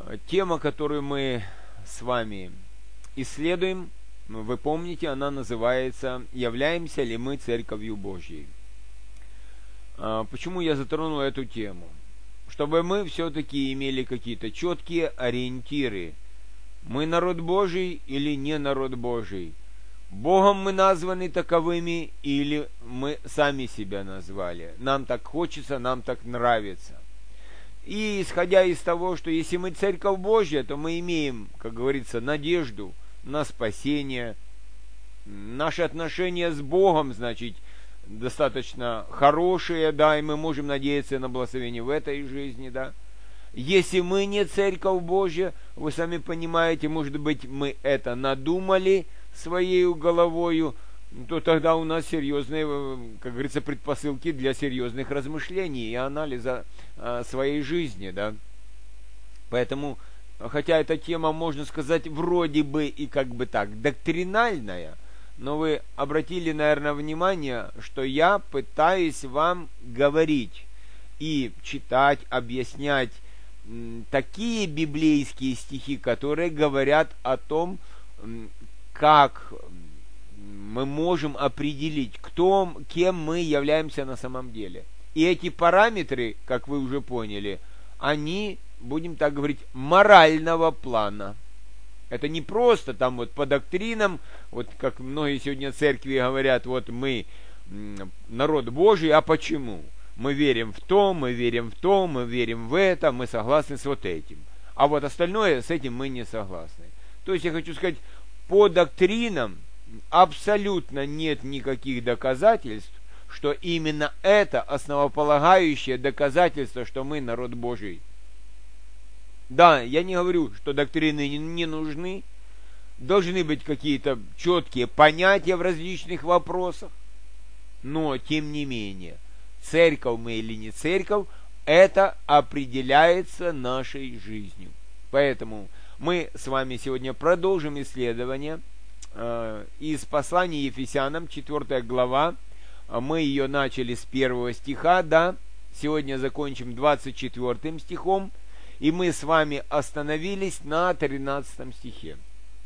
Тема, которую мы с вами исследуем, вы помните, она называется «Являемся ли мы Церковью Божьей?». Почему я затронул эту тему? Чтобы мы все-таки имели какие-то четкие ориентиры. Мы народ Божий или не народ Божий? Богом мы названы таковыми или мы сами себя назвали? Нам так хочется, нам так нравится. И исходя из того, что если мы Церковь Божья, то мы имеем, как говорится, надежду на спасение. Наши отношения с Богом, значит, достаточно хорошие, да, и мы можем надеяться на благословение в этой жизни, да. Если мы не Церковь Божья, вы сами понимаете, может быть, мы это надумали своей головою, то тогда у нас серьезные, как говорится, предпосылки для серьезных размышлений и анализа своей жизни, да. Поэтому, хотя эта тема, можно сказать, вроде бы и как бы так, доктринальная, но вы обратили, наверное, внимание, что я пытаюсь вам говорить и читать, объяснять такие библейские стихи, которые говорят о том, как мы можем определить, кем мы являемся на самом деле. И эти параметры, как вы уже поняли, они, будем так говорить, морального плана. Это не просто там вот по доктринам, вот как многие сегодня церкви говорят, вот мы народ Божий, а почему? Мы верим в то, мы верим в то, мы верим в это, мы согласны с вот этим. А вот остальное, с этим мы не согласны. То есть я хочу сказать, по доктринам абсолютно нет никаких доказательств, что именно это основополагающее доказательство, что мы народ Божий. Да, я не говорю, что доктрины не нужны, должны быть какие-то четкие понятия в различных вопросах, но тем не менее, церковь мы или не церковь, это определяется нашей жизнью. Поэтому мы с вами сегодня продолжим исследование из послания Ефесянам, 4 глава. Мы ее начали с 1 стиха, да, сегодня закончим 24 стихом, и мы с вами остановились на 13 стихе.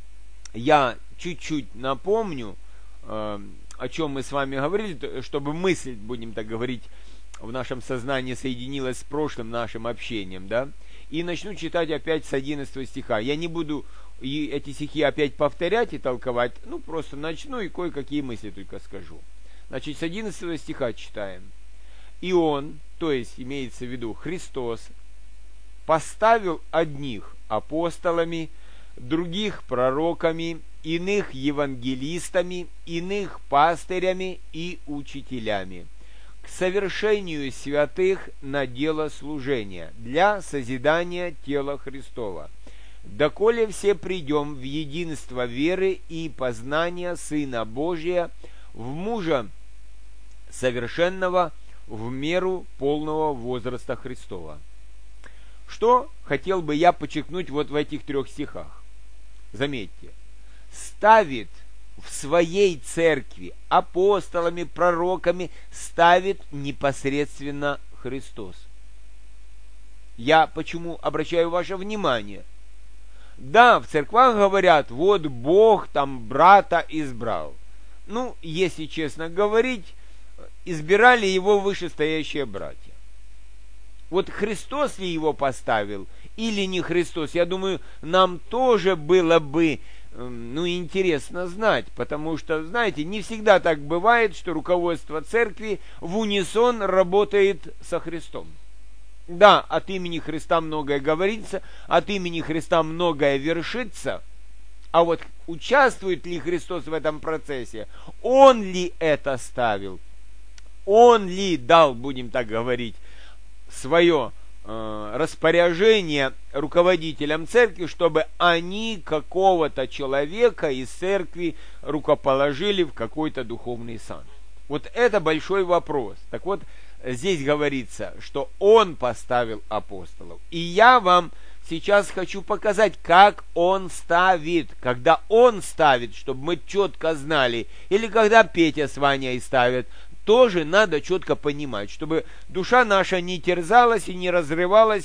Я чуть-чуть напомню, о чем мы с вами говорили, чтобы мысль, будем так говорить, в нашем сознании соединилась с прошлым нашим общением, да, и начну читать опять с 11 стиха. Я не буду эти стихи опять повторять и толковать, просто начну и кое-какие мысли только скажу. Значит, с 11 стиха читаем. «И Он, то есть имеется в виду Христос, поставил одних апостолами, других пророками, иных евангелистами, иных пастырями и учителями, к совершению святых на дело служения, для созидания тела Христова, доколе все придем в единство веры и познания Сына Божия, в мужа совершенного, в меру полного возраста Христова». Что хотел бы я подчеркнуть вот в этих 3 стихах? Заметьте, ставит в своей церкви апостолами, пророками, ставит непосредственно Христос. Я почему обращаю ваше внимание? Да, в церквах говорят, вот Бог там брата избрал. Если честно говорить, избирали его вышестоящие братья. Вот Христос ли его поставил или не Христос, я думаю, нам тоже было бы интересно знать, потому что, знаете, не всегда так бывает, что руководство церкви в унисон работает со Христом. Да, от имени Христа многое говорится, от имени Христа многое вершится, а вот участвует ли Христос в этом процессе, Он ли это ставил, Он ли дал, будем так говорить, свое распоряжение руководителям церкви, чтобы они какого-то человека из церкви рукоположили в какой-то духовный сан. Вот это большой вопрос. Так вот, здесь говорится, что Он поставил апостолов. И я вам сейчас хочу показать, как Он ставит. Когда Он ставит, чтобы мы четко знали, или когда Петя с Ваней ставят, тоже надо четко понимать, чтобы душа наша не терзалась и не разрывалась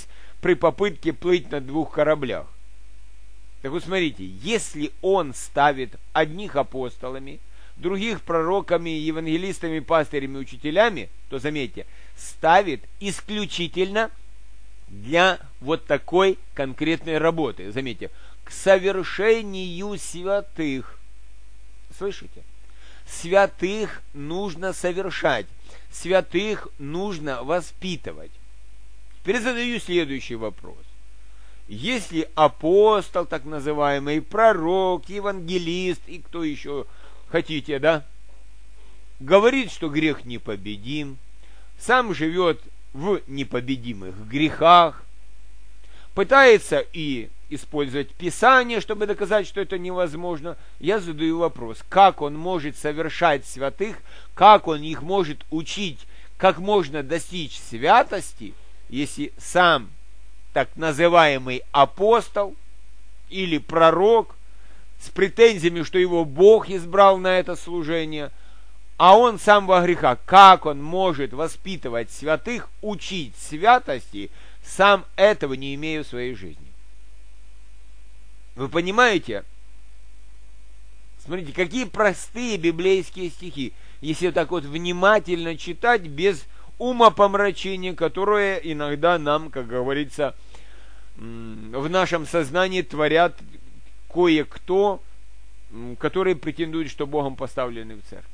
при попытке плыть на 2 кораблях. Так вот смотрите, если он ставит одних апостолами, других пророками, евангелистами, пастырями, учителями, то заметьте, ставит исключительно для вот такой конкретной работы. Заметьте, к совершению святых. Слышите? Святых нужно совершать. Святых нужно воспитывать. Теперь задаю следующий вопрос. Если апостол, так называемый, пророк, евангелист и кто еще хотите, да, говорит, что грех непобедим, сам живет в непобедимых грехах, пытается и использовать Писание, чтобы доказать, что это невозможно, я задаю вопрос, как он может совершать святых, как он их может учить, как можно достичь святости, если сам так называемый апостол или пророк с претензиями, что его Бог избрал на это служение, а он сам во грехах. Как он может воспитывать святых, учить святости, сам этого не имея в своей жизни? Вы понимаете? Смотрите, какие простые библейские стихи, если так вот внимательно читать, без умопомрачения, которое иногда нам, как говорится, в нашем сознании творят кое-кто, которые претендуют, что Богом поставлены в церковь.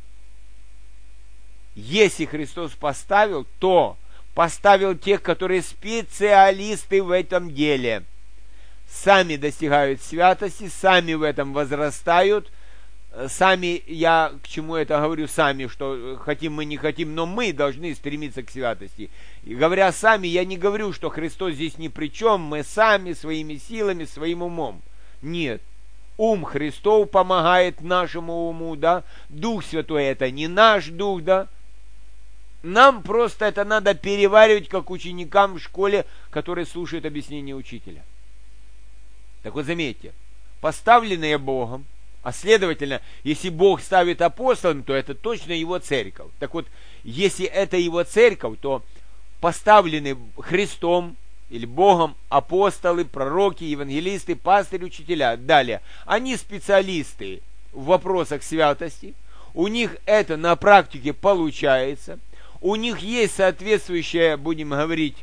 Если Христос поставил, то поставил тех, которые специалисты в этом деле. Сами достигают святости, сами в этом возрастают, сами, я к чему это говорю, сами, что хотим мы, не хотим, но мы должны стремиться к святости. И говоря сами, я не говорю, что Христос здесь ни при чем, мы сами, своими силами, своим умом. Нет. Ум Христов помогает нашему уму, да. Дух Святой это не наш дух, да. Нам просто это надо переваривать, как ученикам в школе, которые слушают объяснение учителя. Так вот заметьте, поставленные Богом, а следовательно, если Бог ставит апостолом, то это точно его церковь. Так вот, если это его церковь, то поставлены Христом или Богом апостолы, пророки, евангелисты, пастыри, учителя. Далее, они специалисты в вопросах святости, у них это на практике получается, у них есть соответствующее, будем говорить,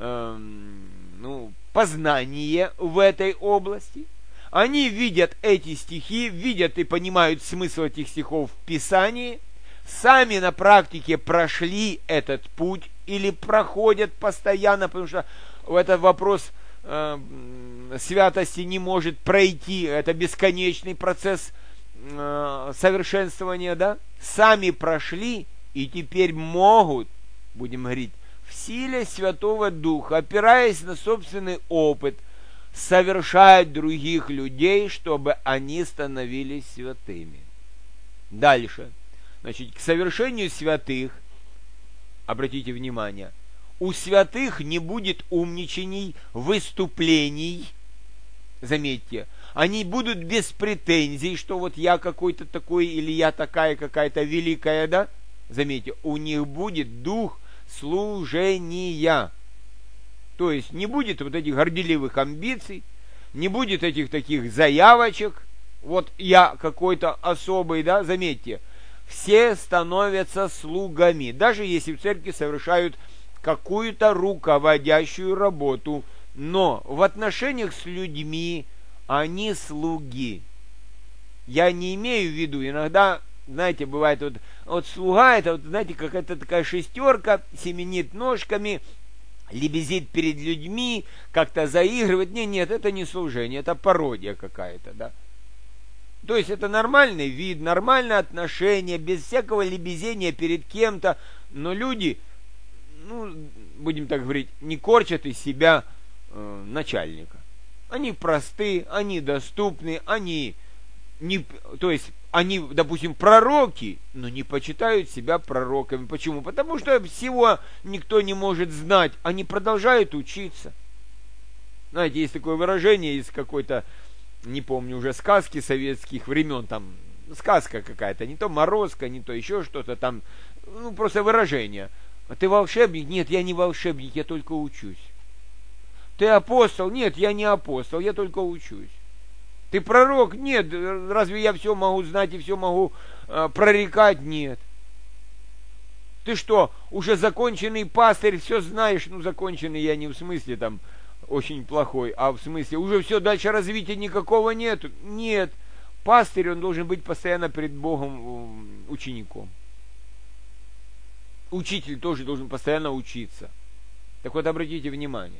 познание в этой области. Они видят эти стихи, видят и понимают смысл этих стихов в Писании, сами на практике прошли этот путь или проходят постоянно, потому что этот вопрос святости не может пройти, это бесконечный процесс совершенствования, да? Сами прошли и теперь могут, будем говорить, в силе Святого Духа, опираясь на собственный опыт, совершать других людей, чтобы они становились святыми. Дальше. Значит, к совершению святых, обратите внимание, у святых не будет умничаний, выступлений. Заметьте, они будут без претензий, что вот я какой-то такой, или я такая какая-то великая, да? Заметьте, у них будет дух служения. То есть не будет вот этих горделивых амбиций, не будет этих таких заявочек, вот я какой-то особый, да, заметьте, все становятся слугами, даже если в церкви совершают какую-то руководящую работу, но в отношениях с людьми они слуги. Я не имею в виду, иногда, знаете, бывает вот слуга, это вот, знаете, какая-то такая шестерка, семенит ножками, лебезит перед людьми, как-то заигрывает. Нет, это не служение, это пародия какая-то, да. То есть это нормальный вид, нормальное отношение, без всякого лебезения перед кем-то, но люди, будем так говорить, не корчат из себя начальника. Они просты, они доступны, они, допустим, пророки, но не почитают себя пророками. Почему? Потому что всего никто не может знать. Они продолжают учиться. Знаете, есть такое выражение из какой-то, не помню уже, сказки советских времен, там, сказка какая-то, не то Морозко, не то еще что-то там, просто выражение. А ты волшебник? Нет, я не волшебник, я только учусь. Ты апостол? Нет, я не апостол, я только учусь. Ты пророк? Нет, разве я все могу знать и все могу прорекать? Нет. Ты что, уже законченный пастырь, все знаешь? Ну, законченный я не в смысле там очень плохой, а в смысле уже все, дальше развития никакого нет. Нет. Пастырь, он должен быть постоянно перед Богом учеником. Учитель тоже должен постоянно учиться. Так вот, обратите внимание.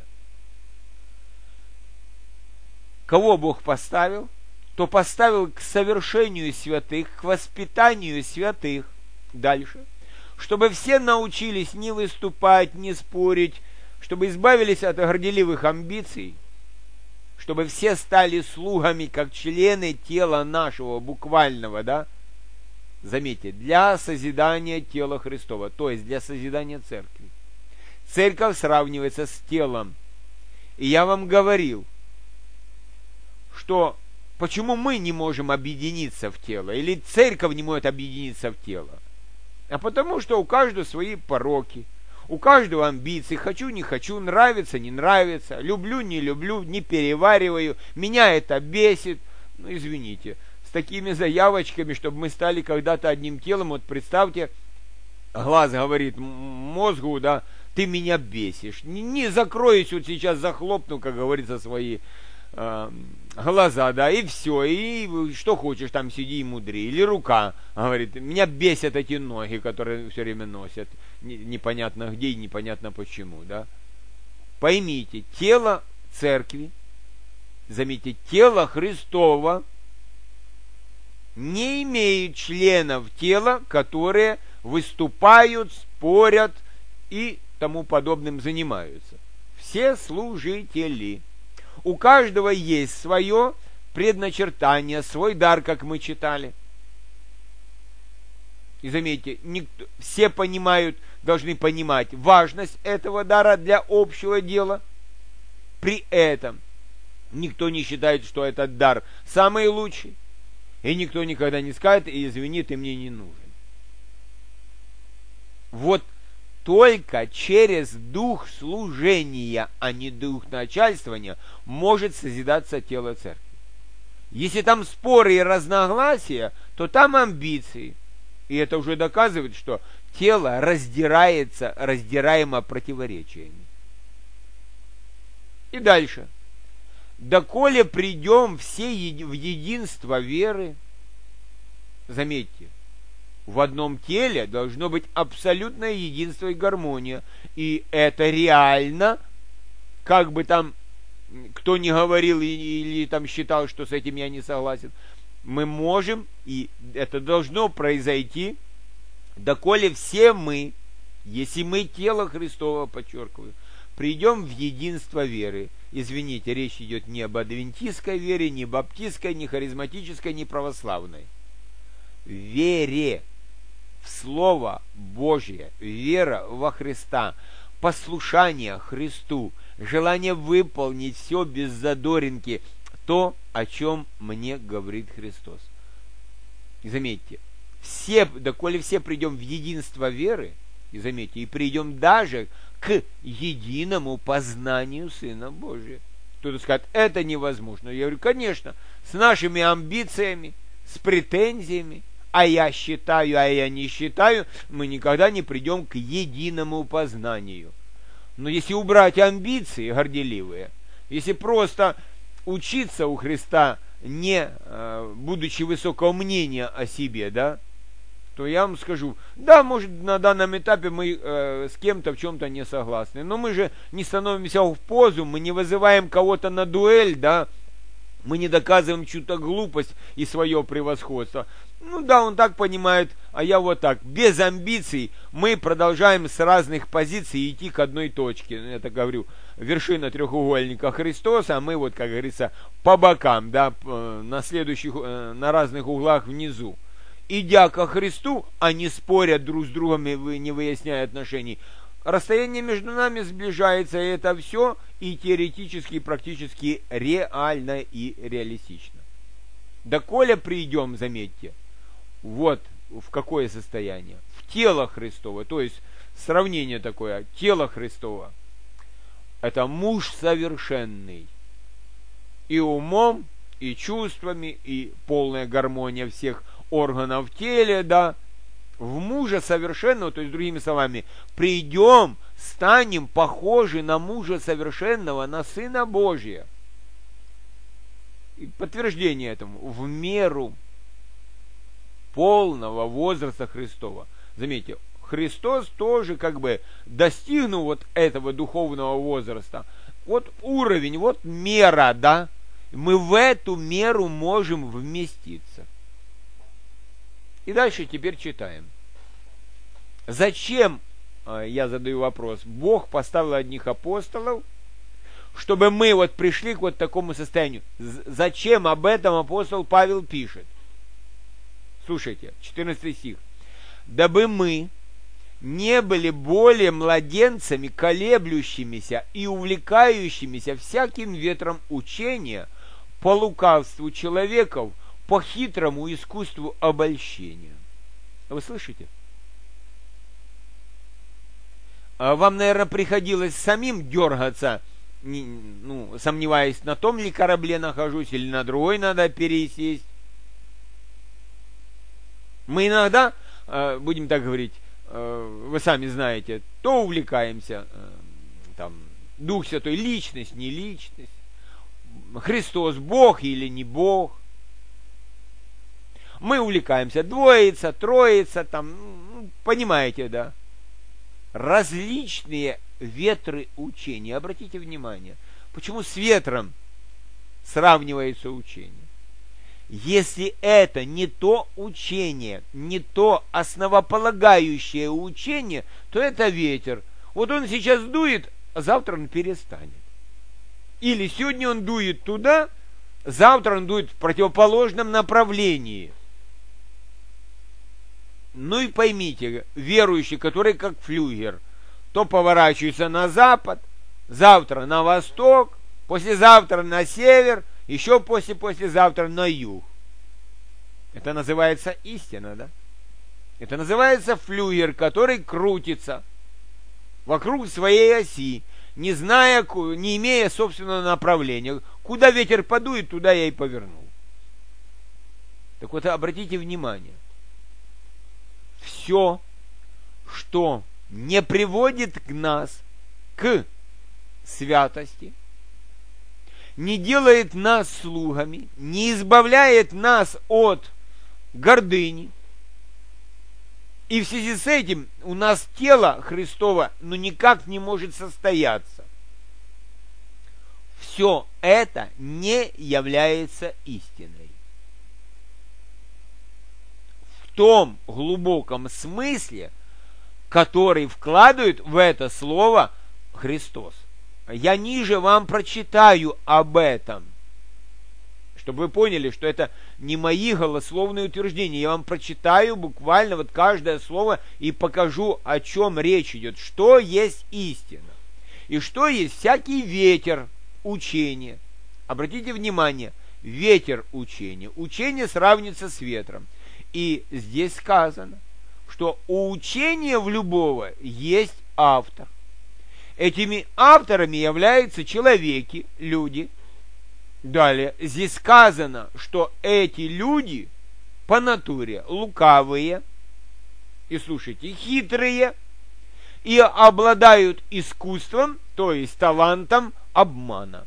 Кого Бог поставил, то поставил к совершению святых, к воспитанию святых. Дальше. Чтобы все научились не выступать, не спорить, чтобы избавились от горделивых амбиций, чтобы все стали слугами, как члены тела нашего, буквального, да? Заметьте, для созидания тела Христова, то есть для созидания церкви. Церковь сравнивается с телом. И я вам говорил, что почему мы не можем объединиться в тело, или церковь не может объединиться в тело. А потому что у каждого свои пороки, у каждого амбиции, хочу, не хочу, нравится, не нравится, люблю, не перевариваю, меня это бесит. Ну, извините, с такими заявочками, чтобы мы стали когда-то одним телом, вот представьте, глаз говорит мозгу, да, ты меня бесишь. Не закроюсь, вот сейчас захлопну, как говорится, свои глаза, да, и все, и что хочешь, там сиди и мудри. Или рука, говорит, меня бесят эти ноги, которые все время носят, непонятно где и непонятно почему, да. Поймите, тело церкви, заметьте, тело Христово не имеет членов тела, которые выступают, спорят и тому подобным занимаются. Все служители. У каждого есть свое предначертание, свой дар, как мы читали. И заметьте, все понимают, должны понимать важность этого дара для общего дела. При этом никто не считает, что этот дар самый лучший. И никто никогда не скажет, извини, ты мне не нужен. Вот только через дух служения, а не дух начальствования, может созидаться тело церкви. Если там споры и разногласия, то там амбиции. И это уже доказывает, что тело раздираемо противоречиями. И дальше. Доколе придем все в единство веры, заметьте, в одном теле должно быть абсолютное единство и гармония. И это реально, как бы там кто ни говорил или там считал, что с этим я не согласен, мы можем, и это должно произойти, доколе все мы, если мы тело Христово, подчеркиваю, придем в единство веры. Извините, речь идет не об адвентистской вере, не баптистской, не харизматической, не православной. Вере в Слово Божье, вера во Христа, послушание Христу, желание выполнить все без задоринки, то, о чем мне говорит Христос. И заметьте, доколе все придем в единство веры, и заметьте, и придем даже к единому познанию Сына Божия. Кто-то скажет, это невозможно. Я говорю, конечно, с нашими амбициями, с претензиями, а я считаю, а я не считаю, мы никогда не придем к единому познанию. Но если убрать амбиции горделивые, если просто учиться у Христа, не будучи высокого мнения о себе, да, то я вам скажу, да, может, на данном этапе мы с кем-то в чем-то не согласны, но мы же не становимся в позу, мы не вызываем кого-то на дуэль, да, мы не доказываем чью-то глупость и свое превосходство. Ну да, он так понимает, а я вот так. Без амбиций мы продолжаем с разных позиций идти к одной точке. Я так говорю, вершина треугольника Христос, а мы вот, как говорится, по бокам, да, на разных углах внизу. Идя ко Христу, а не споря друг с другом и не выясняя отношений, расстояние между нами сближается, и это все и теоретически, и практически реально и реалистично. Доколе придем, заметьте, вот в какое состояние? В тело Христово, то есть сравнение такое, тело Христово. это муж совершенный. И умом, и чувствами, и полная гармония всех органов в теле, да. В мужа совершенного, то есть, другими словами, придем, станем похожи на мужа совершенного, на Сына Божия. И подтверждение этому: в меру полного возраста Христова. Заметьте, Христос тоже как бы достигнул вот этого духовного возраста. Вот уровень, вот мера, да. Мы в эту меру можем вместиться. И дальше теперь читаем. Зачем, я задаю вопрос, Бог поставил одних апостолов, чтобы мы вот пришли к вот такому состоянию? Зачем об этом апостол Павел пишет? Слушайте, 14 стих. Дабы мы не были более младенцами, колеблющимися и увлекающимися всяким ветром учения, по лукавству человеков, по хитрому искусству обольщения. Вы слышите? Вам, наверное, приходилось самим дергаться, сомневаясь, на том ли корабле нахожусь или на другой надо пересесть. Мы иногда, будем так говорить, вы сами знаете, то увлекаемся, там, Дух Святой, личность, не личность, Христос Бог или не Бог. Мы увлекаемся двоица, троица, там, понимаете, да? Различные ветры учения. Обратите внимание, почему с ветром сравнивается учение? Если это не то учение, не то основополагающее учение, то это ветер. Вот он сейчас дует, а завтра он перестанет. Или сегодня он дует туда, завтра он дует в противоположном направлении. Ну и поймите, верующий, который как флюгер, то поворачивается на запад, завтра на восток, послезавтра на север, еще послезавтра на юг. Это называется истина, да? Это называется флюгер, который крутится вокруг своей оси, не зная, не имея собственного направления. Куда ветер подует, туда я и повернул. Так вот, обратите внимание. Все, что не приводит к нас к святости, не делает нас слугами, не избавляет нас от гордыни, и в связи с этим у нас тело Христово никак не может состояться. Все это не является истиной. В том глубоком смысле, который вкладывает в это слово Христос. Я ниже вам прочитаю об этом, чтобы вы поняли, что это не мои голословные утверждения. Я вам прочитаю буквально вот каждое слово и покажу, о чем речь идет, что есть истина и что есть всякий ветер учения. Обратите внимание, ветер учения. Учение сравнится с ветром. И здесь сказано, что у учения в любого есть автор. Этими авторами являются человеки, люди. Далее, здесь сказано, что эти люди по натуре лукавые, и слушайте, хитрые, и обладают искусством, то есть талантом обмана.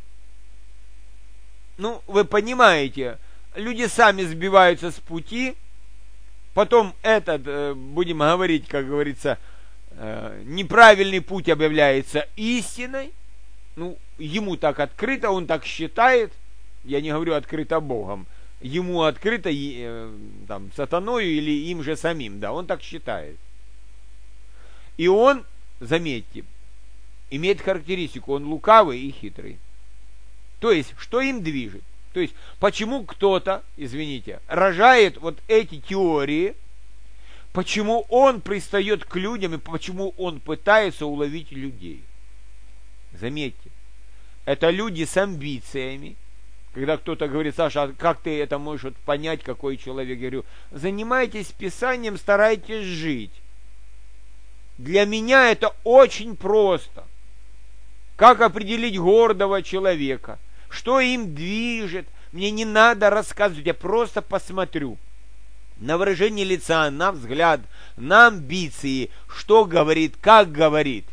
Вы понимаете, люди сами сбиваются с пути, потом этот, будем говорить, как говорится, неправильный путь объявляется истиной. Ему так открыто, он так считает. Я не говорю открыто Богом. Ему открыто там, сатаною или им же самим. Да, он так считает. И он, заметьте, имеет характеристику. Он лукавый и хитрый. То есть, что им движет? То есть, почему кто-то, извините, рожает вот эти теории, почему он пристает к людям и почему он пытается уловить людей. Заметьте, это люди с амбициями. Когда кто-то говорит: Саша, а как ты это можешь понять, какой человек? Я говорю: занимайтесь Писанием, старайтесь жить. Для меня это очень просто. Как определить гордого человека? Что им движет? Мне не надо рассказывать, я просто посмотрю на выражение лица, на взгляд, на амбиции, что говорит, как говорит.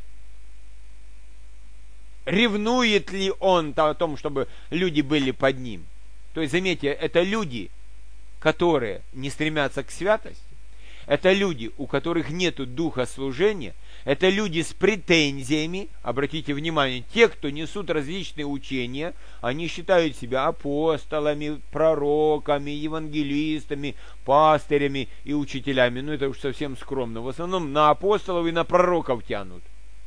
Ревнует ли он о том, чтобы люди были под ним? То есть, заметьте, это люди, которые не стремятся к святости, это люди, у которых нет духа служения, это люди с претензиями. Обратите внимание, те, кто несут различные учения, они считают себя апостолами, пророками, евангелистами, пастырями и учителями. Ну, это уж совсем скромно. В основном на апостолов и на пророков тянут.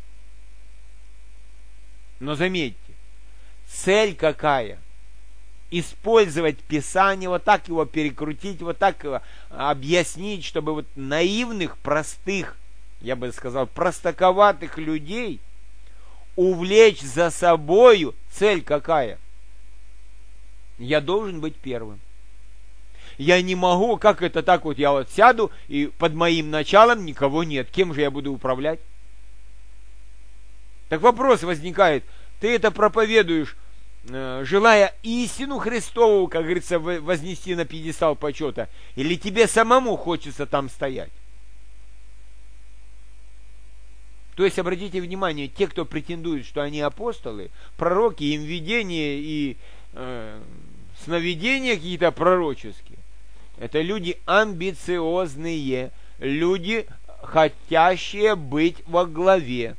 Но заметьте, цель какая? Использовать Писание, вот так его перекрутить, вот так его объяснить, чтобы вот наивных, простых, я бы сказал, простаковатых людей увлечь за собою. Цель какая? Я должен быть первым. Я не могу, как это так вот, я вот сяду, и под моим началом никого нет. Кем же я буду управлять? Так вопрос возникает, ты это проповедуешь, желая истину Христову, как говорится, вознести на пьедестал почета, или тебе самому хочется там стоять? То есть, обратите внимание, те, кто претендует, что они апостолы, пророки, им видения и сновидения какие-то пророческие, это люди амбициозные, люди, хотящие быть во главе.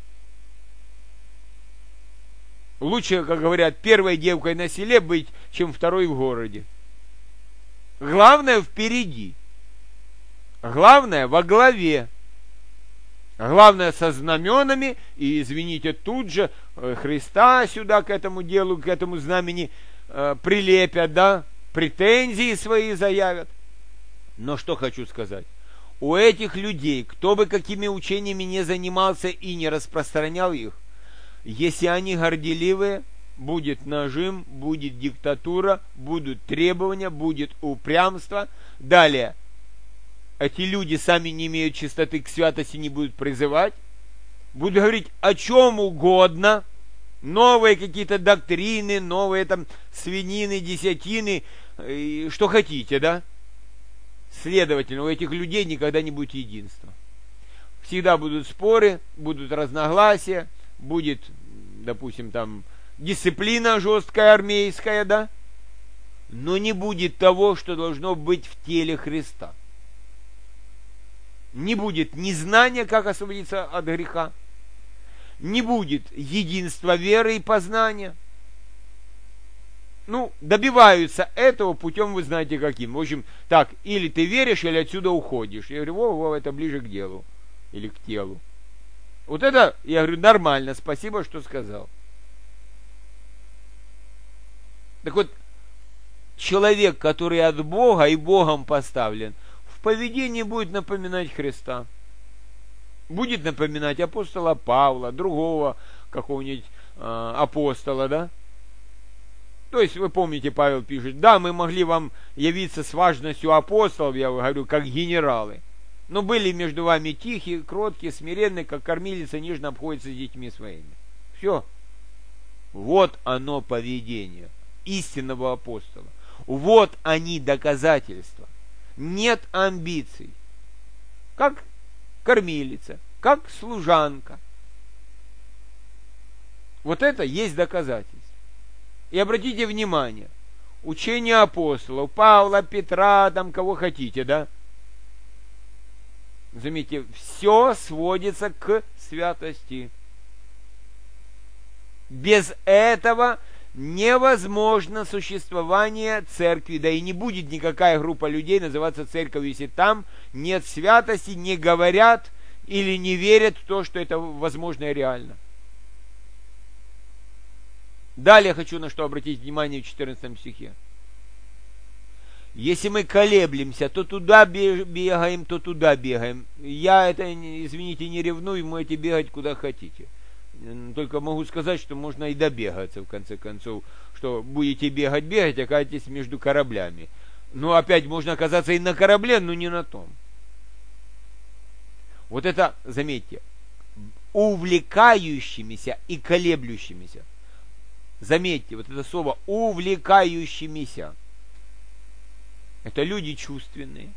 Лучше, как говорят, первой девкой на селе быть, чем второй в городе. Главное впереди. Главное во главе. Главное со знаменами, и, извините, тут же Христа сюда к этому делу, к этому знамени прилепят, да, претензии свои заявят. Но что хочу сказать. У этих людей, кто бы какими учениями не занимался и не распространял их, если они горделивые, будет нажим, будет диктатура, будут требования, будет упрямство. Далее, эти люди сами не имеют чистоты, к святости не будут призывать, будут говорить о чем угодно, новые какие-то доктрины, новые там свинины, десятины, что хотите, да? Следовательно, у этих людей никогда не будет единства. Всегда будут споры, будут разногласия, будет, допустим, там дисциплина жесткая армейская, да, но не будет того, что должно быть в теле Христа. Не будет ни знания, как освободиться от греха, не будет единства веры и познания. Ну, добиваются этого путем, вы знаете каким. В общем, так, или ты веришь, или отсюда уходишь. Я говорю, это ближе к делу, или к телу. Вот это, я говорю, нормально, спасибо, что сказал. Так вот, человек, который от Бога и Богом поставлен, в поведении будет напоминать Христа. Будет напоминать апостола Павла, другого какого-нибудь апостола, да? То есть, вы помните, Павел пишет, да, мы могли вам явиться с важностью апостолов, я говорю, как генералы. Но были между вами тихие, кроткие, смиренные, как кормилица нежно обходится с детьми своими. Все. Вот оно поведение истинного апостола. Вот они доказательства. Нет амбиций. Как кормилица, как служанка. Вот это есть доказательство. И обратите внимание, учение апостолов, Павла, Петра, там кого хотите, да? Заметьте, все сводится к святости. Без этого невозможно существование церкви, да и не будет никакая группа людей называться церковью, если там нет святости, не говорят или не верят в то, что это возможно и реально. Далее хочу на что обратить внимание в 14 стихе. Если мы колеблемся, то туда бегаем, то туда бегаем. Я это, извините, не ревную, можете бегать куда хотите. Только могу сказать, что можно и добегаться, в конце концов, что будете бегать, окажетесь между кораблями. Но опять можно оказаться и на корабле, но не на том. Вот это, заметьте, увлекающимися и колеблющимися. Заметьте, вот это слово увлекающимися. Это люди чувственные.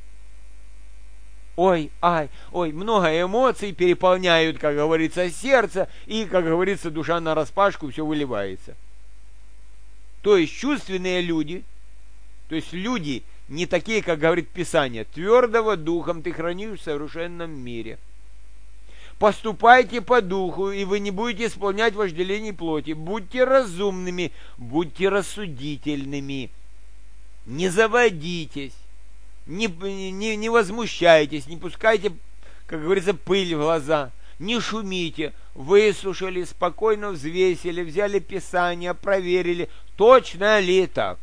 Ой, много эмоций переполняют, как говорится, сердце, и, как говорится, душа нараспашку, все выливается. То есть чувственные люди, то есть люди не такие, как говорит Писание, твердого духом ты хранишь в совершенном мире. Поступайте по духу, и вы не будете исполнять вожделений плоти. Будьте разумными, будьте рассудительными. Не заводитесь, не возмущайтесь, не пускайте, как говорится, пыль в глаза. Не шумите, выслушали, спокойно взвесили, взяли Писание, проверили, точно ли так.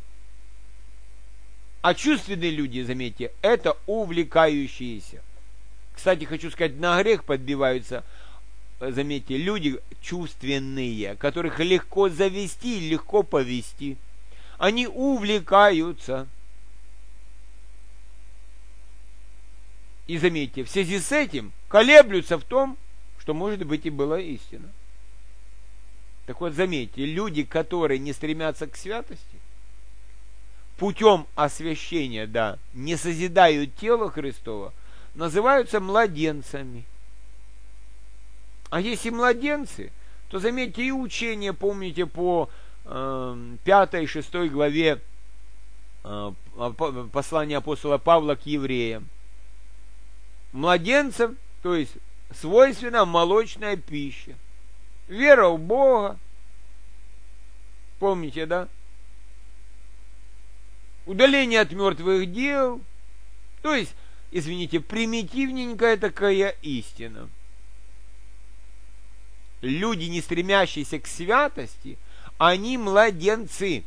А чувственные люди, заметьте, это увлекающиеся. Кстати, хочу сказать, на грех подбиваются, заметьте, люди чувственные, которых легко завести и легко повести. Они увлекаются. И заметьте, в связи с этим колеблются в том, что, может быть, и была истина. Так вот, заметьте, люди, которые не стремятся к святости, путем освящения, да, не созидают тело Христова, называются младенцами. А если младенцы, то, заметьте, и учение, помните, по 5 и 6 главе послания апостола Павла к евреям. Младенцам, то есть свойственна молочная пища. Вера в Бога. Помните, да? Удаление от мертвых дел. То есть, извините, примитивненькая такая истина. Люди, не стремящиеся к святости, они младенцы.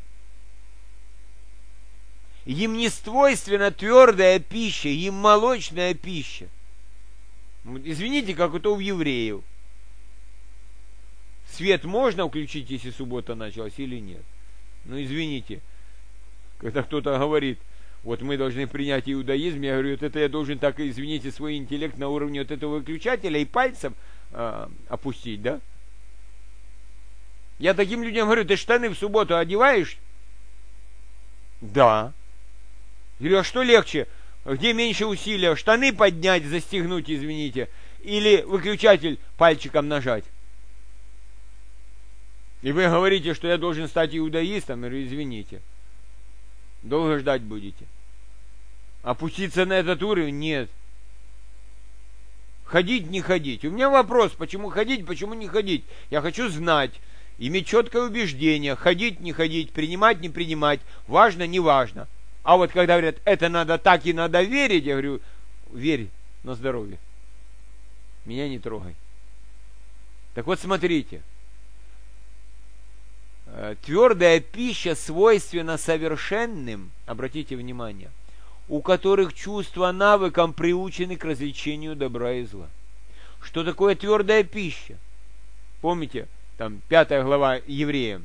Им не свойственна твердая пища, им молочная пища. Извините, как это у евреев. Свет можно включить, если суббота началась, или нет? Ну, извините, когда кто-то говорит, вот мы должны принять иудаизм, я говорю, вот это я должен так, извините, свой интеллект на уровне вот этого выключателя и пальцем опустить, да? Я таким людям говорю, ты штаны в субботу одеваешь? Да. Я говорю, а что легче? Где меньше усилия? Штаны поднять, застегнуть, извините, или выключатель пальчиком нажать? И вы говорите, что я должен стать иудаистом? Я говорю, извините. Долго ждать будете? Опуститься на этот уровень? Нет. Ходить, не ходить. У меня вопрос, почему ходить, почему не ходить? Я хочу знать, иметь четкое убеждение, ходить, не ходить, принимать, не принимать, важно, не важно. А вот когда говорят, это надо так и надо верить, я говорю, верь на здоровье. Меня не трогай. Так вот, смотрите. Твердая пища свойственна совершенным, обратите внимание, у которых чувства навыкам приучены к развлечению добра и зла. Что такое твердая пища? Помните, там 5 глава Евреям.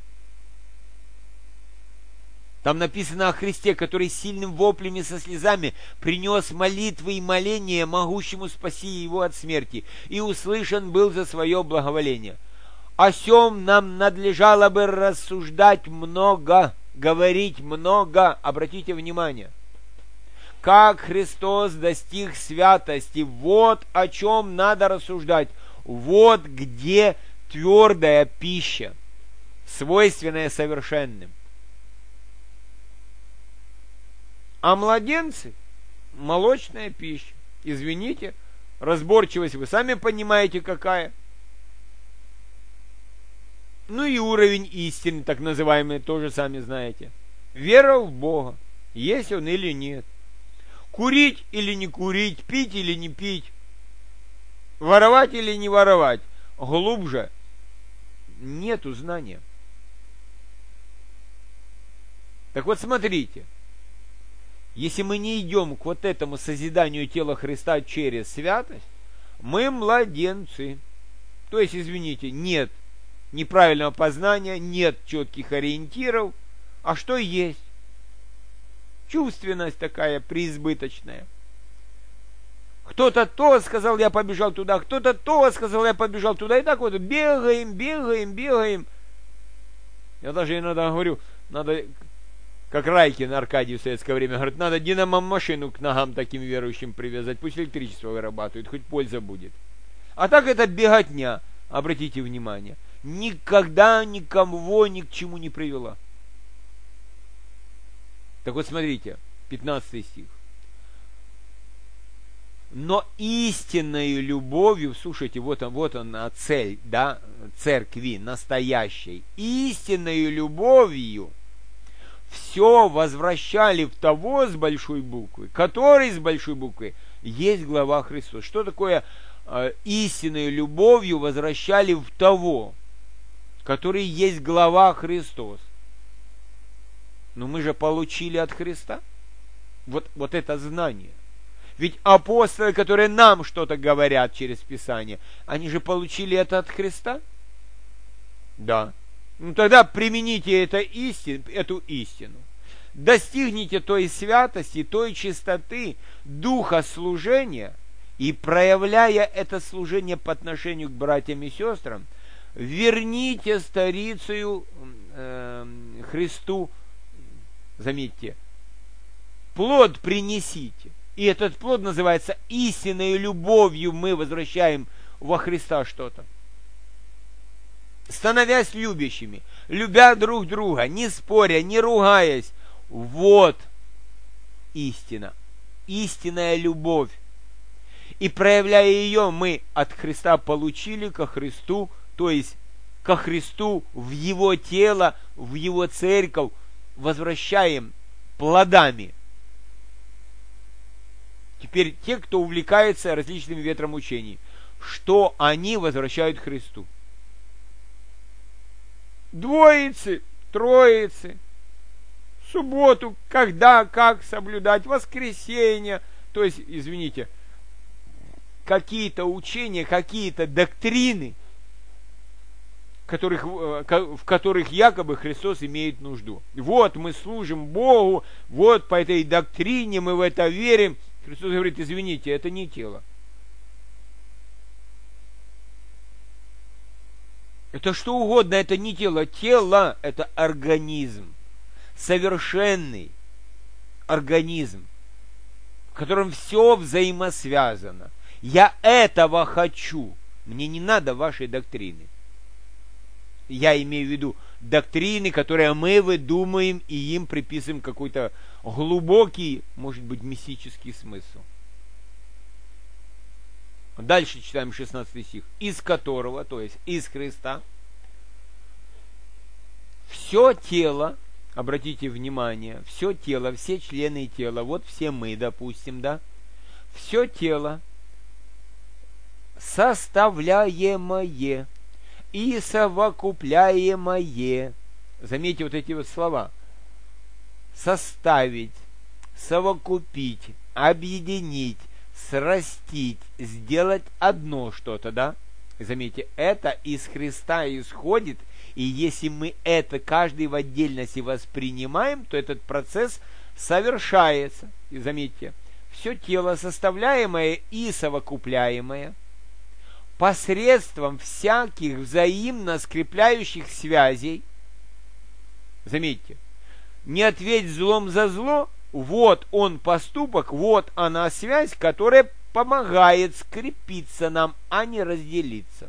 Там написано о Христе, который сильным воплем и со слезами принес молитвы и моления могущему спаси его от смерти, и услышан был за свое благоволение. О сем нам надлежало бы рассуждать много, говорить много. Обратите внимание. Как Христос достиг святости, вот о чем надо рассуждать. Вот где твердая пища, свойственная совершенным. А младенцы – молочная пища. Извините, разборчивость вы сами понимаете какая. Ну и уровень истины, так называемый, тоже сами знаете. Вера в Бога, есть он или нет. Курить или не курить, пить или не пить, воровать или не воровать. Глубже нету знания. Так вот смотрите. Если мы не идем к вот этому созиданию тела Христа через святость, мы младенцы. То есть, извините, нет неправильного познания, нет четких ориентиров. А что есть? Чувственность такая преизбыточная. Кто-то то сказал, я побежал туда, кто-то то сказал, я побежал туда. И так вот бегаем, бегаем, бегаем. Я даже иногда говорю, надо, как Райкин Аркадий в советское время говорит, надо динамо-машину к ногам таким верующим привязать, пусть электричество вырабатывает, хоть польза будет. А так это беготня, обратите внимание, никогда никого ни к чему не привела. Так вот смотрите, 15 стих. Но истинною любовью, слушайте, вот она цель, да, церкви настоящей, истинною любовью все возвращали в того с большой буквы, который с большой буквы есть глава Христос. Что такое истинной любовью возвращали в того, который есть глава Христос? Но мы же получили от Христа вот это знание. Ведь апостолы, которые нам что-то говорят через Писание, они же получили это от Христа? Да. Ну тогда примените эту истину. Достигните той святости, той чистоты духа служения, и, проявляя это служение по отношению к братьям и сестрам, верните старицею Христу, заметьте, плод принесите. И этот плод называется истинной любовью, мы возвращаем во Христа что-то. Становясь любящими, любя друг друга, не споря, не ругаясь. Вот истина, истинная любовь. И проявляя ее, мы от Христа получили ко Христу, то есть ко Христу в Его тело, в Его церковь, возвращаем плодами. Теперь те, кто увлекается различными ветромучениями, что они возвращают Христу? Двоицы, троицы, субботу, когда, как соблюдать, воскресенье, то есть, извините, какие-то учения, какие-то доктрины, в которых якобы Христос имеет нужду. Вот мы служим Богу, вот по этой доктрине мы в это верим. Христос говорит, извините, это не тело. Это что угодно, это не тело. Тело – это организм. Совершенный организм, в котором все взаимосвязано. Я этого хочу. Мне не надо вашей доктрины. Я имею в виду доктрины, которые мы выдумаем и им приписываем какой-то глубокий, может быть, мистический смысл. Дальше читаем 16 стих. Из которого, то есть из Христа, все тело, обратите внимание, все тело, все члены тела, вот все мы, допустим, да, все тело, составляемое и совокупляемое. Заметьте вот эти вот слова. Составить, совокупить, объединить, срастить, сделать одно что-то, да? Заметьте, это из Христа исходит, и если мы это каждый в отдельности воспринимаем, то этот процесс совершается. И заметьте, все тело составляемое и совокупляемое посредством всяких взаимно скрепляющих связей. Заметьте, не ответь злом за зло, вот он поступок, вот она связь, которая помогает скрепиться нам, а не разделиться.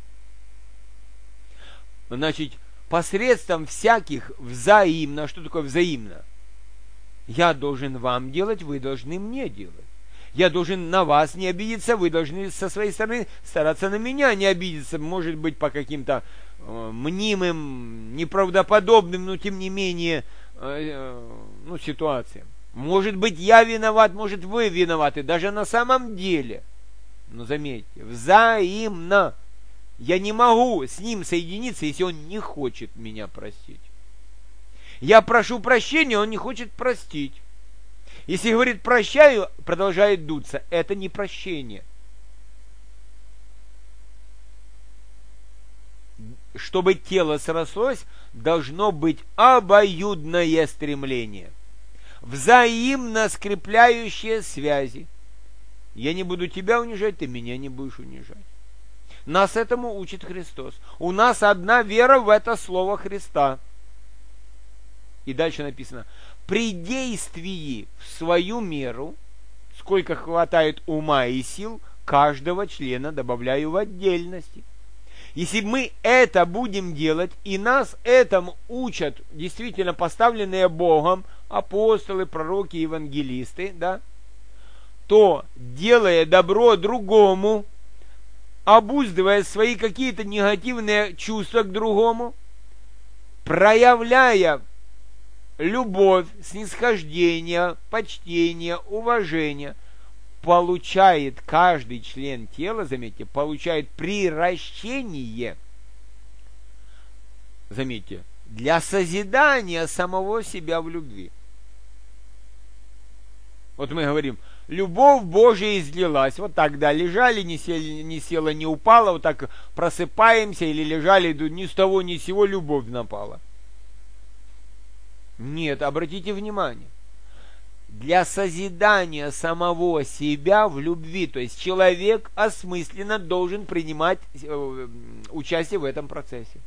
Значит, посредством всяких взаимно, что такое взаимно? Я должен вам делать, вы должны мне делать. Я должен на вас не обидеться, вы должны со своей стороны стараться на меня не обидеться, может быть, по каким-то мнимым, неправдоподобным, но тем не менее ситуациям. Может быть, я виноват, может, вы виноваты, даже на самом деле. Но заметьте, взаимно. Я не могу с ним соединиться, если он не хочет меня простить. Я прошу прощения, он не хочет простить. Если говорит прощаю, продолжает дуться. Это не прощение. Чтобы тело срослось, должно быть обоюдное стремление. Взаимно скрепляющие связи. Я не буду тебя унижать, ты меня не будешь унижать. Нас этому учит Христос. У нас одна вера в это слово Христа. И дальше написано: при действии в свою меру, сколько хватает ума и сил, каждого члена добавляю в отдельности. Если мы это будем делать, и нас этому учат действительно поставленные Богом апостолы, пророки, евангелисты, да, то, делая добро другому, обуздывая свои какие-то негативные чувства к другому, проявляя любовь, снисхождение, почтение, уважение, получает каждый член тела, заметьте, получает приращение, заметьте, для созидания самого себя в любви. Вот мы говорим, любовь Божия излилась. Вот так, да, лежали, не села, не упала, вот так просыпаемся, или лежали, ни с того, ни с сего любовь напала. Нет, обратите внимание. Для созидания самого себя в любви. То есть человек осмысленно должен принимать участие в этом процессе.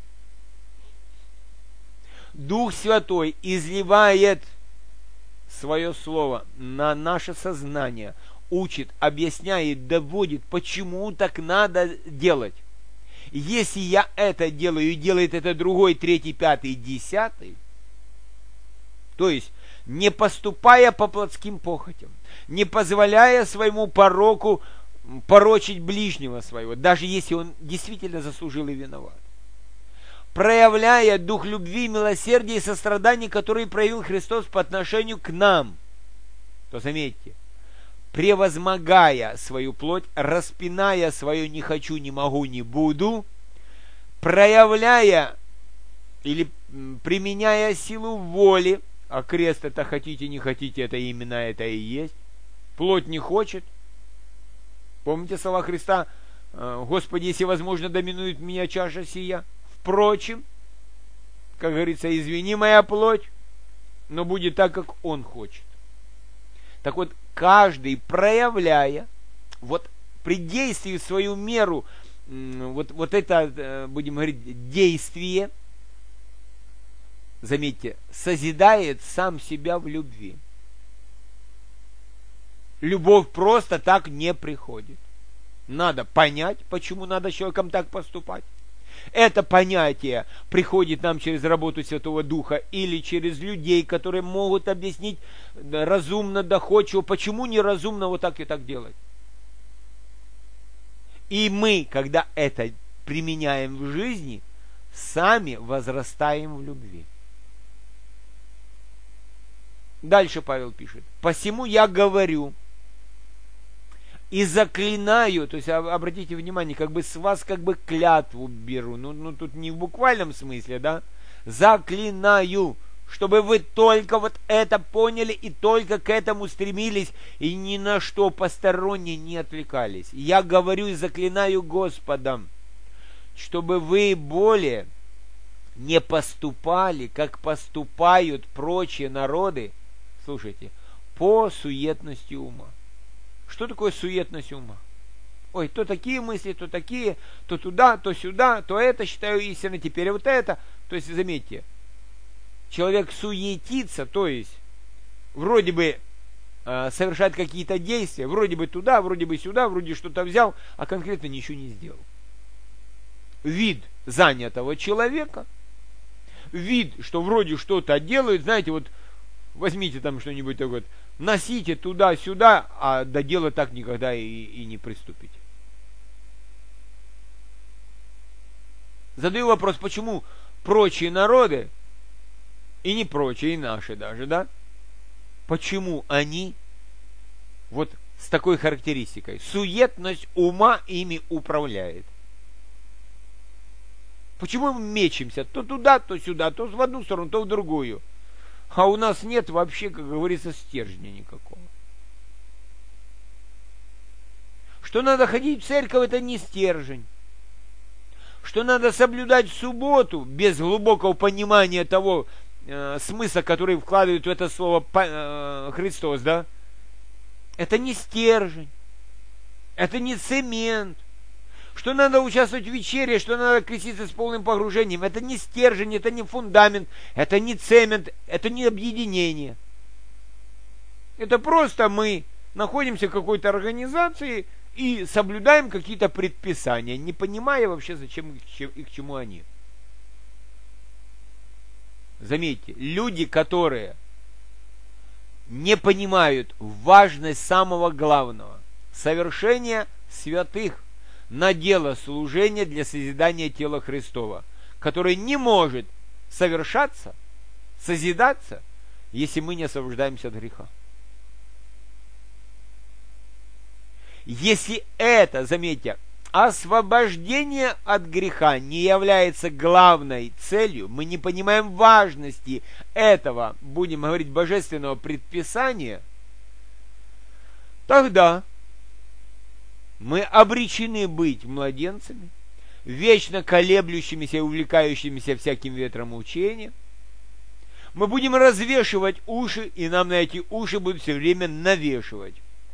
Дух Святой изливает свое слово на наше сознание, учит, объясняет, доводит, почему так надо делать. Если я это делаю, и делает это другой, третий, пятый, десятый, то есть не поступая по плотским похотям, не позволяя своему пороку порочить ближнего своего, даже если он действительно заслужил и виноват, проявляя дух любви, милосердия и сострадания, который проявил Христос по отношению к нам, то заметьте, превозмогая свою плоть, распиная свое «не хочу, не могу, не буду», проявляя или применяя силу воли, а крест это хотите, не хотите, это именно это и есть, плоть не хочет. Помните слова Христа: «Господи, если возможно, доминует в меня чаша сия. Впрочем, как говорится, извини моя плоть, но будет так, как Он хочет». Так вот, каждый, проявляя, вот при действии в свою меру, вот это, будем говорить, действие, заметьте, созидает сам себя в любви. Любовь просто так не приходит. Надо понять, почему надо с человеком так поступать. Это понятие приходит нам через работу Святого Духа или через людей, которые могут объяснить разумно, доходчиво, почему неразумно вот так и так делать. И мы, когда это применяем в жизни, сами возрастаем в любви. Дальше Павел пишет: «Посему я говорю и заклинаю», то есть, обратите внимание, как бы с вас как бы клятву беру, ну тут не в буквальном смысле, да, заклинаю, чтобы вы только вот это поняли и только к этому стремились и ни на что постороннее не отвлекались. Я говорю и заклинаю Господом, чтобы вы более не поступали, как поступают прочие народы, слушайте, по суетности ума. Что такое суетность ума? Ой, то такие мысли, то такие, то туда, то сюда, то это считаю истиной, теперь вот это. То есть, заметьте, человек суетится, то есть, вроде бы совершает какие-то действия, вроде бы туда, вроде бы сюда, вроде что-то взял, а конкретно ничего не сделал. Вид занятого человека, вид, что вроде что-то делает, знаете, вот возьмите там что-нибудь такое, носите туда-сюда, а до дела так никогда и не приступите. Задаю вопрос, почему прочие народы, и не прочие, и наши даже, да, почему они вот с такой характеристикой? Суетность ума ими управляет. Почему мы мечемся то туда, то сюда, то в одну сторону, то в другую? А у нас нет вообще, как говорится, стержня никакого. Что надо ходить в церковь, это не стержень. Что надо соблюдать субботу без глубокого понимания того смысла, который вкладывает в это слово Христос, да? Это не стержень. Это не цемент. Что надо участвовать в вечере, что надо креститься с полным погружением. Это не стержень, это не фундамент, это не цемент, это не объединение. Это просто мы находимся в какой-то организации и соблюдаем какие-то предписания, не понимая вообще, зачем и к чему они. Заметьте, люди, которые не понимают важность самого главного – совершения святых на дело служения для созидания тела Христова, которое не может совершаться, созидаться, если мы не освобождаемся от греха. Если это, заметьте, освобождение от греха не является главной целью, мы не понимаем важности этого, будем говорить, божественного предписания, тогда мы обречены быть младенцами, вечно колеблющимися и увлекающимися всяким ветром учения. Мы будем развешивать уши, и нам на эти уши будут все время навешивать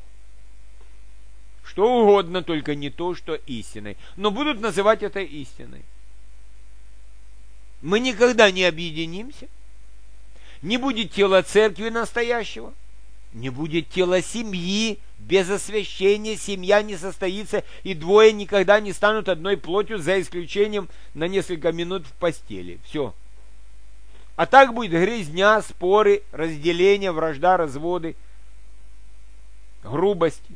что угодно, только не то, что истиной. Но будут называть это истиной. Мы никогда не объединимся. Не будет тела церкви настоящего. Не будет тела семьи. Без освящения семья не состоится, и двое никогда не станут одной плотью, за исключением на несколько минут в постели. Все. А так будет грязня, споры, разделение, вражда, разводы, грубости.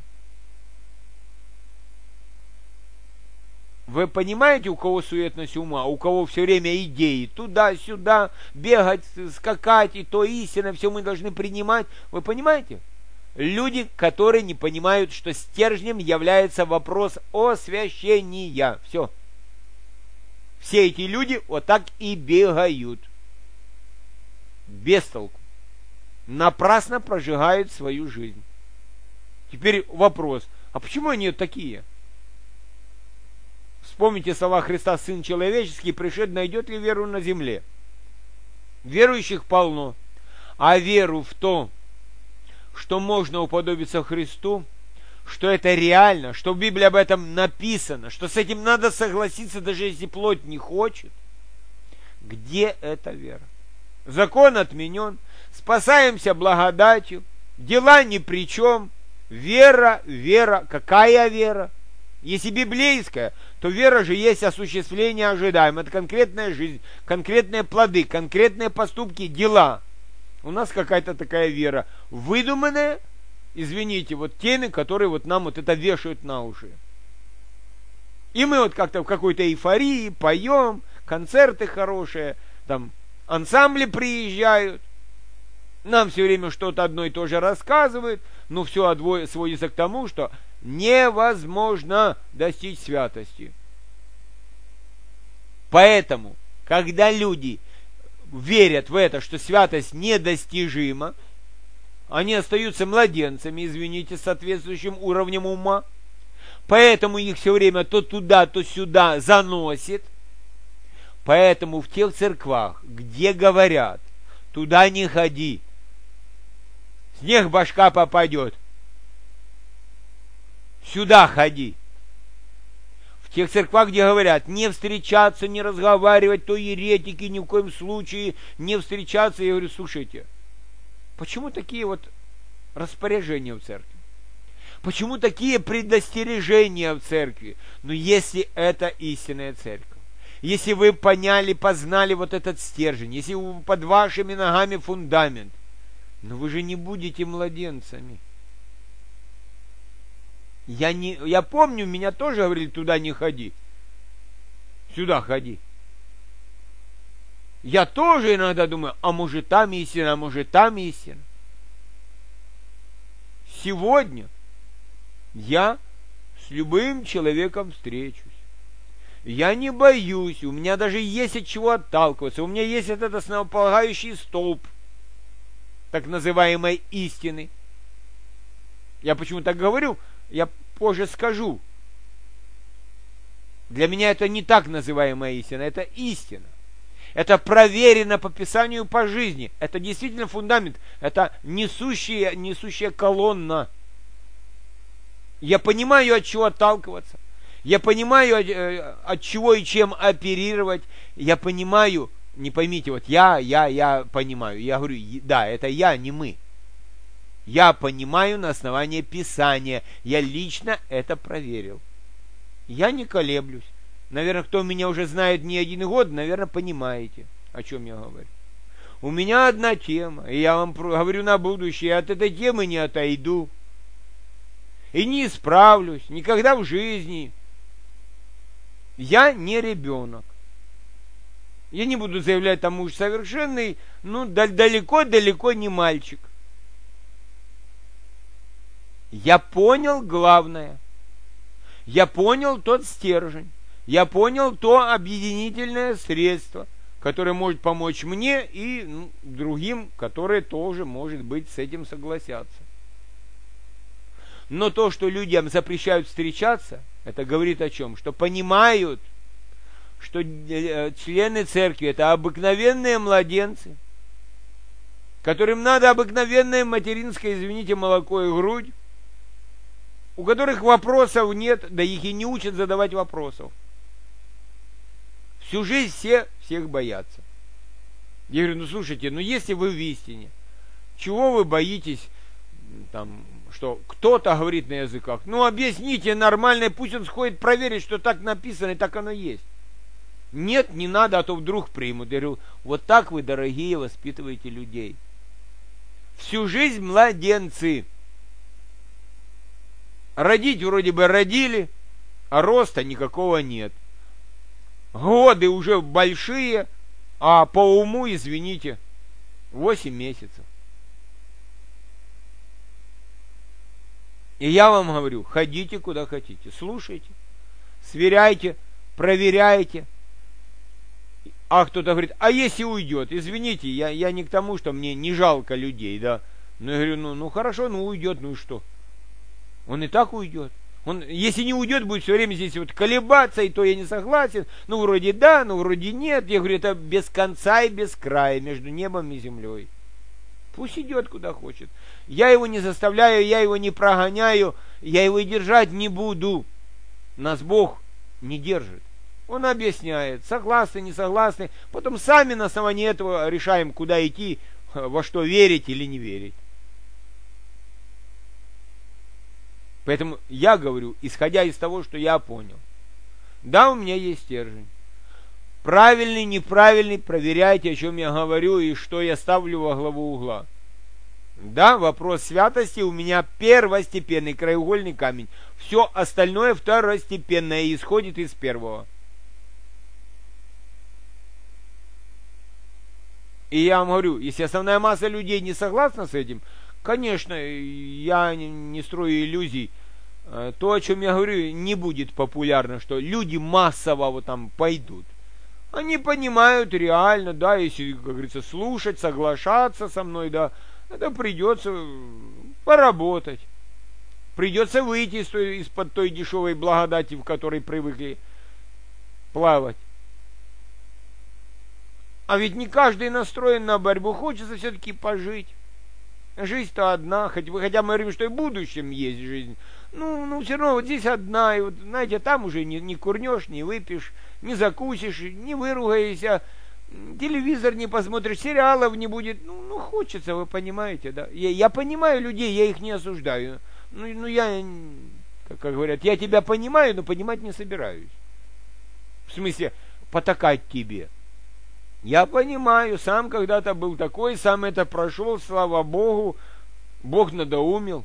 Вы понимаете, у кого суетность ума, у кого все время идеи, туда-сюда, бегать, скакать, и то истина, все мы должны принимать. Вы понимаете? Люди, которые не понимают, что стержнем является вопрос освящения. Все. Все эти люди вот так и бегают. Без толку. Напрасно прожигают свою жизнь. Теперь вопрос, а почему они такие? Вспомните слова Христа: Сын человеческий пришед, найдет ли веру на земле? Верующих полно. А веру в то, что можно уподобиться Христу, что это реально, что в Библии об этом написано, что с этим надо согласиться, даже если плоть не хочет. Где эта вера? Закон отменен, спасаемся благодатью, дела ни при чем. Вера, вера. Какая вера? Если библейская, то вера же есть осуществление ожидаемого. Это конкретная жизнь, конкретные плоды, конкретные поступки, дела. У нас какая-то такая вера выдуманная, извините, вот теми, которые вот нам вот это вешают на уши. И мы вот как-то в какой-то эйфории поем, концерты хорошие, там ансамбли приезжают, нам все время что-то одно и то же рассказывают, но все сводится к тому, что невозможно достичь святости. Поэтому, когда люди верят в это, что святость недостижима, они остаются младенцами, извините, с соответствующим уровнем ума. Поэтому их все время то туда, то сюда заносит. Поэтому в тех церквах, где говорят, туда не ходи, снег башка попадет, сюда ходи. В тех церквах, где говорят, не встречаться, не разговаривать, то еретики, ни в коем случае не встречаться, я говорю, слушайте, почему такие вот распоряжения в церкви? Почему такие предостережения в церкви? Но если это истинная церковь, если вы поняли, познали вот этот стержень, если под вашими ногами фундамент, но вы же не будете младенцами. Я помню, меня тоже говорили, туда не ходи, сюда ходи. Я тоже иногда думаю, а может там истина, а может там истина. Сегодня я с любым человеком встречусь. Я не боюсь, у меня даже есть от чего отталкиваться. У меня есть этот основополагающий столб так называемой истины. Я почему так говорю? Я позже скажу. Для меня это не так называемая истина, это истина. Это проверено по Писанию, по жизни. Это действительно фундамент. Это несущая колонна. Я понимаю, от чего отталкиваться. Я понимаю, от чего и чем оперировать. Я понимаю, не поймите, вот я понимаю. Я говорю, да, это я, не мы. Я понимаю на основании Писания. Я лично это проверил. Я не колеблюсь. Наверное, кто меня уже знает не один год, наверное, понимаете, о чем я говорю. У меня одна тема, и я вам говорю на будущее, от этой темы не отойду. И не исправлюсь никогда в жизни. Я не ребенок. Я не буду заявлять, там муж совершенный, ну, далеко-далеко не мальчик. Я понял главное. Я понял тот стержень. Я понял то объединительное средство, которое может помочь мне и другим, которые тоже, может быть, с этим согласятся. Но то, что людям запрещают встречаться, это говорит о чем? Что понимают, что члены церкви это обыкновенные младенцы, которым надо обыкновенное материнское, извините, молоко и грудь, у которых вопросов нет, да их и не учат задавать вопросов. Всю жизнь всех боятся. Я говорю, ну слушайте, ну если вы в истине, чего вы боитесь, там, что кто-то говорит на языках? Ну объясните нормально, пусть он сходит проверить, что так написано и так оно есть. Нет, не надо, а то вдруг примут. Я говорю, вот так вы, дорогие, воспитываете людей. Всю жизнь младенцы. Родить вроде бы родили, а роста никакого нет. Годы уже большие, а по уму, извините, 8 месяцев. И я вам говорю, ходите куда хотите, слушайте, сверяйте, проверяйте. А кто-то говорит, а если уйдет? Извините, я не к тому, что мне не жалко людей, да. Но я говорю, ну хорошо, ну уйдет, ну и что? Он и так уйдет. Он, если не уйдет, будет все время здесь вот колебаться, и то я не согласен. Ну, вроде да, ну, вроде нет. Я говорю, это без конца и без края, между небом и землей. Пусть идет куда хочет. Я его не заставляю, я его не прогоняю, я его и держать не буду. Нас Бог не держит. Он объясняет, согласны, не согласны. Потом сами на основании этого решаем, куда идти, во что верить или не верить. Поэтому я говорю, исходя из того, что я понял. Да, у меня есть стержень. Правильный, неправильный, проверяйте, о чем я говорю и что я ставлю во главу угла. Да, вопрос святости у меня первостепенный, краеугольный камень. Все остальное второстепенное исходит из первого. И я вам говорю, если основная масса людей не согласна с этим, конечно, я не строю иллюзий. То, о чем я говорю, не будет популярно, что люди массово вот там пойдут. Они понимают реально, да, если, как говорится, слушать, соглашаться со мной, да, это придется поработать. Придется выйти из-под той дешевой благодати, в которой привыкли плавать. А ведь не каждый настроен на борьбу, хочется все-таки пожить. Жизнь-то одна, хотя мы говорим, что и в будущем есть жизнь. Ну, все равно вот здесь одна, и вот, знаете, там уже не курнешь, не выпьешь, не закусишь, не выругаешься, телевизор не посмотришь, сериалов не будет. Ну хочется, вы понимаете, да. Я понимаю людей, я их не осуждаю. Ну я, как говорят, я тебя понимаю, но понимать не собираюсь. В смысле, потакать тебе. Я понимаю, сам когда-то был такой, сам это прошел, слава Богу, Бог надоумил.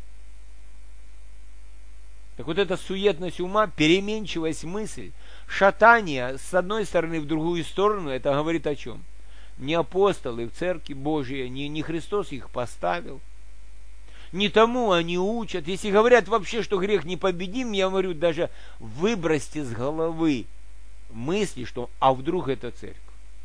Так вот эта суетность ума, переменчивость мысль, шатание с одной стороны в другую сторону, это говорит о чем? Не апостолы в церкви Божией, не Христос их поставил. Не тому они учат. Если говорят вообще, что грех непобедим, я говорю, даже выбросьте с головы мысли, что а вдруг это церковь.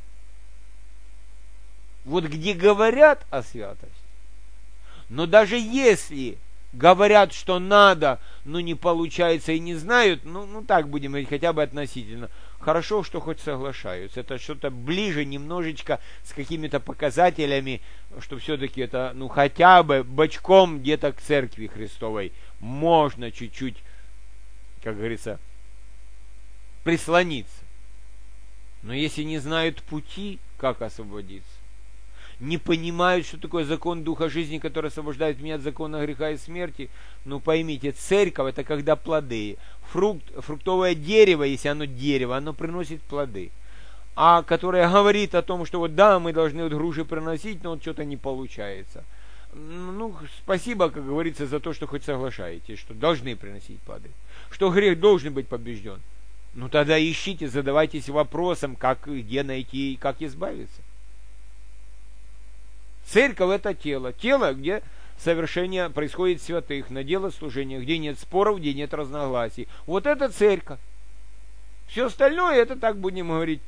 Вот где говорят о святости, но даже если говорят, что надо, но не получается и не знают, ну так будем говорить, хотя бы относительно. Хорошо, что хоть соглашаются. Это что-то ближе немножечко с какими-то показателями, что все-таки это, хотя бы бочком где-то к церкви Христовой можно чуть-чуть, как говорится, прислониться. Но если не знают пути, как освободиться, не понимают, что такое закон Духа жизни, который освобождает меня от закона греха и смерти, ну поймите, церковь — это когда плоды. Фруктовое дерево, если оно дерево, оно приносит плоды. А которое говорит о том, что вот да, мы должны вот груши приносить, но вот что-то не получается. Ну, спасибо, как говорится, за то, что хоть соглашаетесь, что должны приносить плоды. Что грех должен быть побежден. Ну тогда ищите, задавайтесь вопросом, как, где найти и как избавиться. Церковь — это тело. Тело, где совершение происходит святых, на дело служения, где нет споров, где нет разногласий. Вот это церковь. Все остальное — это, так будем говорить,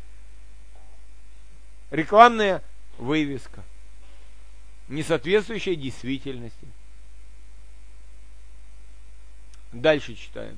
рекламная вывеска, не соответствующая действительности. Дальше читаем.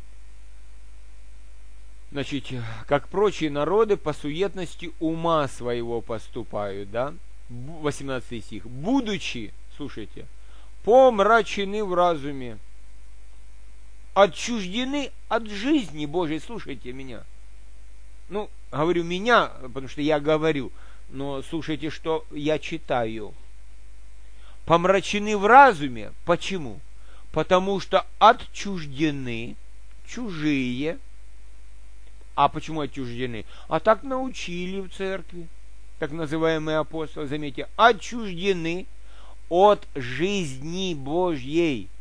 Значит, как прочие народы по суетности ума своего поступают, да? 18 стих. Будучи, слушайте, помрачены в разуме, отчуждены от жизни Божией. Слушайте меня. Ну, говорю меня, потому что я говорю, но слушайте, что я читаю. Помрачены в разуме. Почему? Потому что отчуждены, чужие. А почему отчуждены? А так научили в церкви. Так называемые апостолы, заметьте, отчуждены от жизни Божьей.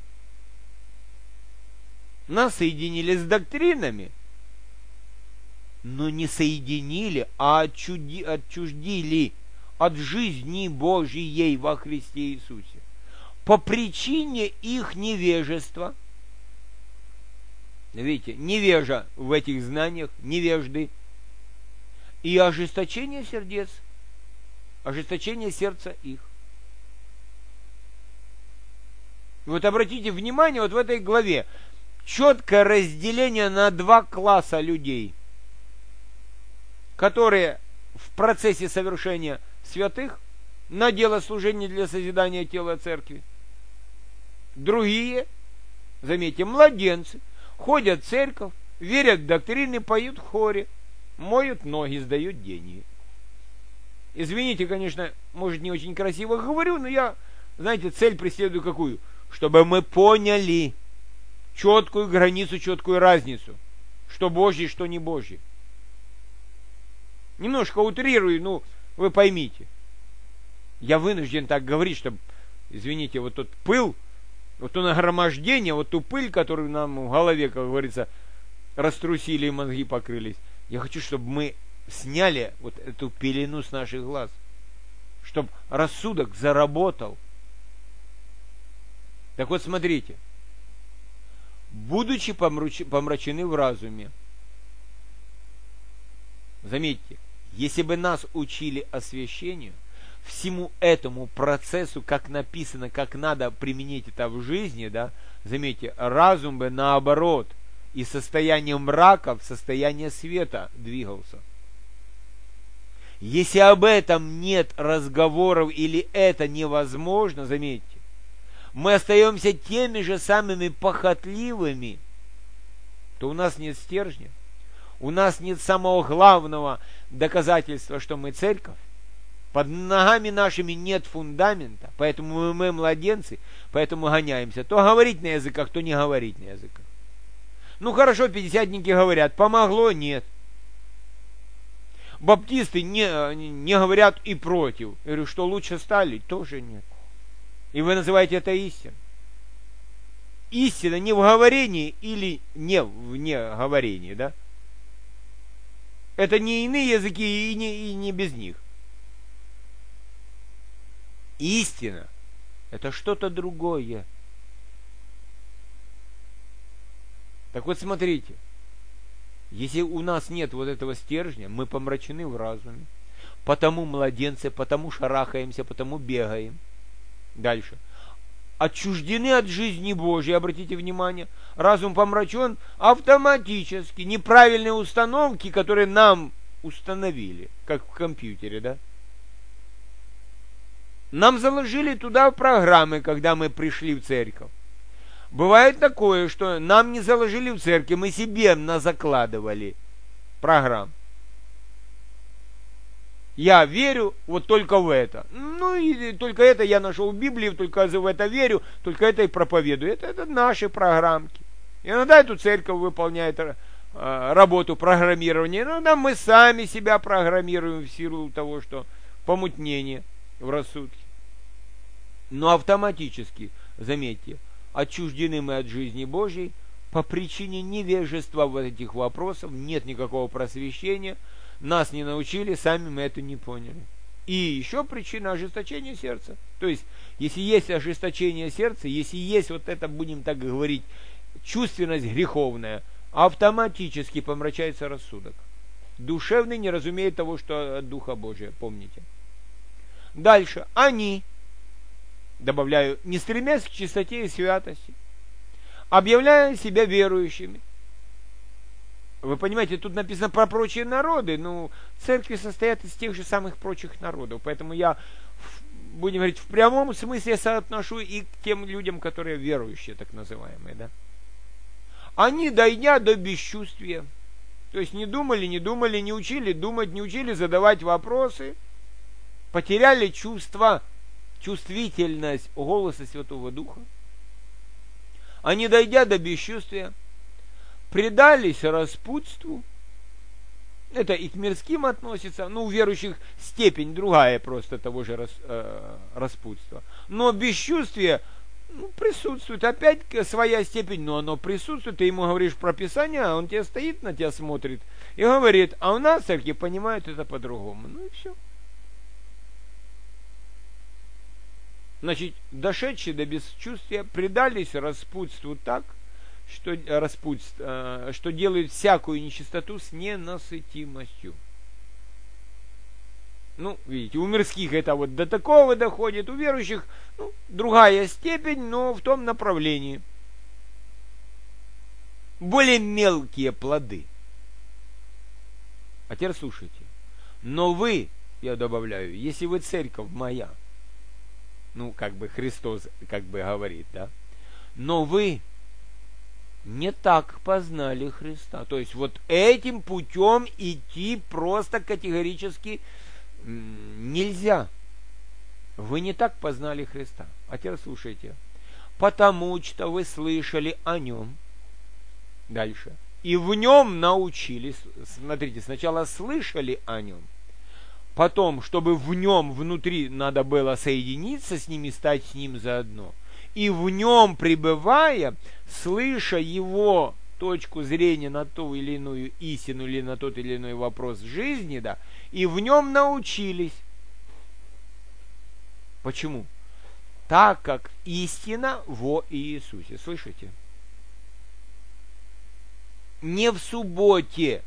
Нас соединили с доктринами, но не соединили, а отчуждили от жизни Божьей во Христе Иисусе. По причине их невежества, видите, невежа в этих знаниях, невежды, и ожесточение сердец, ожесточение сердца их. Вот обратите внимание, вот в этой главе четкое разделение на два класса людей, которые в процессе совершения святых на дело служения для созидания тела церкви. Другие, заметьте, младенцы, ходят в церковь, верят в доктрины, поют в хоре, моют ноги, сдают деньги. Извините, конечно, может, не очень красиво говорю, но я, знаете, цель преследую какую? Чтобы мы поняли четкую границу, четкую разницу, что Божье, что не Божье. Немножко утрирую, ну, вы поймите. Я вынужден так говорить, чтобы, извините, вот тот пыл, вот то нагромождение, вот ту пыль, которую нам в голове, как говорится, раструсили и мозги покрылись. Я хочу, чтобы мы сняли вот эту пелену с наших глаз, чтобы рассудок заработал. Так вот, смотрите. Будучи помрачены в разуме, заметьте, если бы нас учили освящению, всему этому процессу, как написано, как надо применить это в жизни, да, заметьте, разум бы наоборот из состояния мрака в состояние света двигался. Если об этом нет разговоров или это невозможно, заметьте, мы остаемся теми же самыми похотливыми, то у нас нет стержня, у нас нет самого главного доказательства, что мы церковь, под ногами нашими нет фундамента, поэтому мы младенцы, поэтому гоняемся. То говорить на языках, то не говорить на языках. Ну хорошо, пятидесятники говорят, помогло, нет. Баптисты не говорят и против. Я говорю, что лучше стали, тоже нет. И вы называете это истиной. Истина не в говорении или не в неговорении, да? Это не иные языки и не без них. Истина – это что-то другое. Так вот, смотрите. Если у нас нет вот этого стержня, мы помрачены в разуме. Потому младенцы, потому шарахаемся, потому бегаем. Дальше. Отчуждены от жизни Божьей, обратите внимание. Разум помрачен автоматически. Неправильные установки, которые нам установили, как в компьютере, да? Нам заложили туда программы, когда мы пришли в церковь. Бывает такое, что нам не заложили в церкви, мы себе закладывали программ. Я верю вот только в это. Ну и только это я нашел в Библии, только в это верю, только это и проповедую. Это наши программки. Иногда эту церковь выполняет работу программирования, иногда мы сами себя программируем в силу того, что помутнение в рассудке. Но автоматически, заметьте, отчуждены мы от жизни Божьей по причине невежества в этих вопросах, нет никакого просвещения, нас не научили, сами мы это не поняли. И еще причина ожесточения сердца. То есть, если есть ожесточение сердца, если есть вот это, будем так говорить, чувственность греховная, автоматически помрачается рассудок. Душевный не разумеет того, что от Духа Божия, помните. Дальше. Они, добавляю, не стремясь к чистоте и святости, объявляя себя верующими. Вы понимаете, тут написано про прочие народы, но церкви состоят из тех же самых прочих народов, поэтому я, будем говорить, в прямом смысле соотношу и к тем людям, которые верующие, так называемые, да. Они, дойдя до бесчувствия, то есть не думали, не учили думать, не учили задавать вопросы, потеряли чувство, чувствительность голоса Святого Духа, они, дойдя до бесчувствия, предались распутству. Это и к мирским относится, ну, у верующих степень другая просто того же распутства. Но бесчувствие присутствует, опять своя степень, но оно присутствует. Ты ему говоришь про Писание, а он тебе стоит, на тебя смотрит и говорит, а у нас церкви понимают это по-другому. Ну и все. Значит, дошедшие до бесчувствия предались распутству так, что делают всякую нечистоту с ненасытимостью. Ну, видите, у мирских это вот до такого доходит, у верующих другая степень, но в том направлении. Более мелкие плоды. А теперь слушайте. Но вы, я добавляю, если вы церковь моя, как бы Христос говорит, да, но вы не так познали Христа. То есть вот этим путем идти просто категорически нельзя. Вы не так познали Христа. А теперь слушайте. Потому что вы слышали о Нем. Дальше. И в Нем научились. Смотрите, сначала слышали о Нем. Потом, чтобы в Нем внутри надо было соединиться с Ним и стать с Ним заодно. И в Нем пребывая, слыша Его точку зрения на ту или иную истину или на тот или иной вопрос жизни, да, и в Нем научились. Почему? Так как истина во Иисусе. Слышите? Не в субботе,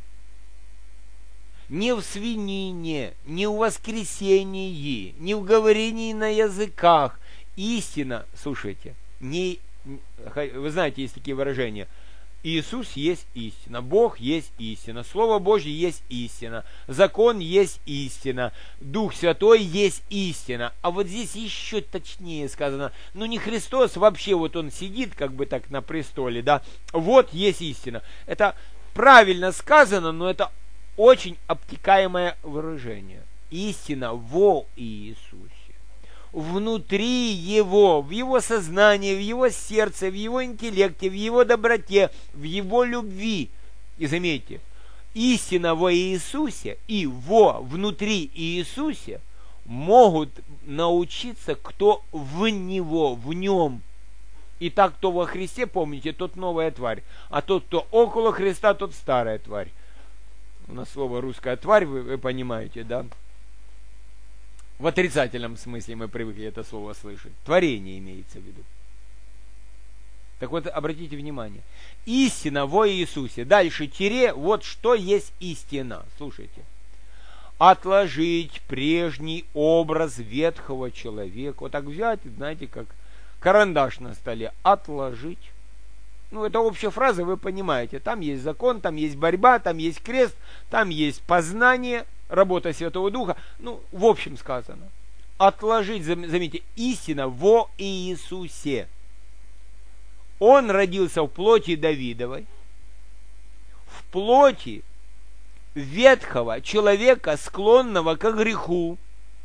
не в свинине, не в воскресении, не в говорении на языках. Истина, слушайте, вы знаете, есть такие выражения. Иисус есть истина, Бог есть истина, Слово Божье есть истина, закон есть истина, Дух Святой есть истина. А вот здесь еще точнее сказано, не Христос, вообще вот Он сидит как бы так на престоле, да, вот есть истина. Это правильно сказано, но это очень обтекаемое выражение. Истина во Иисусе. Внутри Его, в Его сознании, в Его сердце, в Его интеллекте, в Его доброте, в Его любви. И заметьте, истина во Иисусе и внутри Иисусе могут научиться, кто в Него, в Нем. И так, кто во Христе, помните, тот новая тварь, а тот, кто около Христа, тот старая тварь. У нас слово русская тварь, вы понимаете, да? В отрицательном смысле мы привыкли это слово слышать. Творение имеется в виду. Так вот, обратите внимание. Истина во Иисусе. Дальше тире, вот что есть истина. Слушайте. Отложить прежний образ ветхого человека. Вот так взять, знаете, как карандаш на столе. Отложить. Это общая фраза, вы понимаете. Там есть закон, там есть борьба, там есть крест, там есть познание, работа Святого Духа. В общем сказано. Отложить, заметьте, истина во Иисусе. Он родился в плоти Давидовой, в плоти ветхого человека, склонного к греху,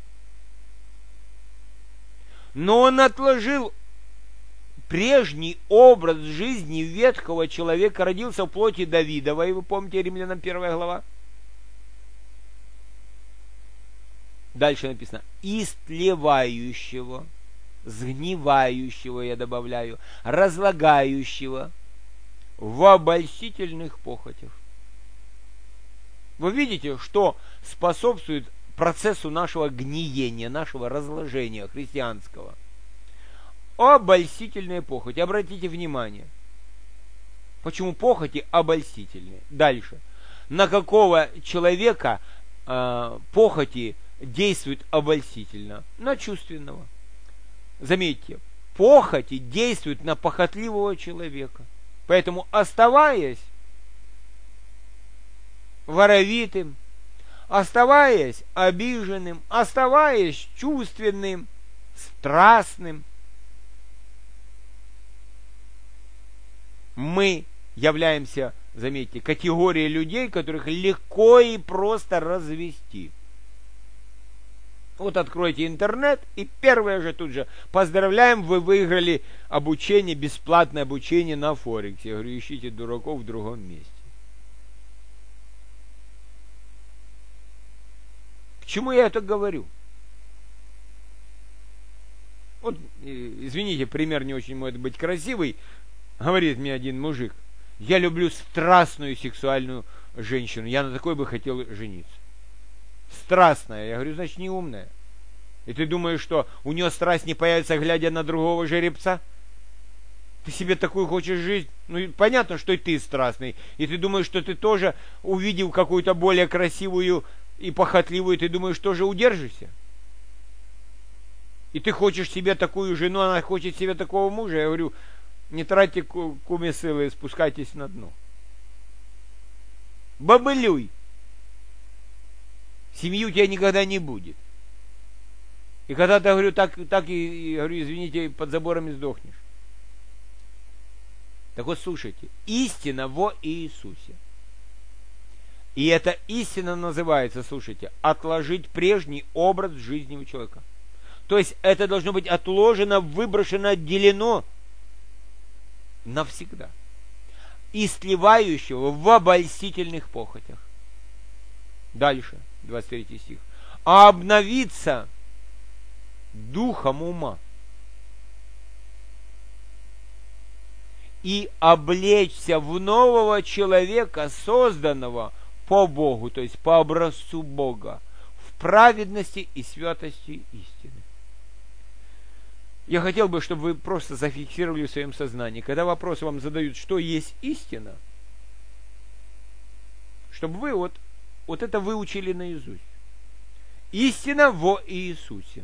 но он отложил прежний образ жизни ветхого человека, родился в плоти Давидовой, вы помните, Римлянам 1 глава? Дальше написано, истлевающего, сгнивающего, я добавляю, разлагающего в обольстительных похотях. Вы видите, что способствует процессу нашего гниения, нашего разложения христианского? Обольстительные похоти. Обратите внимание. Почему похоти обольстительные? Дальше. На какого человека похоти действуют обольстительно? На чувственного. Заметьте, похоти действуют на похотливого человека. Поэтому, оставаясь воровитым, оставаясь обиженным, оставаясь чувственным, страстным, мы являемся, заметьте, категорией людей, которых легко и просто развести. Вот откройте интернет, и первое же тут же: поздравляем, вы выиграли обучение, бесплатное обучение на Форексе. Я говорю, ищите дураков в другом месте. К чему я это говорю? Вот, извините, пример не очень может быть красивый. Говорит мне один мужик: я люблю страстную сексуальную женщину, я на такой бы хотел жениться. Страстная. Я говорю, значит, не умная. И ты думаешь, что у нее страсть не появится, глядя на другого жеребца? Ты себе такую хочешь жизнь? Ну, понятно, что и ты страстный. И ты думаешь, что ты тоже, увидев какую-то более красивую и похотливую, ты думаешь, тоже удержишься? И ты хочешь себе такую жену, она хочет себе такого мужа. Я говорю, не тратьте куме силы, спускайтесь на дно. Бабылюй. Семьи у тебя никогда не будет. И когда-то, говорю, так и говорю, извините, под забором и сдохнешь. Так вот, слушайте, истина во Иисусе. И эта истина называется, слушайте, отложить прежний образ жизни у человека. То есть это должно быть отложено, выброшено, отделено навсегда. Истлевающего в обольстительных похотях. Дальше, 23 стих. А обновиться духом ума и облечься в нового человека, созданного по Богу, то есть по образцу Бога, в праведности и святости истины. Я хотел бы, чтобы вы просто зафиксировали в своем сознании, когда вопросы вам задают, что есть истина, чтобы вы вот это выучили наизусть. Истина во Иисусе.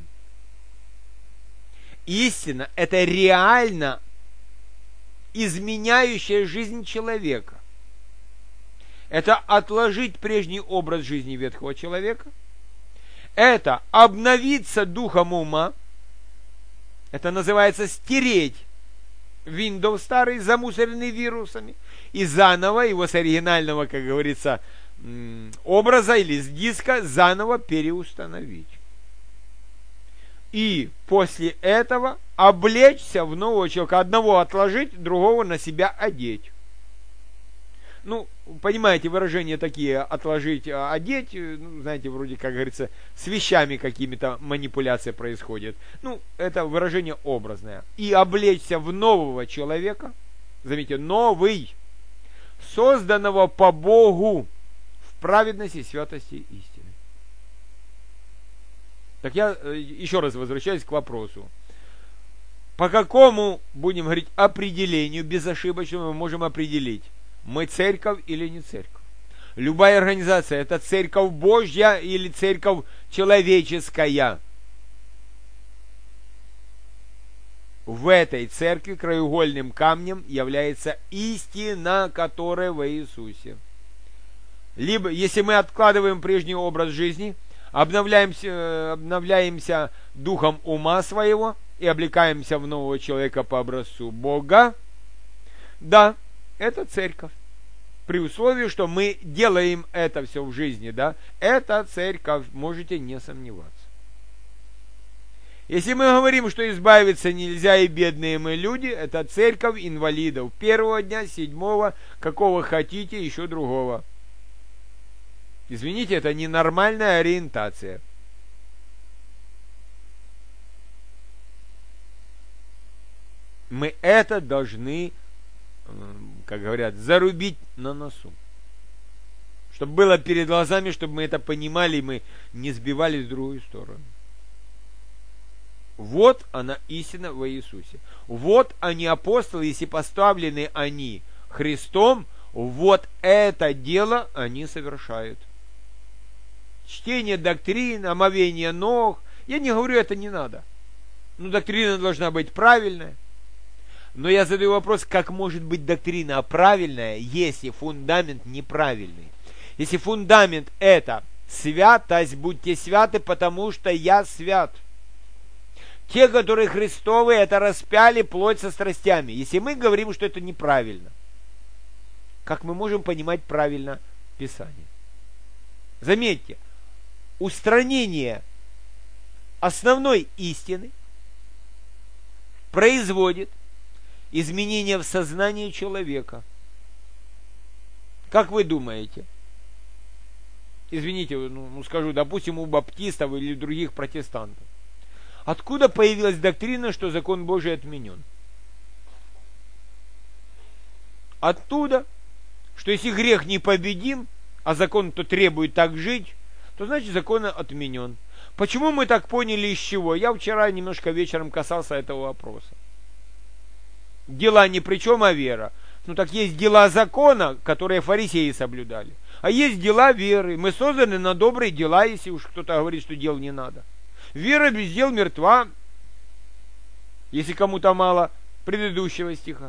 Истина – это реально изменяющая жизнь человека. Это отложить прежний образ жизни ветхого человека. Это обновиться духом ума. Это называется стереть Windows старый, замусоренный вирусами, и заново его с оригинального, как говорится, образа или с диска заново переустановить. И после этого облечься в нового человека. Одного отложить, другого на себя одеть. Ну, понимаете, выражения такие: отложить, одеть, ну, знаете, вроде, как говорится, с вещами какими-то манипуляция происходит. Ну, это выражение образное. И облечься в нового человека, заметьте, новый, созданного по Богу в праведности, святости, истины. Так я еще раз возвращаюсь к вопросу. По какому, будем говорить, определению безошибочному мы можем определить, мы церковь или не церковь? Любая организация – это церковь Божья или церковь человеческая. В этой церкви краеугольным камнем является истина, которая во Иисусе. Либо, если мы откладываем прежний образ жизни, обновляемся духом ума своего и облекаемся в нового человека по образцу Бога, Да, это церковь. При условии, что мы делаем это все в жизни, да, это церковь, можете не сомневаться. Если мы говорим, что избавиться нельзя и бедные мы люди, это церковь инвалидов первого дня, седьмого, какого хотите, еще другого. Извините, это ненормальная ориентация. Мы это должны, как говорят, зарубить на носу. Чтобы было перед глазами, чтобы мы это понимали, и мы не сбивались в другую сторону. Вот она истина во Иисусе. Вот они апостолы, если поставлены они Христом, вот это дело они совершают. Чтение доктрин, омовение ног. Я не говорю, это не надо. Но доктрина должна быть правильная. Но я задаю вопрос, как может быть доктрина правильная, если фундамент неправильный? Если фундамент это святость, будьте святы, потому что я свят. Те, которые Христовы, это распяли плоть со страстями. Если мы говорим, что это неправильно, как мы можем понимать правильно Писание? Заметьте, устранение основной истины производит изменения в сознании человека. Как вы думаете? Извините, скажу, допустим, у баптистов или других протестантов. Откуда появилась доктрина, что закон Божий отменен? Оттуда, что если грех непобедим, а закон-то требует так жить, то значит закон отменен. Почему мы так поняли, из чего? Я вчера немножко вечером касался этого вопроса. Дела ни при чем, а вера. Ну так есть дела закона, которые фарисеи соблюдали. А есть дела веры. Мы созданы на добрые дела, если уж кто-то говорит, что дел не надо. Вера без дел мертва, если кому-то мало предыдущего стиха.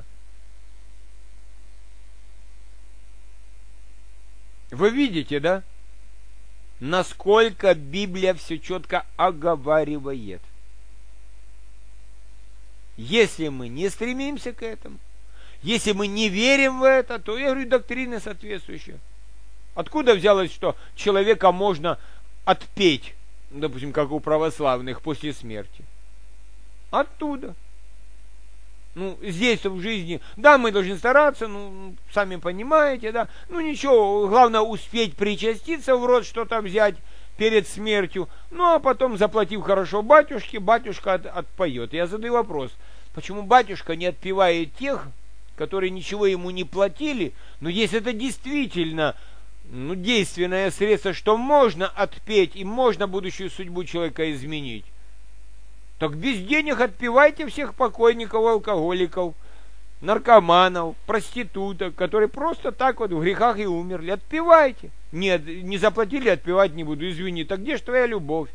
Вы видите, да? Насколько Библия все четко оговаривает. Если мы не стремимся к этому, если мы не верим в это, то, я говорю, доктрины соответствующие. Откуда взялось, что человека можно отпеть, допустим, как у православных, после смерти? Оттуда. Здесь в жизни, да, мы должны стараться, сами понимаете, да, ничего, главное успеть причаститься в рот, что-то взять перед смертью, а потом, заплатив хорошо батюшке, батюшка отпоет. Я задаю вопрос, почему батюшка не отпевает тех, которые ничего ему не платили, но если это действительно действенное средство, что можно отпеть и можно будущую судьбу человека изменить, так без денег отпевайте всех покойников, алкоголиков, наркоманов, проституток, которые просто так вот в грехах и умерли. Отпевайте. Нет, не заплатили, отпевать не буду, извини. Так где ж твоя любовь?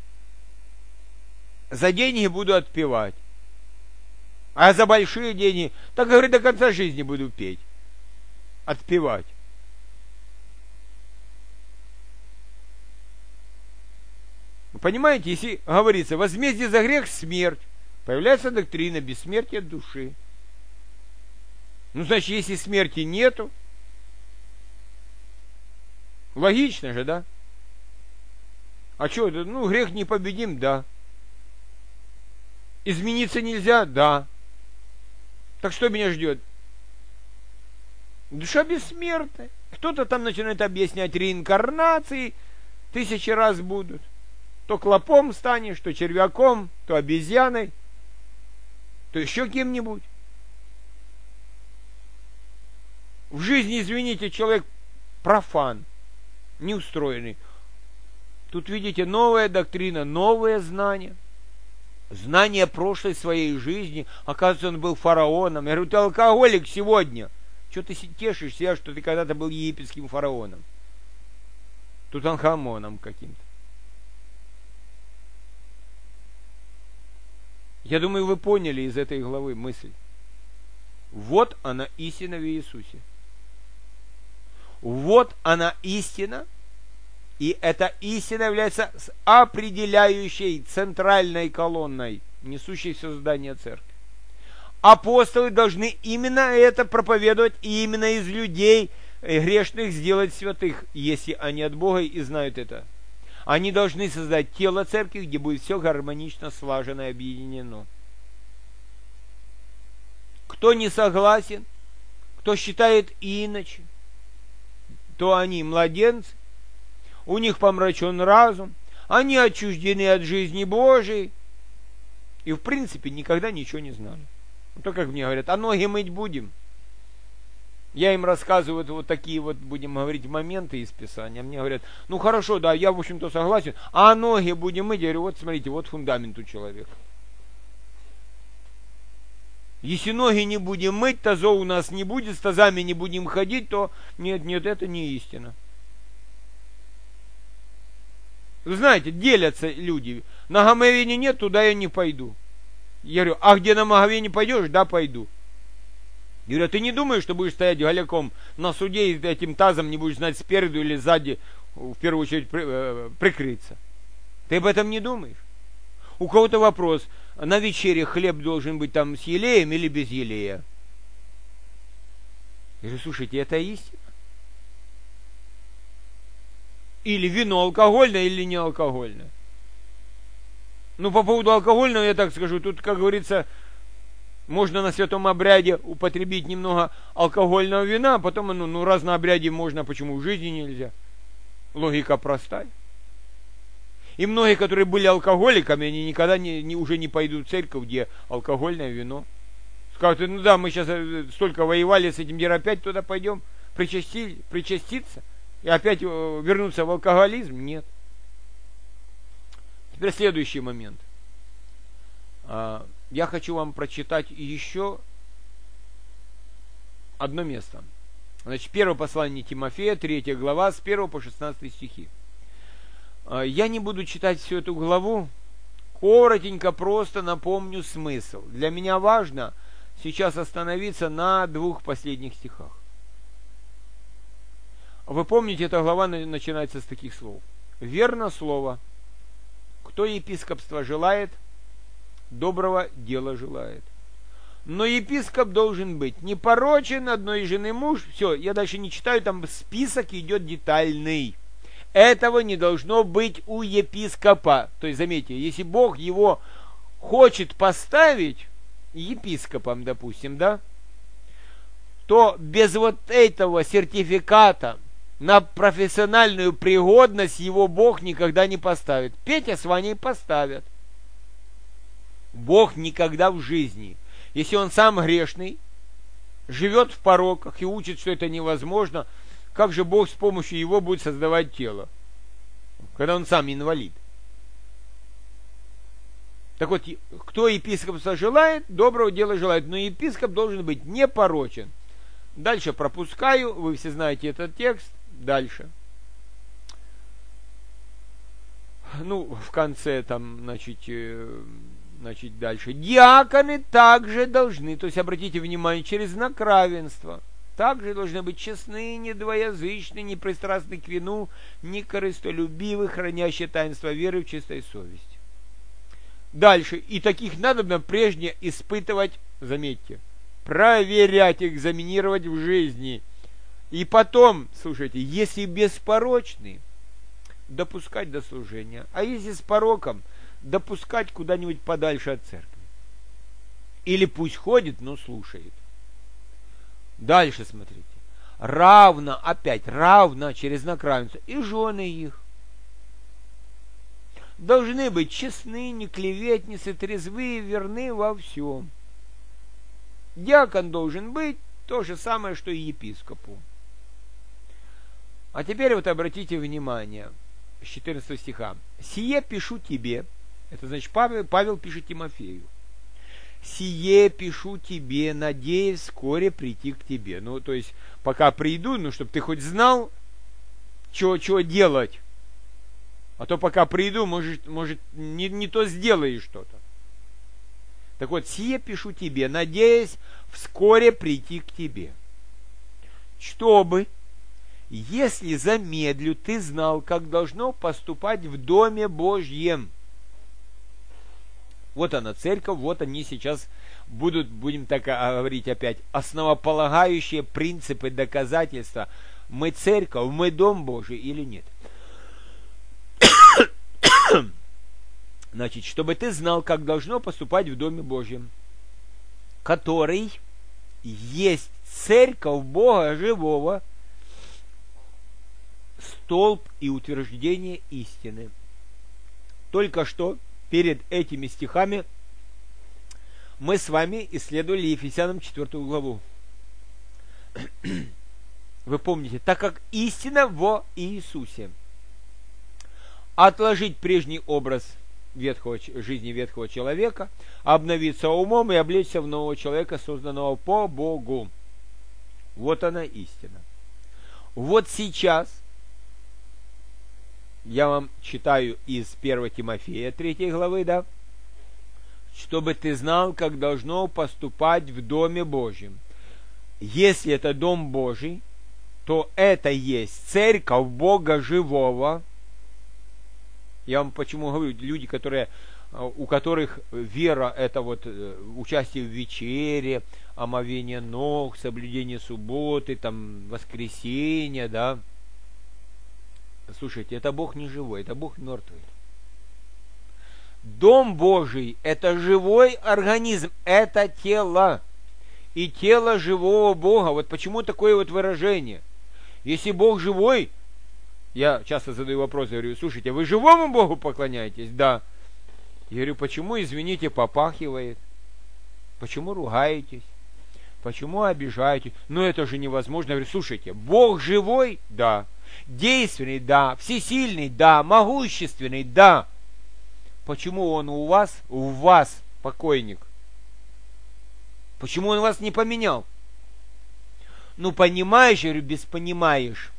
За деньги буду отпевать. А за большие деньги, так, говорит, до конца жизни буду петь. Отпевать. Понимаете, если говорится, возмездие за грех — смерть, появляется доктрина бессмертия души. Значит, если смерти нету, логично же, да? А что это? Грех непобедим, да. Измениться нельзя, да. Так что меня ждет? Душа бессмертная. Кто-то там начинает объяснять реинкарнации, 1000 раз будут. То клопом станешь, то червяком, то обезьяной, то еще кем-нибудь. В жизни, извините, человек профан, неустроенный. Тут, видите, новая доктрина, новые знания. Знание прошлой своей жизни. Оказывается, он был фараоном. Я говорю, ты алкоголик сегодня. Что ты тешишь себя, что ты когда-то был египетским фараоном? Тутанхамоном каким-то. Я думаю, вы поняли из этой главы мысль. Вот она истина в Иисусе. Вот она истина, и эта истина является определяющей центральной колонной, несущей все здание церкви. Апостолы должны именно это проповедовать и именно из людей грешных сделать святых, если они от Бога и знают это. Они должны создать тело церкви, где будет все гармонично, слажено и объединено. Кто не согласен, кто считает иначе, то они младенцы, у них помрачен разум, они отчуждены от жизни Божией и, в принципе, никогда ничего не знали. То, как мне говорят, а ноги мыть будем? Я им рассказываю вот такие вот, будем говорить, моменты из Писания. Мне говорят, ну хорошо, да, я, в общем-то, согласен, а ноги будем мыть? Я говорю, вот смотрите, вот фундамент у человека. Если ноги не будем мыть, тазов у нас не будет, с тазами не будем ходить, то нет, это не истина. Вы знаете, делятся люди. На омовение нет, туда я не пойду. Я говорю, а где на омовение пойдешь? Да, пойду. Я говорю, а ты не думаешь, что будешь стоять голяком на суде и этим тазом не будешь знать спереду или сзади, в первую очередь, прикрыться? Ты об этом не думаешь? У кого-то вопрос, на вечере хлеб должен быть там с елеем или без елея? Я говорю, слушайте, это истина? Или вино алкогольное, или не алкогольное? Ну, по поводу алкогольного, я так скажу, тут, как говорится, можно на святом обряде употребить немного алкогольного вина, а потом, раз на обряде можно, почему в жизни нельзя? Логика простая. И многие, которые были алкоголиками, они никогда уже не пойдут в церковь, где алкогольное вино. Скажут, ну да, мы сейчас столько воевали с этим, теперь опять туда пойдем причаститься и опять вернуться в алкоголизм? Нет. Теперь следующий момент. Я хочу вам прочитать еще одно место. Значит, первое послание Тимофея, 3 глава, с 1 по 16 стихи. Я не буду читать всю эту главу, коротенько просто напомню смысл. Для меня важно сейчас остановиться на 2 последних стихах. Вы помните, эта глава начинается с таких слов. «Верно слово, кто епископства желает, доброго дела желает. Но епископ должен быть непорочен, одной жены муж». Все, я дальше не читаю, там список идет детальный. Этого не должно быть у епископа. То есть, заметьте, если Бог его хочет поставить епископом, допустим, да, то без вот этого сертификата на профессиональную пригодность его Бог никогда не поставит. Петя с Ваней поставят. Бог никогда в жизни, если он сам грешный, живет в пороках и учит, что это невозможно, как же Бог с помощью его будет создавать тело, когда он сам инвалид? Так вот, кто епископства желает, доброго дела желает, но епископ должен быть непорочен. Дальше пропускаю, вы все знаете этот текст. Дальше. В конце там, значит, дальше. Диаконы также должны, то есть, обратите внимание, через знак равенства, также должны быть честны, недвоязычны, не пристрастны к вину, не корыстолюбивы, хранящие таинство веры в чистой совести. Дальше. И таких надо прежде испытывать, заметьте, проверять, экзаменировать в жизни. И потом, слушайте, если беспорочный, допускать до служения. А если с пороком, допускать куда-нибудь подальше от церкви. Или пусть ходит, но слушает. Дальше смотрите. Равно, опять, равно через знак равенства. И жены их должны быть честны, не клеветницы, трезвые, верны во всем. Диакон должен быть то же самое, что и епископу. А теперь вот обратите внимание, с 14 стиха. «Сие пишу тебе», это значит Павел пишет Тимофею, «сие пишу тебе, надеясь вскоре прийти к тебе». То есть, пока приду, чтобы ты хоть знал, что делать. А то пока приду, может не то сделаешь что-то. Так вот, «сие пишу тебе, надеясь вскоре прийти к тебе, чтобы, если замедлю, ты знал, как должно поступать в Доме Божьем». Вот она церковь, вот они сейчас будем так говорить опять, основополагающие принципы, доказательства. Мы церковь, мы дом Божий или нет. Значит, чтобы ты знал, как должно поступать в Доме Божьем, который есть церковь Бога живого, столб и утверждение истины. Только что перед этими стихами мы с вами исследовали Ефесянам 4 главу. Вы помните, так как истина во Иисусе. Отложить прежний образ жизни ветхого человека, обновиться умом и облечься в нового человека, созданного по Богу. Вот она истина. Вот сейчас я вам читаю из 1 Тимофея 3 главы, да, чтобы ты знал, как должно поступать в Доме Божьем. Если это Дом Божий, то это есть церковь Бога живого. Я вам почему говорю, люди, у которых вера это вот участие в вечере, омовение ног, соблюдение субботы, там, воскресенье, да. Слушайте, это Бог не живой, это Бог мертвый. Дом Божий – это живой организм, это тело. И тело живого Бога. Вот почему такое вот выражение. Если Бог живой, я часто задаю вопрос, говорю, слушайте, вы живому Богу поклоняетесь? Да. Я говорю, почему, извините, попахивает? Почему ругаетесь? Почему обижаетесь? Ну это же невозможно. Я говорю, слушайте, Бог живой? Да. Действенный? Да. Всесильный? Да. Могущественный? Да. Почему он у вас покойник? Почему он вас не поменял? Ну, понимаешь, я говорю, без понимаешь.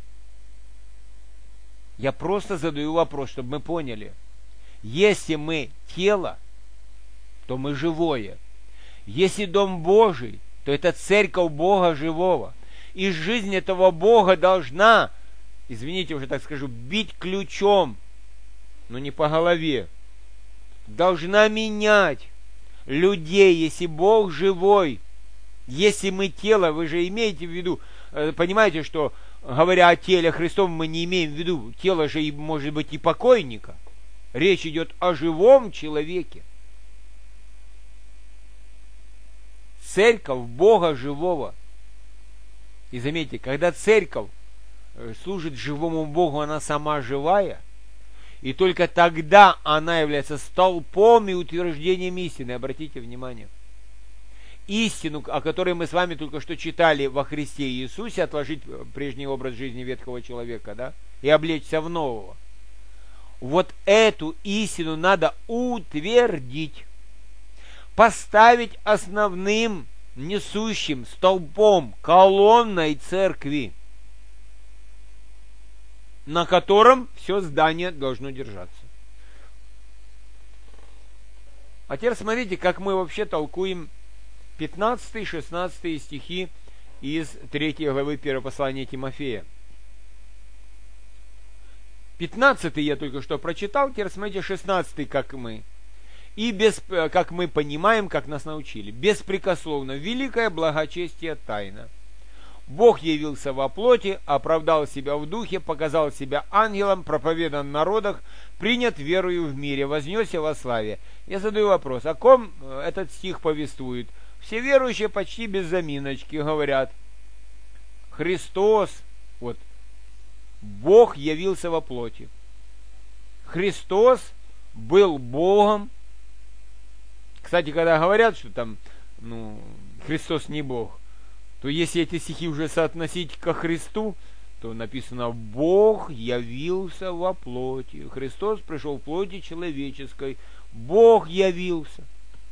Я просто задаю вопрос, чтобы мы поняли. Если мы тело, то мы живое. Если Дом Божий, то это церковь Бога живого. И жизнь этого Бога должна, извините, уже так скажу, бить ключом, но не по голове. Должна менять людей, если Бог живой. Если мы тело, вы же имеете в виду, понимаете, что говоря о теле Христовом, мы не имеем в виду тело же может быть и покойника. Речь идет о живом человеке. Церковь Бога живого. И заметьте, когда церковь служит живому Богу, она сама живая, и только тогда она является столпом и утверждением истины. Обратите внимание. Истину, о которой мы с вами только что читали во Христе Иисусе, отложить прежний образ жизни ветхого человека, да, и облечься в нового. Вот эту истину надо утвердить, поставить основным несущим столбом, колонной церкви, на котором все здание должно держаться. А теперь смотрите, как мы вообще толкуем 15-16 стихи из 3 главы 1 послания Тимофея. 15 я только что прочитал, теперь смотрите 16, как мы. И как мы понимаем, как нас научили. Беспрекословно, великое благочестие тайна. Бог явился во плоти, оправдал себя в духе, показал себя ангелом, проповедан в народах, принят верою в мире, вознесся во славе. Я задаю вопрос, о ком этот стих повествует? Все верующие почти без заминочки говорят: Христос, вот, Бог явился во плоти. Христос был Богом. Кстати, когда говорят, что там, Христос не Бог, то если эти стихи уже соотносить ко Христу, то написано: Бог явился во плоти. Христос пришел в плоти человеческой. Бог явился.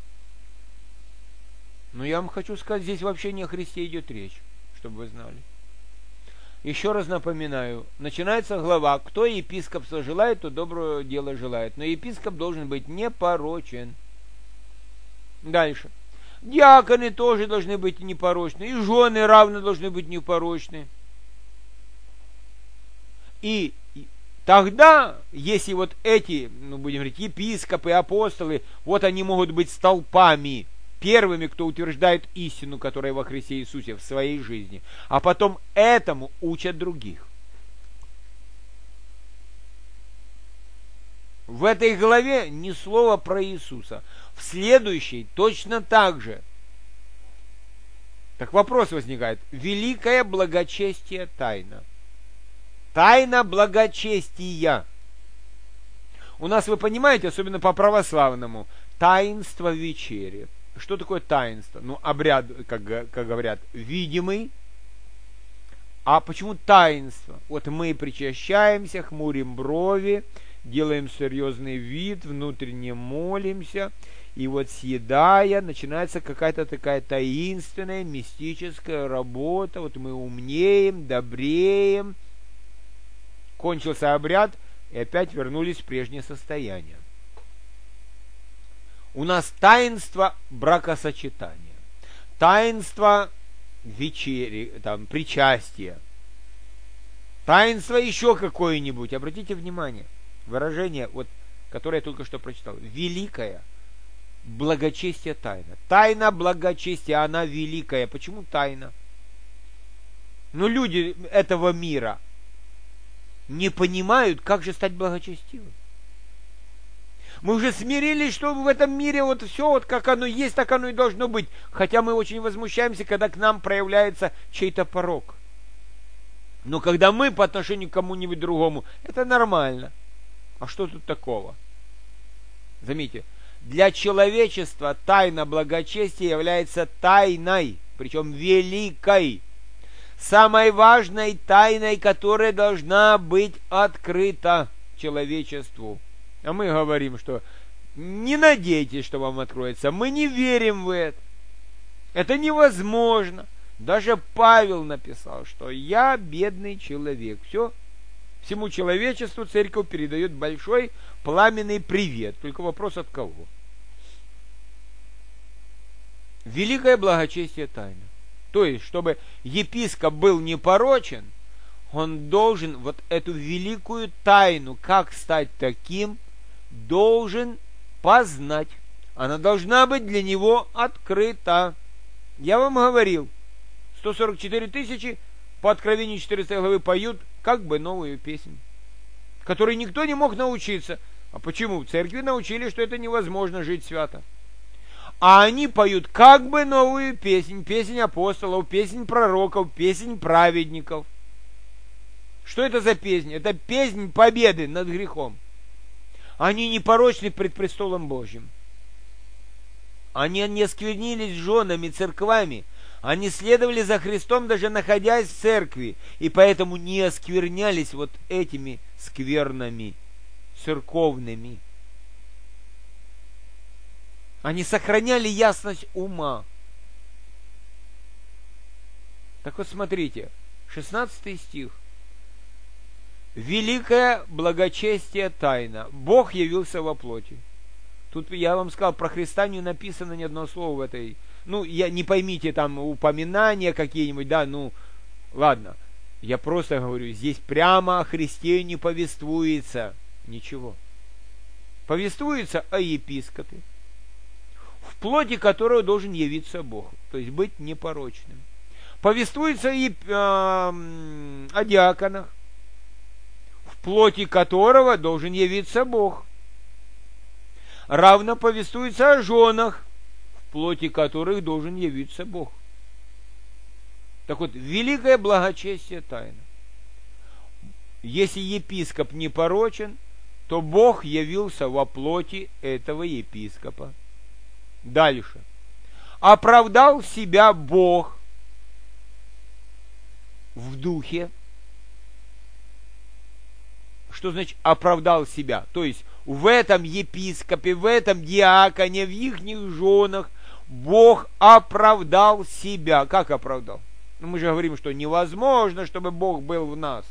Но я вам хочу сказать, здесь вообще не о Христе идет речь, чтобы вы знали. Еще раз напоминаю, начинается глава: кто епископство желает, то доброе дело желает. Но епископ должен быть непорочен. Дальше. Диаконы тоже должны быть непорочны. И жены равно должны быть непорочны. И тогда, если вот эти, будем говорить, епископы, апостолы, вот они могут быть столпами, первыми, кто утверждает истину, которая во Христе Иисусе в своей жизни, а потом этому учат других. В этой главе ни слова про Иисуса. В следующей точно так же. Так вопрос возникает. Великое благочестие тайна. Тайна благочестия. У нас, вы понимаете, особенно по православному, таинство вечери. Что такое таинство? Обряд, как говорят, видимый. А почему таинство? Вот мы причащаемся, хмурим брови, делаем серьезный вид, внутренне молимся, и вот съедая, начинается какая-то такая таинственная, мистическая работа, вот мы умнеем, добреем, кончился обряд, и опять вернулись в прежнее состояние. У нас таинство бракосочетания, таинство вечери, причастия, таинство еще какое-нибудь. Обратите внимание, выражение, которое я только что прочитал. Великое благочестие тайна. Тайна благочестия, она великая. Почему тайна? Люди этого мира не понимают, как же стать благочестивым. Мы уже смирились, что в этом мире все, как оно есть, так оно и должно быть. Хотя мы очень возмущаемся, когда к нам проявляется чей-то порок. Но когда мы по отношению к кому-нибудь другому, это нормально. А что тут такого? Заметьте, для человечества тайна благочестия является тайной, причем великой, самой важной тайной, которая должна быть открыта человечеству. А мы говорим, что не надейтесь, что вам откроется. Мы не верим в это. Это невозможно. Даже Павел написал, что я бедный человек. Все. Всему человечеству церковь передает большой пламенный привет. Только вопрос от кого? Великое благочестие тайна. То есть, чтобы епископ был непорочен, он должен эту великую тайну, как стать таким, должен познать. Она должна быть для него открыта. Я вам говорил, 144 тысячи по Откровению 14 главы поют как бы новую песнь, которой никто не мог научиться. А почему? В церкви научили, что это невозможно жить свято. А они поют как бы новую песнь, песнь апостолов, песнь пророков, песнь праведников. Что это за песнь? Это песнь победы над грехом. Они непорочны пред престолом Божьим. Они не осквернились женами, церквами. Они следовали за Христом, даже находясь в церкви. И поэтому не осквернялись этими сквернами церковными. Они сохраняли ясность ума. Так вот смотрите, 16 стих. Великое благочестие тайна. Бог явился во плоти. Тут я вам сказал, про Христа не написано ни одного слова в этой. Не поймите там упоминания какие-нибудь, ладно. Я просто говорю, здесь прямо о Христе не повествуется ничего. Повествуется о епископе, в плоти которого должен явиться Бог, то есть быть непорочным. Повествуется о диаконах, в плоти которого должен явиться Бог. Равно повествуется о женах, в плоти которых должен явиться Бог. Так вот, великое благочестие тайна. Если епископ непорочен, то Бог явился во плоти этого епископа. Дальше. Оправдал себя Бог в духе. Что значит оправдал себя? То есть в этом епископе, в этом диаконе, в их женах Бог оправдал себя. Как оправдал? Мы же говорим, что невозможно, чтобы Бог был в нас.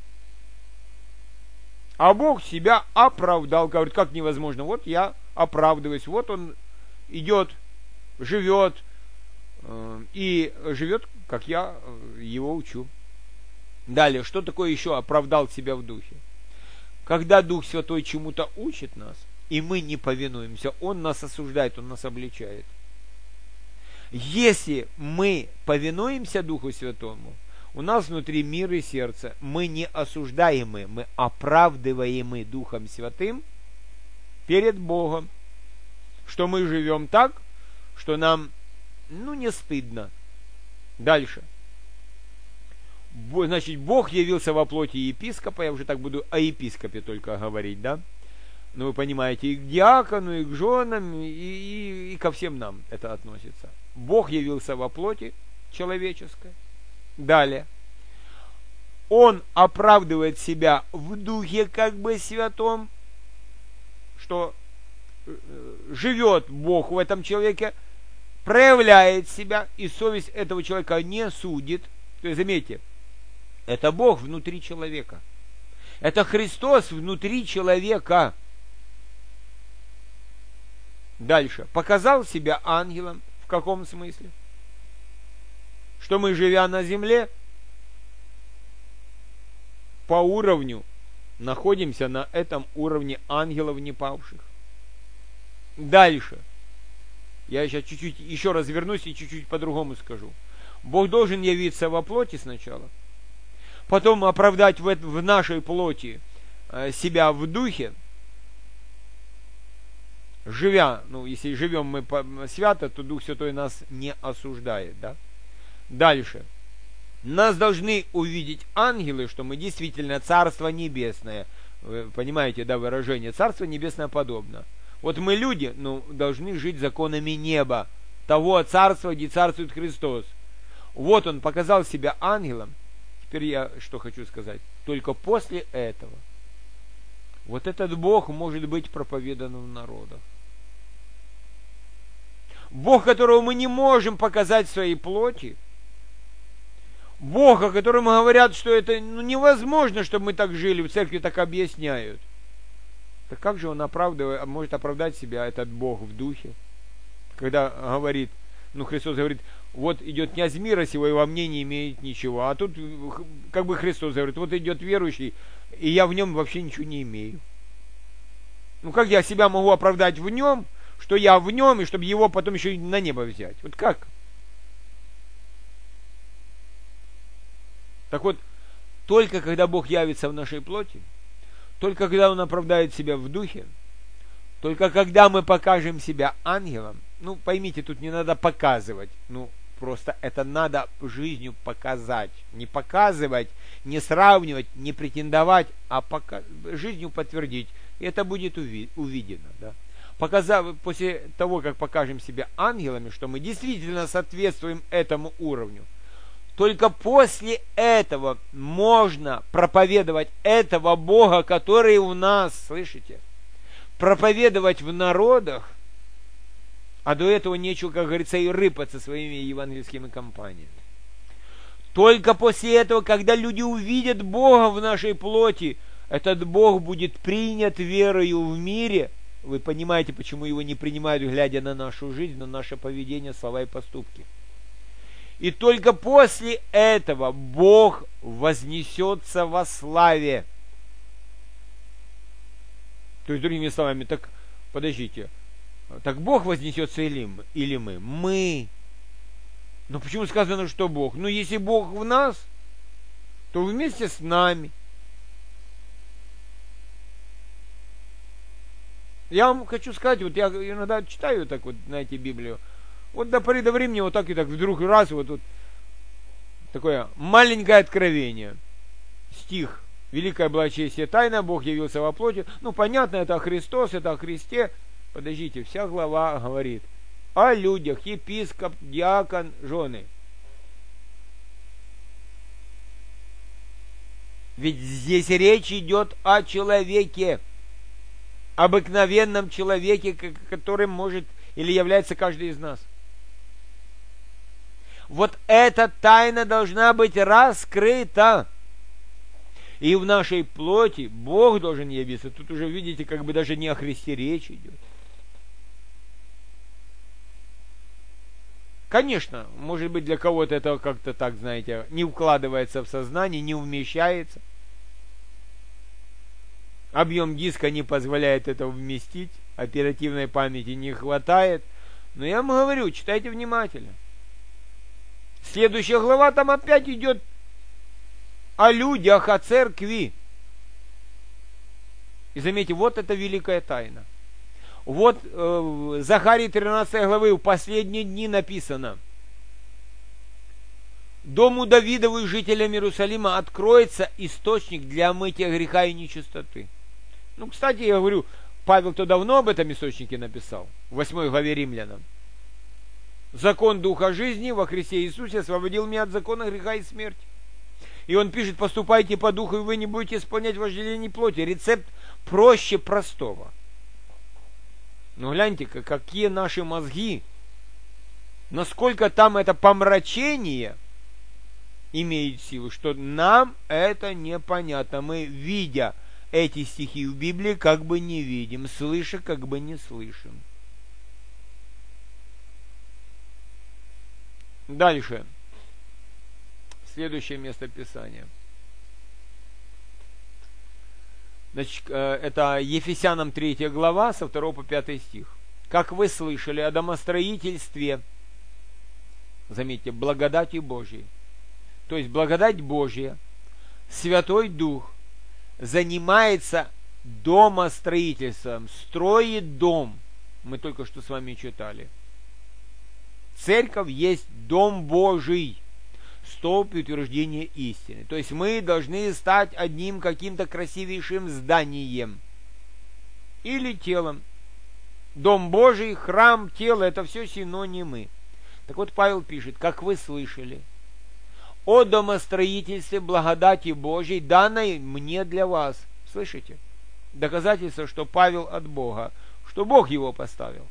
А Бог себя оправдал. Говорит, как невозможно? Вот я оправдываюсь. Вот он идет, живет, и живет, как я его учу. Далее, что такое еще оправдал себя в духе? когда Дух Святой чему-то учит нас, и мы не повинуемся, Он нас осуждает, Он нас обличает. Если мы повинуемся Духу Святому, у нас внутри мир и сердце, мы не осуждаемы, мы оправдываемы Духом Святым перед Богом, что мы живем так, что нам, не стыдно. Дальше. Значит, Бог явился во плоти епископа, я уже так буду о епископе только говорить, да? Ну, вы понимаете, и к диакону, и к женам, и ко всем нам это относится. Бог явился во плоти человеческой. Далее. Он оправдывает себя в духе как бы святом, что живет Бог в этом человеке, проявляет себя, и совесть этого человека не судит. То есть, заметьте, это Бог внутри человека. Это Христос внутри человека. Дальше. Показал себя ангелом. В каком смысле? Что мы, живя на земле, по уровню находимся на этом уровне ангелов непавших. Дальше. Я сейчас чуть-чуть еще раз вернусь и чуть-чуть по-другому скажу. Бог должен явиться во плоти сначала, потом оправдать в нашей плоти себя в духе, живя, если живем мы свято, то Дух Святой нас не осуждает, да? Дальше. Нас должны увидеть ангелы, что мы действительно Царство Небесное. Вы понимаете, да, выражение? Царство Небесное подобно. Вот мы, люди, должны жить законами неба, того царства, где царствует Христос. Вот Он показал себя ангелом. Теперь я что хочу сказать. Только после этого вот этот Бог может быть проповедан в народах. Бог, которого мы не можем показать в своей плоти, Бог, о котором говорят, что это невозможно, чтобы мы так жили, в церкви так объясняют. Так как же Он может оправдать себя, этот Бог в духе, когда говорит, Христос говорит, вот идет князь мира сего, и во мне не имеет ничего. А тут как бы Христос говорит, вот идет верующий, и я в нем вообще ничего не имею. Как я себя могу оправдать в нем, что я в нем, и чтобы его потом еще и на небо взять? Вот как? Так вот, только когда Бог явится в нашей плоти, только когда Он оправдает себя в духе, только когда мы покажем себя ангелом, поймите, тут не надо показывать, просто это надо жизнью показать. Не показывать, не сравнивать, не претендовать, а жизнью подтвердить. И это будет увидено, да? После того, как покажем себя ангелами, что мы действительно соответствуем этому уровню, только после этого можно проповедовать этого Бога, который у нас, слышите? Проповедовать в народах, а до этого нечего, как говорится, и рыпаться своими евангельскими кампаниями. Только после этого, когда люди увидят Бога в нашей плоти, этот Бог будет принят верою в мире. Вы понимаете, почему его не принимают, глядя на нашу жизнь, на наше поведение, слова и поступки. И только после этого Бог вознесется во славе. То есть, другими словами, так, подождите, так Бог вознесется или мы? Мы. Но почему сказано, что Бог? Если Бог в нас, то вместе с нами. Я вам хочу сказать, вот я иногда читаю так вот, знаете, Библию, вот до поры до времени вот так и так вдруг раз вот такое маленькое откровение. Стих. Великая была честь и тайна, Бог явился во плоти. Понятно, это Христос, это о Христе. Подождите, вся глава говорит о людях, епископ, диакон, жены. Ведь здесь речь идет о человеке, обыкновенном человеке, которым может или является каждый из нас. Вот эта тайна должна быть раскрыта. И в нашей плоти Бог должен явиться. Тут уже, видите, как бы даже не о Христе речь идет. Конечно, может быть, для кого-то это как-то так, знаете, не укладывается в сознание, не умещается. Объем диска не позволяет этого вместить, оперативной памяти не хватает. Но я вам говорю, читайте внимательно. Следующая глава там опять идет о людях, о церкви. И заметьте, вот это великая тайна. Вот в Захарии 13 главы в последние дни написано: Дому Давидову и жителям Иерусалима откроется источник для омытия греха и нечистоты. Ну, кстати, я говорю, Павел-то давно об этом источнике написал, в 8 главе Римлянам. Закон Духа жизни во Христе Иисусе освободил меня от закона греха и смерти. И он пишет: поступайте по духу, и вы не будете исполнять вожделение плоти. Рецепт проще простого. Ну, гляньте, какие наши мозги, насколько там это помрачение имеет силу, что нам это непонятно. Мы, видя эти стихи в Библии, как бы не видим, слыша, как бы не слышим. Дальше. Следующее место Писания. Значит, это Ефесянам 3 глава, со 2 по 5 стих. Как вы слышали о домостроительстве, заметьте, благодати Божьей. То есть благодать Божья, Святой Дух занимается домостроительством, строит дом. Мы только что с вами читали. Церковь есть дом Божий, столб и утверждение истины. То есть мы должны стать одним каким-то красивейшим зданием или телом. Дом Божий, храм, тело — это все синонимы. Так вот, Павел пишет: как вы слышали о домостроительстве благодати Божьей, данной мне для вас. Слышите? Доказательство, что Павел от Бога, что Бог его поставил.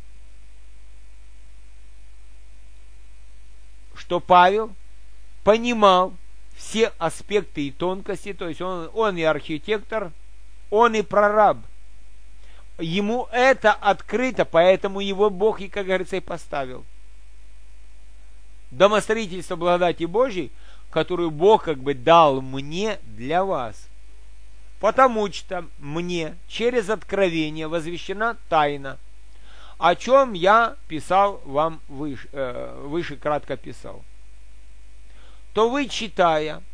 Что Павел понимал все аспекты и тонкости, то есть он и архитектор, он и прораб. Ему это открыто, поэтому его Бог и, как говорится, и поставил. Домостроительство благодати Божьей, которую Бог как бы дал мне для вас. Потому что мне через откровение возвещена тайна, о чем я писал вам выше кратко писал. То вы, читая,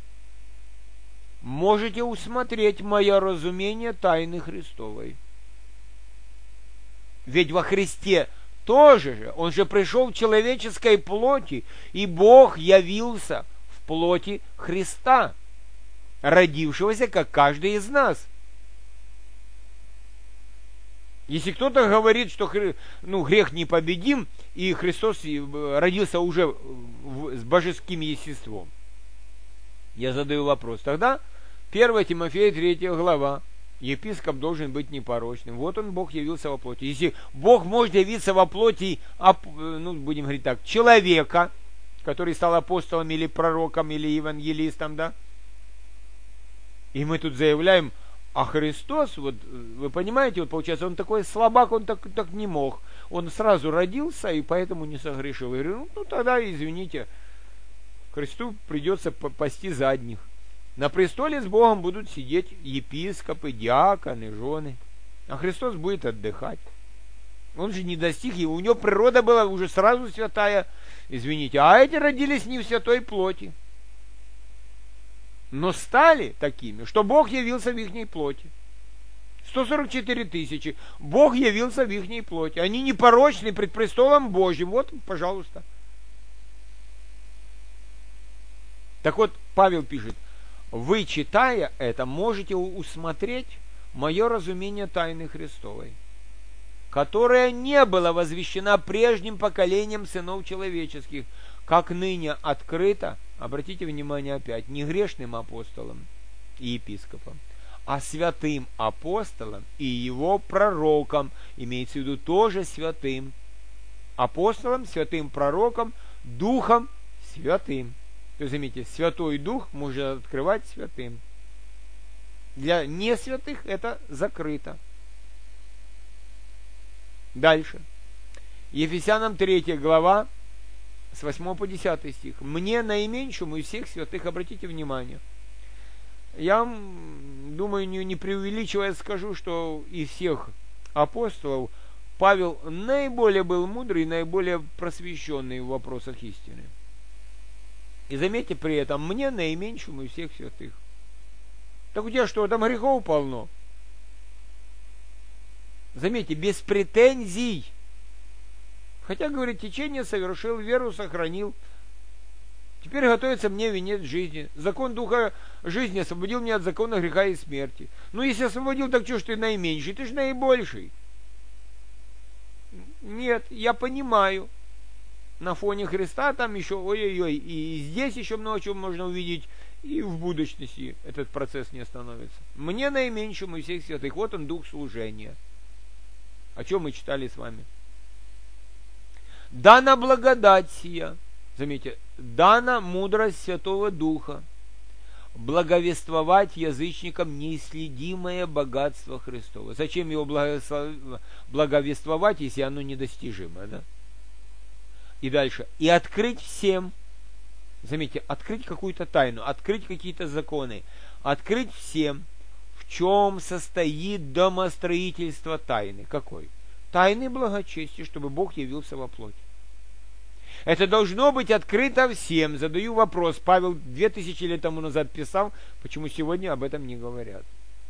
можете усмотреть мое разумение тайны Христовой. Ведь во Христе тоже же, он же пришел в человеческой плоти, и Бог явился в плоти Христа, родившегося, как каждый из нас. Если кто-то говорит, что грех непобедим, и Христос родился уже с божеским естеством, я задаю вопрос. Тогда 1 Тимофея 3 глава. Епископ должен быть непорочным. Вот он, Бог, явился во плоти. Если Бог может явиться во плоти, будем говорить так, человека, который стал апостолом или пророком, или евангелистом, да? И мы тут заявляем: а Христос, вот вы понимаете, вот получается, он такой слабак, он так не мог. Он сразу родился и поэтому не согрешил. Я говорю, ну тогда, извините, Христу придется пасти задних. На престоле с Богом будут сидеть епископы, диаконы, жены. А Христос будет отдыхать. Он же не достиг его. У него природа была уже сразу святая. Извините. А эти родились не в святой плоти. Но стали такими, что Бог явился в ихней плоти. 144 тысячи. Бог явился в ихней плоти. Они непорочны пред престолом Божьим. Вот, пожалуйста. Так вот, Павел пишет: вы, читая это, можете усмотреть мое разумение тайны Христовой, которая не была возвещена прежним поколением сынов человеческих, как ныне открыто, обратите внимание опять, не грешным апостолам и епископам, а святым апостолам и его пророкам, имеется в виду тоже святым апостолам, святым пророкам, Духом Святым. То есть, заметьте, Святой Дух может открывать святым. Для несвятых это закрыто. Дальше. Ефесянам 3 глава, с 8 по 10 стих. «Мне, наименьшему из всех святых», обратите внимание, Я думаю, не преувеличивая, скажу, что из всех апостолов Павел наиболее был мудрый, наиболее просвещенный в вопросах истины. И заметьте при этом, мне наименьшему из всех святых. Так у тебя что, там грехов полно? Заметьте, без претензий. Хотя, говорит, течение совершил, веру сохранил. Теперь готовится мне венец жизни. Закон духа жизни освободил меня от закона греха и смерти. Ну, если освободил, так что ж ты наименьший? Ты же наибольший. Нет, я понимаю. На фоне Христа там еще, ой-ой-ой, и здесь еще много чего можно увидеть, и в будущности этот процесс не остановится. Мне наименьшему из всех святых, вот он, дух служения. О чем мы читали с вами. Дана благодать сия, заметьте, дана мудрость Святого Духа, благовествовать язычникам неисследимое богатство Христово. Зачем его благовествовать, если оно недостижимо, да? И дальше. И открыть всем, заметьте, открыть какую-то тайну, открыть какие-то законы, открыть всем, в чем состоит домостроительство тайны. Какой? Тайны благочестия, чтобы Бог явился во плоти. Это должно быть открыто всем. Задаю вопрос. Павел 2000 лет тому назад писал, почему сегодня об этом не говорят.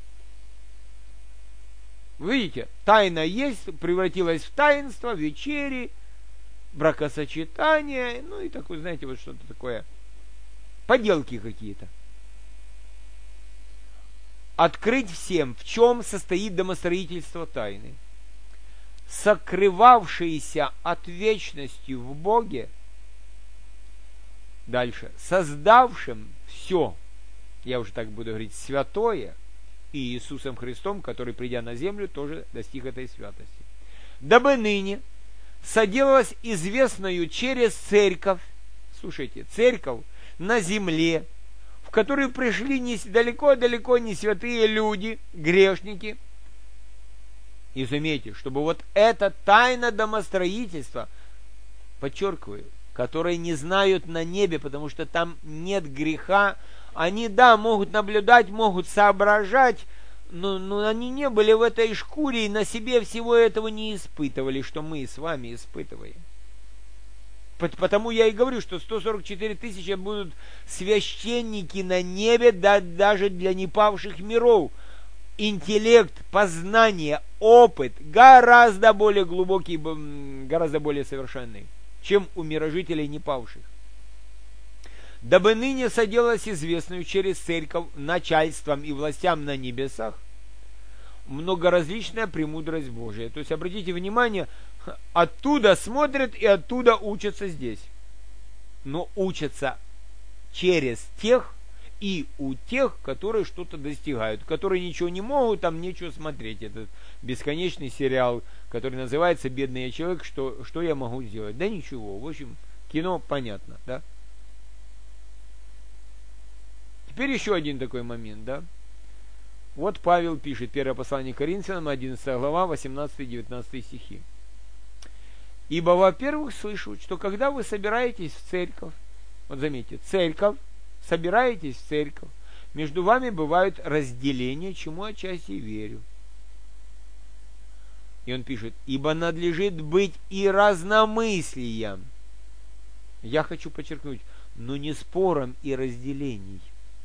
Видите, тайна есть, превратилась в таинство, вечери, бракосочетание, ну и такое, знаете, вот что-то такое. Поделки какие-то. Открыть всем, в чем состоит домостроительство тайны. Сокрывавшиеся от вечности в Боге, дальше, создавшим все, я уже так буду говорить, святое, и Иисусом Христом, который, придя на землю, тоже достиг этой святости. Дабы ныне соделалось известною через церковь, слушайте, церковь на земле, в которую пришли далеко-далеко не святые люди, грешники. И заметьте, чтобы вот эта тайна домостроительства, подчеркиваю, которые не знают на небе, потому что там нет греха, они, да, могут наблюдать, могут соображать, но они не были в этой шкуре и на себе всего этого не испытывали, что мы с вами испытываем. Потому я и говорю, что 144 тысячи будут священники на небе, да, даже для непавших миров. Интеллект, познание, опыт гораздо более глубокий, гораздо более совершенный, чем у мирожителей непавших. Дабы ныне соделалось известную через церковь начальством и властям на небесах многоразличная премудрость Божия. То есть, обратите внимание, оттуда смотрят и оттуда учатся здесь. Но учатся через тех и у тех, которые что-то достигают, которые ничего не могут, там нечего смотреть. Этот бесконечный сериал, который называется «Бедный я человек, что я могу сделать?» Да ничего, в общем, кино понятно, да? Теперь еще один такой момент, да? Вот Павел пишет, первое послание Коринфянам, 11 глава, 18-19 стихи. «Ибо, во-первых, слышу, что когда вы собираетесь в церковь, вот заметьте, церковь, собираетесь в церковь, между вами бывают разделения, чему отчасти верю». И он пишет, «Ибо надлежит быть и разномыслием». Я хочу подчеркнуть, но не спором и разделением.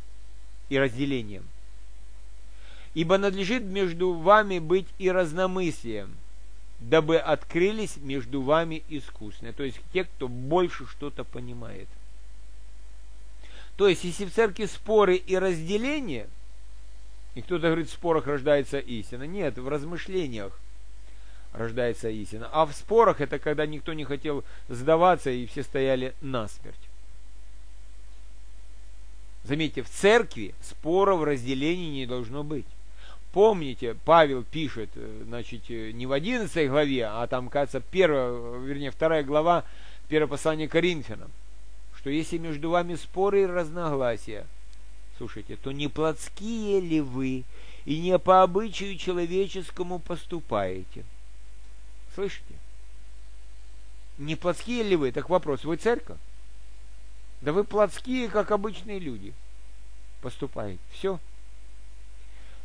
«Ибо надлежит между вами быть и разномыслием, дабы открылись между вами искусные». То есть те, кто больше что-то понимает. То есть, если в церкви споры и разделения, и кто-то говорит, в спорах рождается истина. Нет, в размышлениях рождается истина. А в спорах это когда никто не хотел сдаваться, и все стояли насмерть. Заметьте, в церкви споров, разделений не должно быть. Помните, Павел пишет, значит, не в 11 главе, а там, кажется, 2 глава, 1 послание Коринфянам, что если между вами споры и разногласия, слушайте, то не плотские ли вы и не по обычаю человеческому поступаете? Слышите? Не плотские ли вы? Так вопрос, вы церковь? Да вы плотские, как обычные люди, поступаете. Все.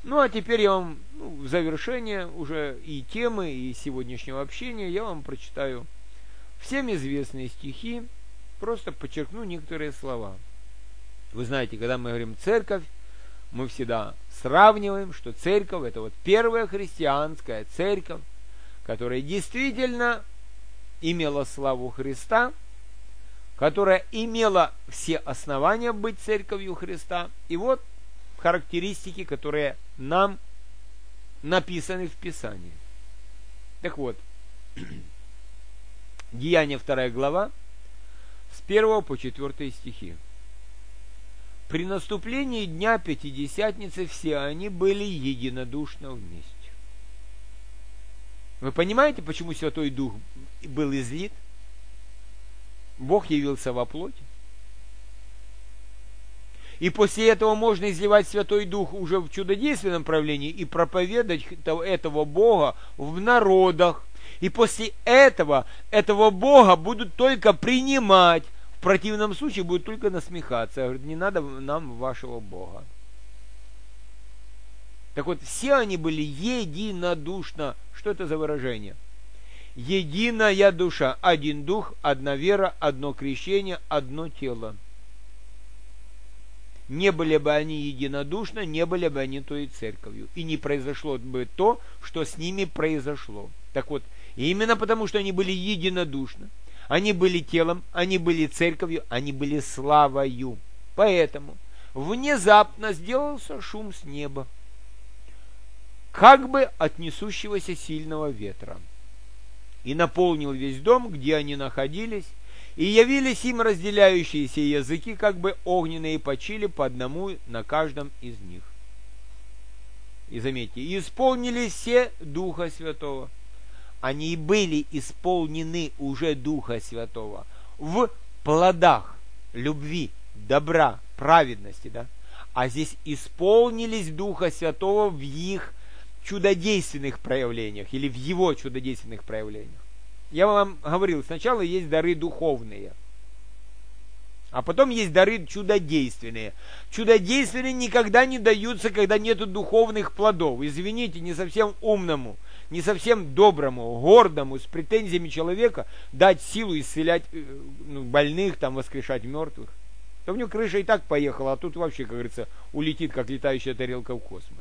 Ну, а теперь я вам в завершение уже и темы, и сегодняшнего общения я вам прочитаю всем известные стихи, просто подчеркну некоторые слова. Вы знаете, когда мы говорим «церковь», мы всегда сравниваем, что церковь – это вот первая христианская церковь, которая действительно имела славу Христа, которая имела все основания быть церковью Христа. И вот характеристики, которые нам написаны в Писании. Так вот, Деяния 2 глава, с 1 по 4 стихи. При наступлении дня Пятидесятницы все они были единодушно вместе. Вы понимаете, почему Святой Дух был излит? Бог явился во плоти. И после этого можно изливать Святой Дух уже в чудодейственном проявлении и проповедовать этого Бога в народах. И после этого Бога будут только принимать. В противном случае будут только насмехаться. Говорят, не надо нам вашего Бога. Так вот, все они были единодушно. Что это за выражение? Единая душа, один дух, одна вера, одно крещение, одно тело. Не были бы они единодушны, не были бы они той церковью. И не произошло бы то, что с ними произошло. Так вот, именно потому, что они были единодушны, они были телом, они были церковью, они были славою. Поэтому внезапно сделался шум с неба, как бы от несущегося сильного ветра, и наполнил весь дом, где они находились, и явились им разделяющиеся языки, как бы огненные, почили по одному на каждом из них. И заметьте, исполнились все Духа Святого. Они были исполнены уже Духа Святого в плодах любви, добра, праведности, да? А здесь исполнились Духа Святого в их чудодейственных проявлениях или в Его чудодейственных проявлениях. Я вам говорил, сначала есть дары духовные, а потом есть дары чудодейственные. Чудодейственные никогда не даются, когда нету духовных плодов. Извините, не совсем умному, не совсем доброму, гордому, с претензиями человека дать силу исцелять больных, там, воскрешать мертвых. То у него крыша и так поехала, а тут вообще, как говорится, улетит, как летающая тарелка в космос.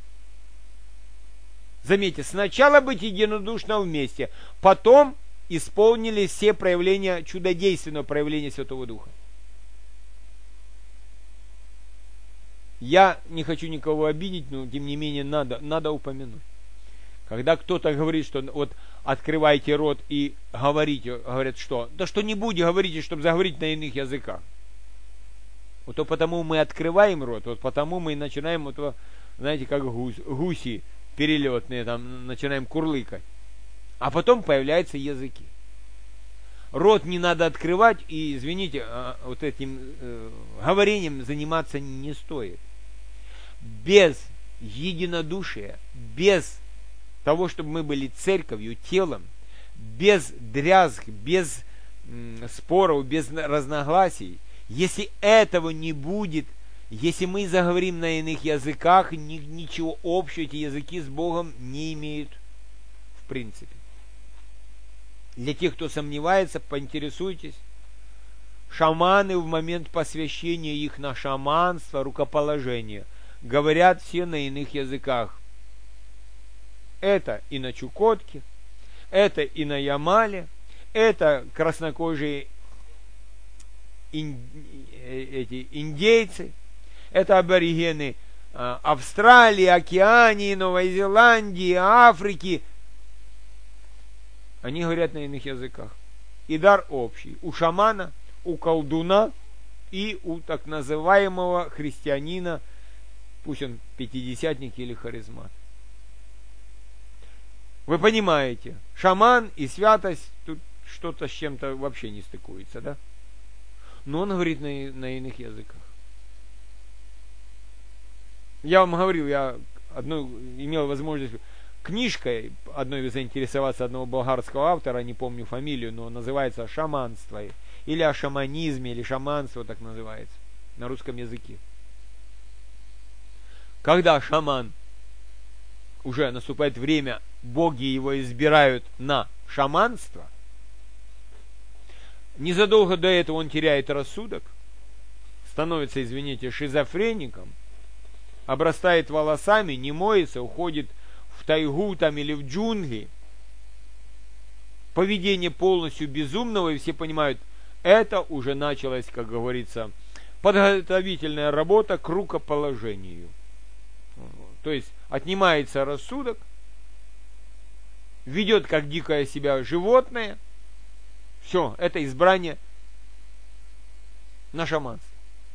Заметьте, сначала быть единодушно вместе, потом исполнили все проявления, чудодейственного проявления Святого Духа. Я не хочу никого обидеть, но тем не менее надо упомянуть. Когда кто-то говорит, что вот открывайте рот и говорите, говорят что? Да что-нибудь говорите, чтобы заговорить на иных языках. Вот то потому мы открываем рот, вот потому мы начинаем, вот, знаете, как гуси перелетные, там начинаем курлыкать. А потом появляются языки. Рот не надо открывать, и, извините, вот этим говорением заниматься не стоит. Без единодушия, без того, чтобы мы были церковью, телом, без дрязг, без споров, без разногласий, если этого не будет, если мы заговорим на иных языках, ничего общего эти языки с Богом не имеют в принципе. Для тех, кто сомневается, поинтересуйтесь. Шаманы в момент посвящения их на шаманство, рукоположение, говорят все на иных языках. Это и на Чукотке, это и на Ямале, это краснокожие индейцы, это аборигены Австралии, Океании, Новой Зеландии, Африки. Они говорят на иных языках. И дар общий. У шамана, у колдуна и у так называемого христианина, пусть он пятидесятник или харизмат. Вы понимаете, шаман и святость тут что-то с чем-то вообще не стыкуется, да? Но он говорит на иных языках. Я вам говорил, я имел возможность книжкой одной заинтересоваться одного болгарского автора, не помню фамилию, но называется «Шаманство», или о шаманизме, или шаманство так называется, на русском языке. Когда шаман уже наступает время, боги его избирают на шаманство, незадолго до этого он теряет рассудок, становится, извините, шизофреником, обрастает волосами, не моется, уходит в тайгу там или в джунгли. Поведение полностью безумного, и все понимают, это уже началась, как говорится, подготовительная работа к рукоположению. То есть отнимается рассудок, ведет как дикое себя животное. Все, это избрание на шаманство.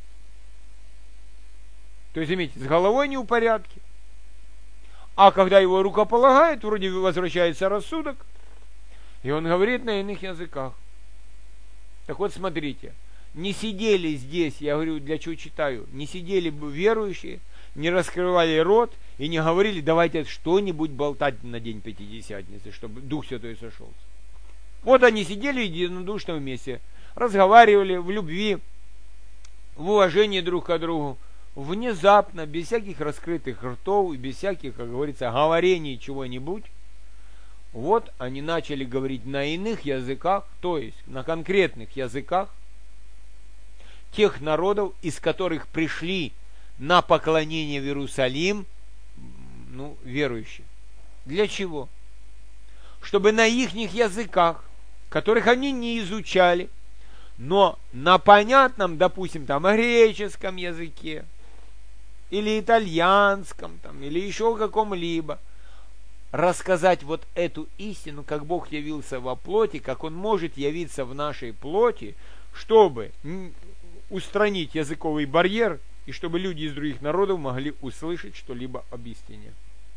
То есть, заметьте, с головой не в порядке. А когда его рукополагают, вроде возвращается рассудок, и он говорит на иных языках. Так вот, смотрите, не сидели здесь, я говорю, для чего читаю, не сидели бы верующие, не раскрывали рот и не говорили, давайте что-нибудь болтать на день Пятидесятницы, чтобы Дух Святой сошелся. Вот они сидели единодушно вместе, разговаривали в любви, в уважении друг к другу, внезапно, без всяких раскрытых ртов и без всяких, как говорится, говорений чего-нибудь. Вот они начали говорить на иных языках, то есть на конкретных языках тех народов, из которых пришли на поклонение в Иерусалим, верующие. Для чего? Чтобы на ихних языках, которых они не изучали, но на понятном, допустим, там, греческом языке, или итальянском, там, или еще каком-либо, рассказать вот эту истину, как Бог явился во плоти, как Он может явиться в нашей плоти, чтобы устранить языковый барьер, и чтобы люди из других народов могли услышать что-либо об истине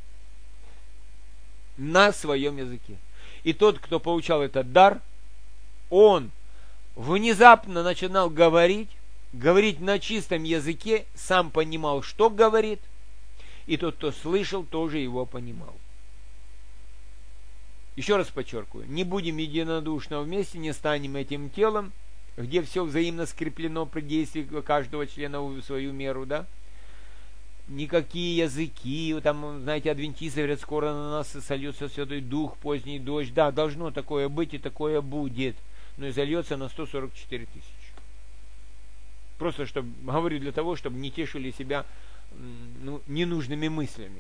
на своем языке. И тот, кто получал этот дар, он внезапно начинал говорить на чистом языке, сам понимал, что говорит, и тот, кто слышал, тоже его понимал. Еще раз подчеркиваю, не будем единодушно вместе, не станем этим телом, где все взаимно скреплено при действии каждого члена в свою меру, да? Никакие языки, там, знаете, адвентисты говорят, скоро на нас сольется Святой Дух, поздний дождь. Да, должно такое быть и такое будет, но и зальется на 144 тысячи. Просто, чтобы, говорю, для того, чтобы не тешили себя ненужными мыслями.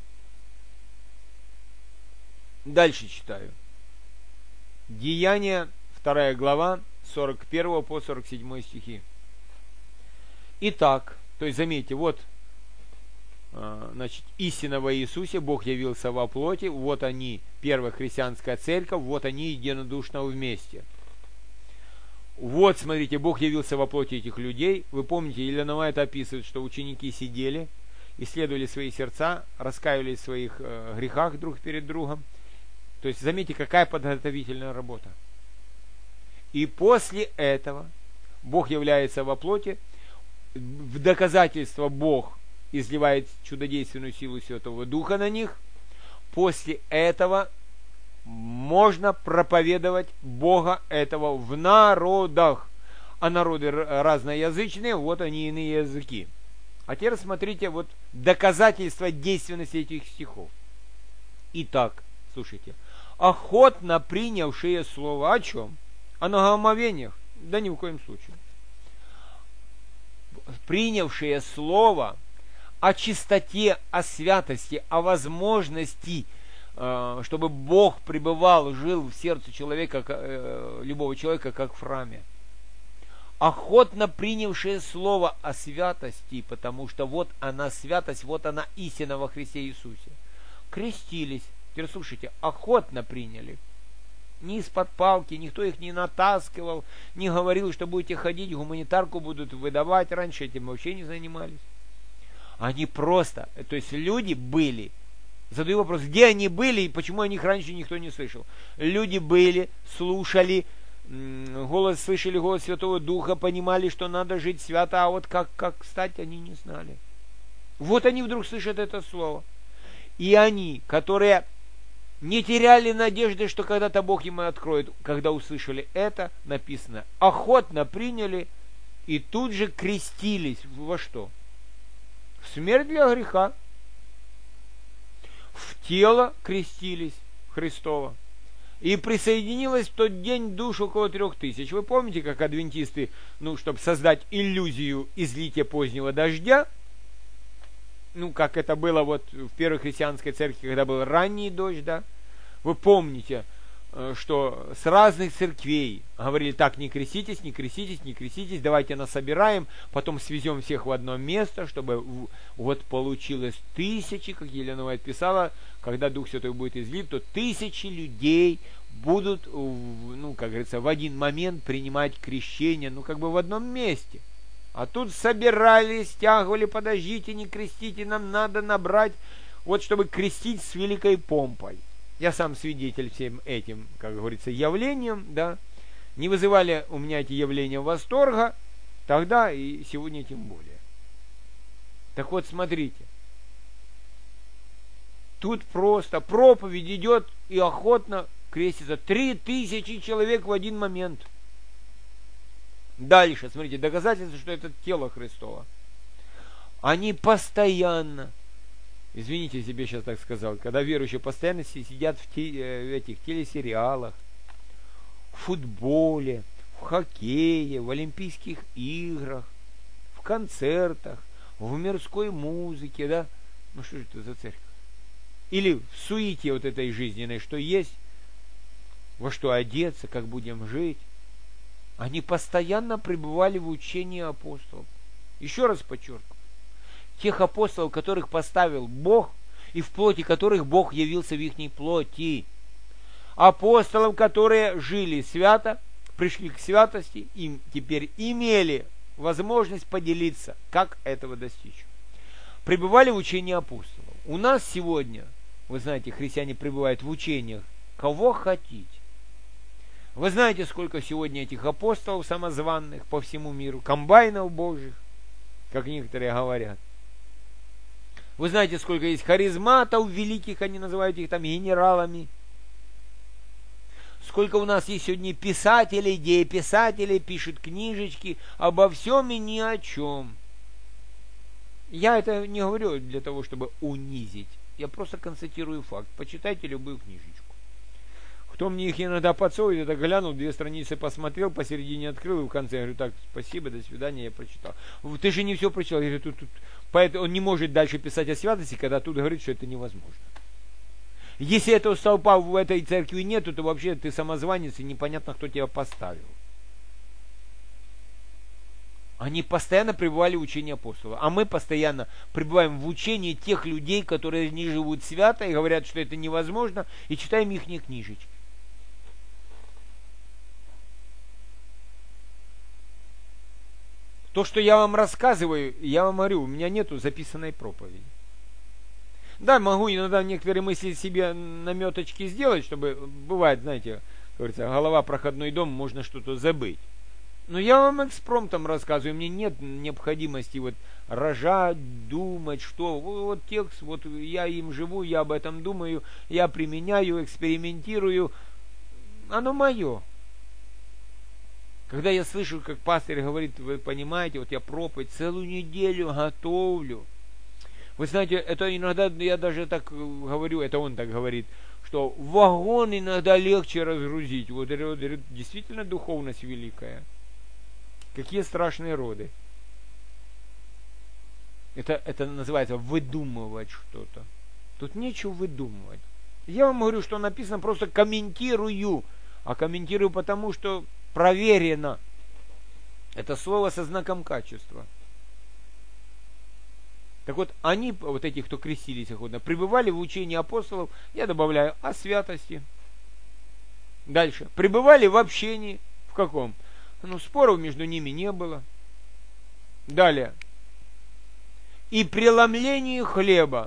Дальше читаю. Деяния, 2 глава, 41 по 47 стихи. Итак, то есть, заметьте, вот, значит, истина во Иисусе, Бог явился во плоти, вот они, первая христианская церковь, вот они единодушно вместе. Вот, смотрите, Бог явился во плоти этих людей. Вы помните, Елена это описывает, что ученики сидели, исследовали свои сердца, раскаивались в своих грехах друг перед другом. То есть, заметьте, какая подготовительная работа. И после этого Бог является во плоти, в доказательство Бог изливает чудодейственную силу Святого Духа на них. После этого можно проповедовать Бога этого в народах. А народы разноязычные, вот они иные языки. А теперь смотрите, вот доказательство действенности этих стихов. Итак, слушайте. Охотно принявшие слово о чем? О наговомовениях? Да ни в коем случае. Принявшие слово о чистоте, о святости, о возможности, чтобы Бог пребывал, жил в сердце человека, любого человека, как в храме. Охотно принявшие слово о святости, потому что вот она святость, вот она истина во Христе Иисусе. Крестились. Теперь слушайте, охотно приняли. Не из-под палки, никто их не натаскивал, не говорил, что будете ходить, гуманитарку будут выдавать. Раньше этим вообще не занимались. Они просто, то есть люди были. Задаю вопрос, где они были и почему о них раньше никто не слышал. Люди были, слушали, слышали голос Святого Духа, понимали, что надо жить свято, а вот как стать, они не знали. Вот они вдруг слышат это слово. И они, которые не теряли надежды, что когда-то Бог им откроет, когда услышали это, написано, охотно приняли и тут же крестились. Во что? В смерть для греха. в тело крестились Христова. И присоединилось в тот день душ около 3000. Вы помните, как адвентисты, чтобы создать иллюзию излития позднего дождя, как это было в первой христианской церкви, когда был ранний дождь, да? Вы помните, что с разных церквей говорили: так, не креститесь, не креститесь, не креститесь, давайте нас собираем, потом свезем всех в одно место, чтобы получилось 1000, как Елена Уайт писала, когда Дух Святой будет излит, то 1000 людей будут, как говорится, в один момент принимать крещение, в одном месте. А тут собирались, стягивали: подождите, не крестите, нам надо набрать, чтобы крестить с великой помпой. Я сам свидетель всем этим, как говорится, явлениям, да. Не вызывали у меня эти явления восторга, тогда и сегодня тем более. Так вот, смотрите. Тут просто проповедь идет, и охотно крестится 3000 человек в один момент. Дальше, смотрите, доказательство, что это тело Христово. Они постоянно, извините, я себе сейчас так сказал, когда верующие постоянно сидят в этих телесериалах, в футболе, в хоккее, в Олимпийских играх, в концертах, в мирской музыке, да? Что же это за церковь? Или в суете этой жизненной, что есть, во что одеться, как будем жить. Они постоянно пребывали в учении апостолов. Еще раз подчеркну. Тех апостолов, которых поставил Бог, и в плоти которых Бог явился в ихней плоти. Апостолов, которые жили свято, пришли к святости, им теперь имели возможность поделиться, как этого достичь. Пребывали в учении апостолов. У нас сегодня, вы знаете, христиане пребывают в учениях кого хотите. Вы знаете, сколько сегодня этих апостолов самозванных по всему миру, комбайнов божьих, как некоторые говорят. Вы знаете, сколько есть харизматов великих, они называют их там генералами. Сколько у нас есть сегодня писателей, дееписателей, пишут книжечки обо всем и ни о чем. Я это не говорю для того, чтобы унизить. Я просто констатирую факт. Почитайте любую книжечку. Кто мне их иногда подсовывает, это глянул, 2 страницы посмотрел, посередине открыл, и в конце я говорю: так, спасибо, до свидания, я прочитал. Ты же не все прочитал. Я говорю, поэтому он не может дальше писать о святости, когда тут говорит, что это невозможно. Если этого столпа в этой церкви нету, то вообще ты самозванец, и непонятно, кто тебя поставил. Они постоянно пребывали в учении апостолов. А мы постоянно пребываем в учении тех людей, которые не живут свято и говорят, что это невозможно, и читаем их книжечки. То, что я вам рассказываю, я вам говорю, у меня нету записанной проповеди. Да, могу иногда некоторые мысли себе наметочки сделать, чтобы, бывает, знаете, говорится, голова проходной дом, можно что-то забыть. Но я вам экспромтом рассказываю, мне нет необходимости рожать, думать, что текст, я им живу, я об этом думаю, я применяю, экспериментирую, оно мое. Когда я слышу, как пастор говорит, вы понимаете, я проповедь целую неделю готовлю. Вы знаете, это иногда, я даже так говорю, это он так говорит, что вагон иногда легче разгрузить. Действительно духовность великая. Какие страшные роды. Это называется выдумывать что-то. Тут нечего выдумывать. Я вам говорю, что написано, просто комментирую. А комментирую потому, что проверено. Это слово со знаком качества. Так вот, они, эти, кто крестились охотно, пребывали в учении апостолов, я добавляю, о святости. Дальше. Пребывали в общении. В каком? Споров между ними не было. Далее. И преломлении хлеба.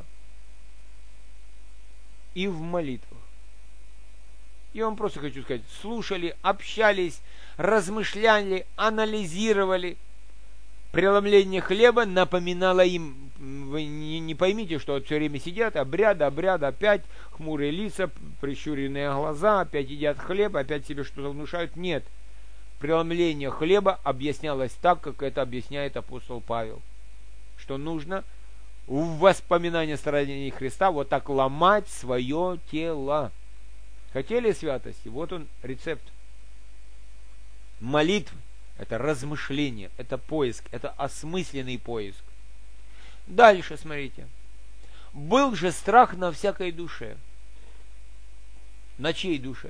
И в молитвах. Я вам просто хочу сказать, слушали, общались, размышляли, анализировали. Преломление хлеба напоминало им, вы не поймите, что все время сидят, обряд, опять хмурые лица, прищуренные глаза, опять едят хлеб, опять себе что-то внушают. Нет. Преломление хлеба объяснялось так, как это объясняет апостол Павел. Что нужно в воспоминания страданий Христа вот так ломать свое тело. Хотели святости? Вот он рецепт. Молитвы – это размышление, это поиск, это осмысленный поиск. Дальше смотрите. Был же страх на всякой душе. На чьей душе?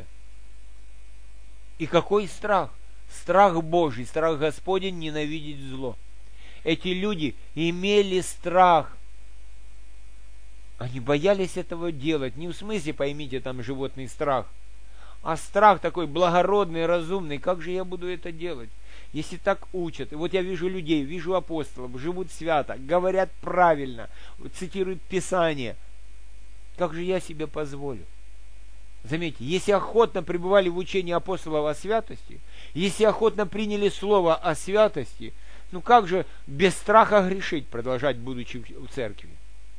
И какой страх? Страх Божий, страх Господень ненавидеть зло. Эти люди имели страх. Они боялись этого делать. Не в смысле, поймите, там животный страх, а страх такой благородный, разумный. Как же я буду это делать? Если так учат. И вот я вижу людей, вижу апостолов, живут свято, говорят правильно, цитируют Писание. Как же я себе позволю? Заметьте, если охотно пребывали в учении апостолов о святости, если охотно приняли слово о святости, ну как же без страха грешить, продолжать, будучи в церкви?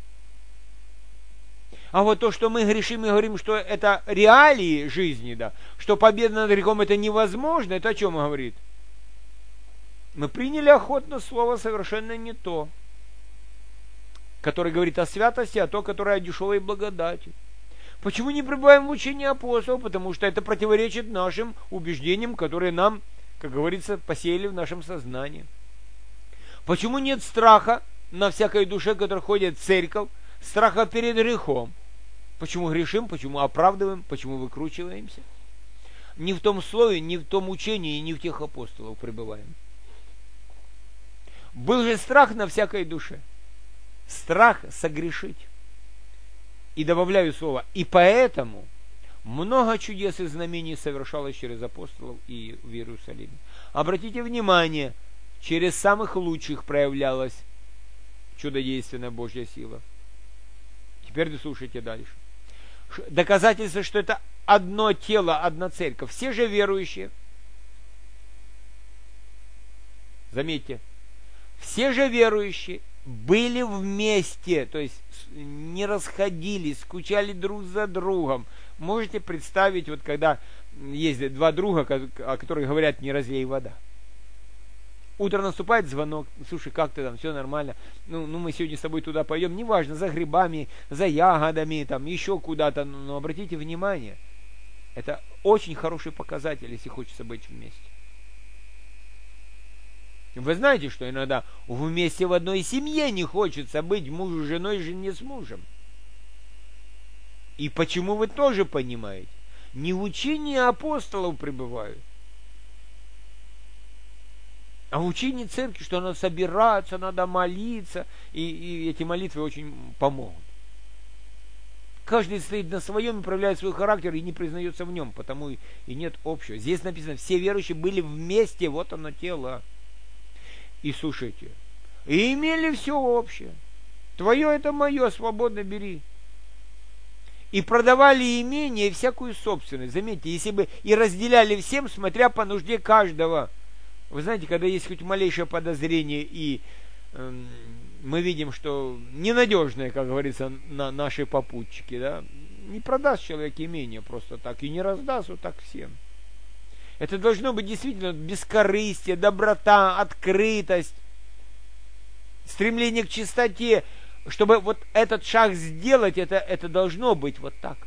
А вот то, что мы грешим и говорим, что это реалии жизни, да, что победа над грехом это невозможно, это о чем говорит? Мы приняли охотно слово совершенно не то, которое говорит о святости, а то, которое о дешевой благодати. Почему не пребываем в учении апостолов? Потому что это противоречит нашим убеждениям, которые нам, как говорится, посеяли в нашем сознании. Почему нет страха на всякой душе, которая ходит в церковь, страха перед грехом? Почему грешим, почему оправдываем, почему выкручиваемся? Не в том слове, не в том учении, не в тех апостолов пребываем. Был же страх на всякой душе. Страх согрешить. И добавляю слово, и поэтому много чудес и знамений совершалось через апостолов и в Иерусалиме. Обратите внимание, через самых лучших проявлялась чудодейственная Божья сила. Теперь слушайте дальше. Доказательство, что это одно тело, одна церковь. Все же верующие, заметьте, все же верующие были вместе, то есть не расходились, скучали друг за другом. Можете представить, вот когда есть два друга, о которых говорят «не разлей вода». Утро наступает, звонок, слушай, как ты там, все нормально, ну мы сегодня с тобой туда пойдем, неважно, за грибами, за ягодами, там еще куда-то, но обратите внимание, это очень хороший показатель, если хочется быть вместе. Вы знаете, что иногда вместе в одной семье не хочется быть мужу с женой, жене с мужем. И почему вы тоже понимаете? Не в учении апостолов пребывают, а в учении церкви, что надо собираться, надо молиться, и эти молитвы очень помогут. Каждый стоит на своем и проявляет свой характер и не признается в нем, потому и нет общего. Здесь написано, все верующие были вместе, вот оно тело. И слушайте, и имели все общее. Твое это мое, свободно бери. И продавали имение и всякую собственность. Заметьте, если бы и разделяли всем, смотря по нужде каждого. Вы знаете, когда есть хоть малейшее подозрение, и мы видим, что ненадежные, как говорится, наши попутчики, да, не продаст человек имение просто так, и не раздаст вот так всем. Это должно быть действительно бескорыстие, доброта, открытость, стремление к чистоте. Чтобы вот этот шаг сделать, это должно быть вот так.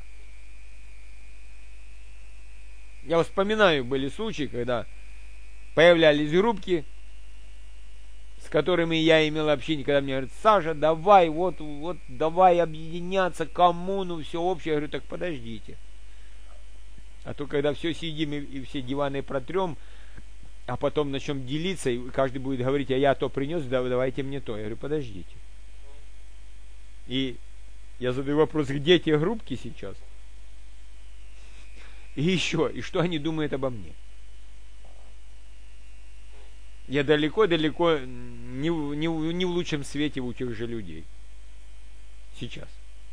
Я вспоминаю, были случаи, когда появлялись группки, с которыми я имел общение, когда мне говорят, Саша, давай, вот давай объединяться, коммуну, все общее. Я говорю, так подождите. А то, когда все сидим и все диваны протрем, а потом начнем делиться, и каждый будет говорить, а я то принес, давайте мне то. Я говорю, подождите. И я задаю вопрос, где те группки сейчас? И еще, и что они думают обо мне? Я далеко-далеко не в лучшем свете у тех же людей. Сейчас.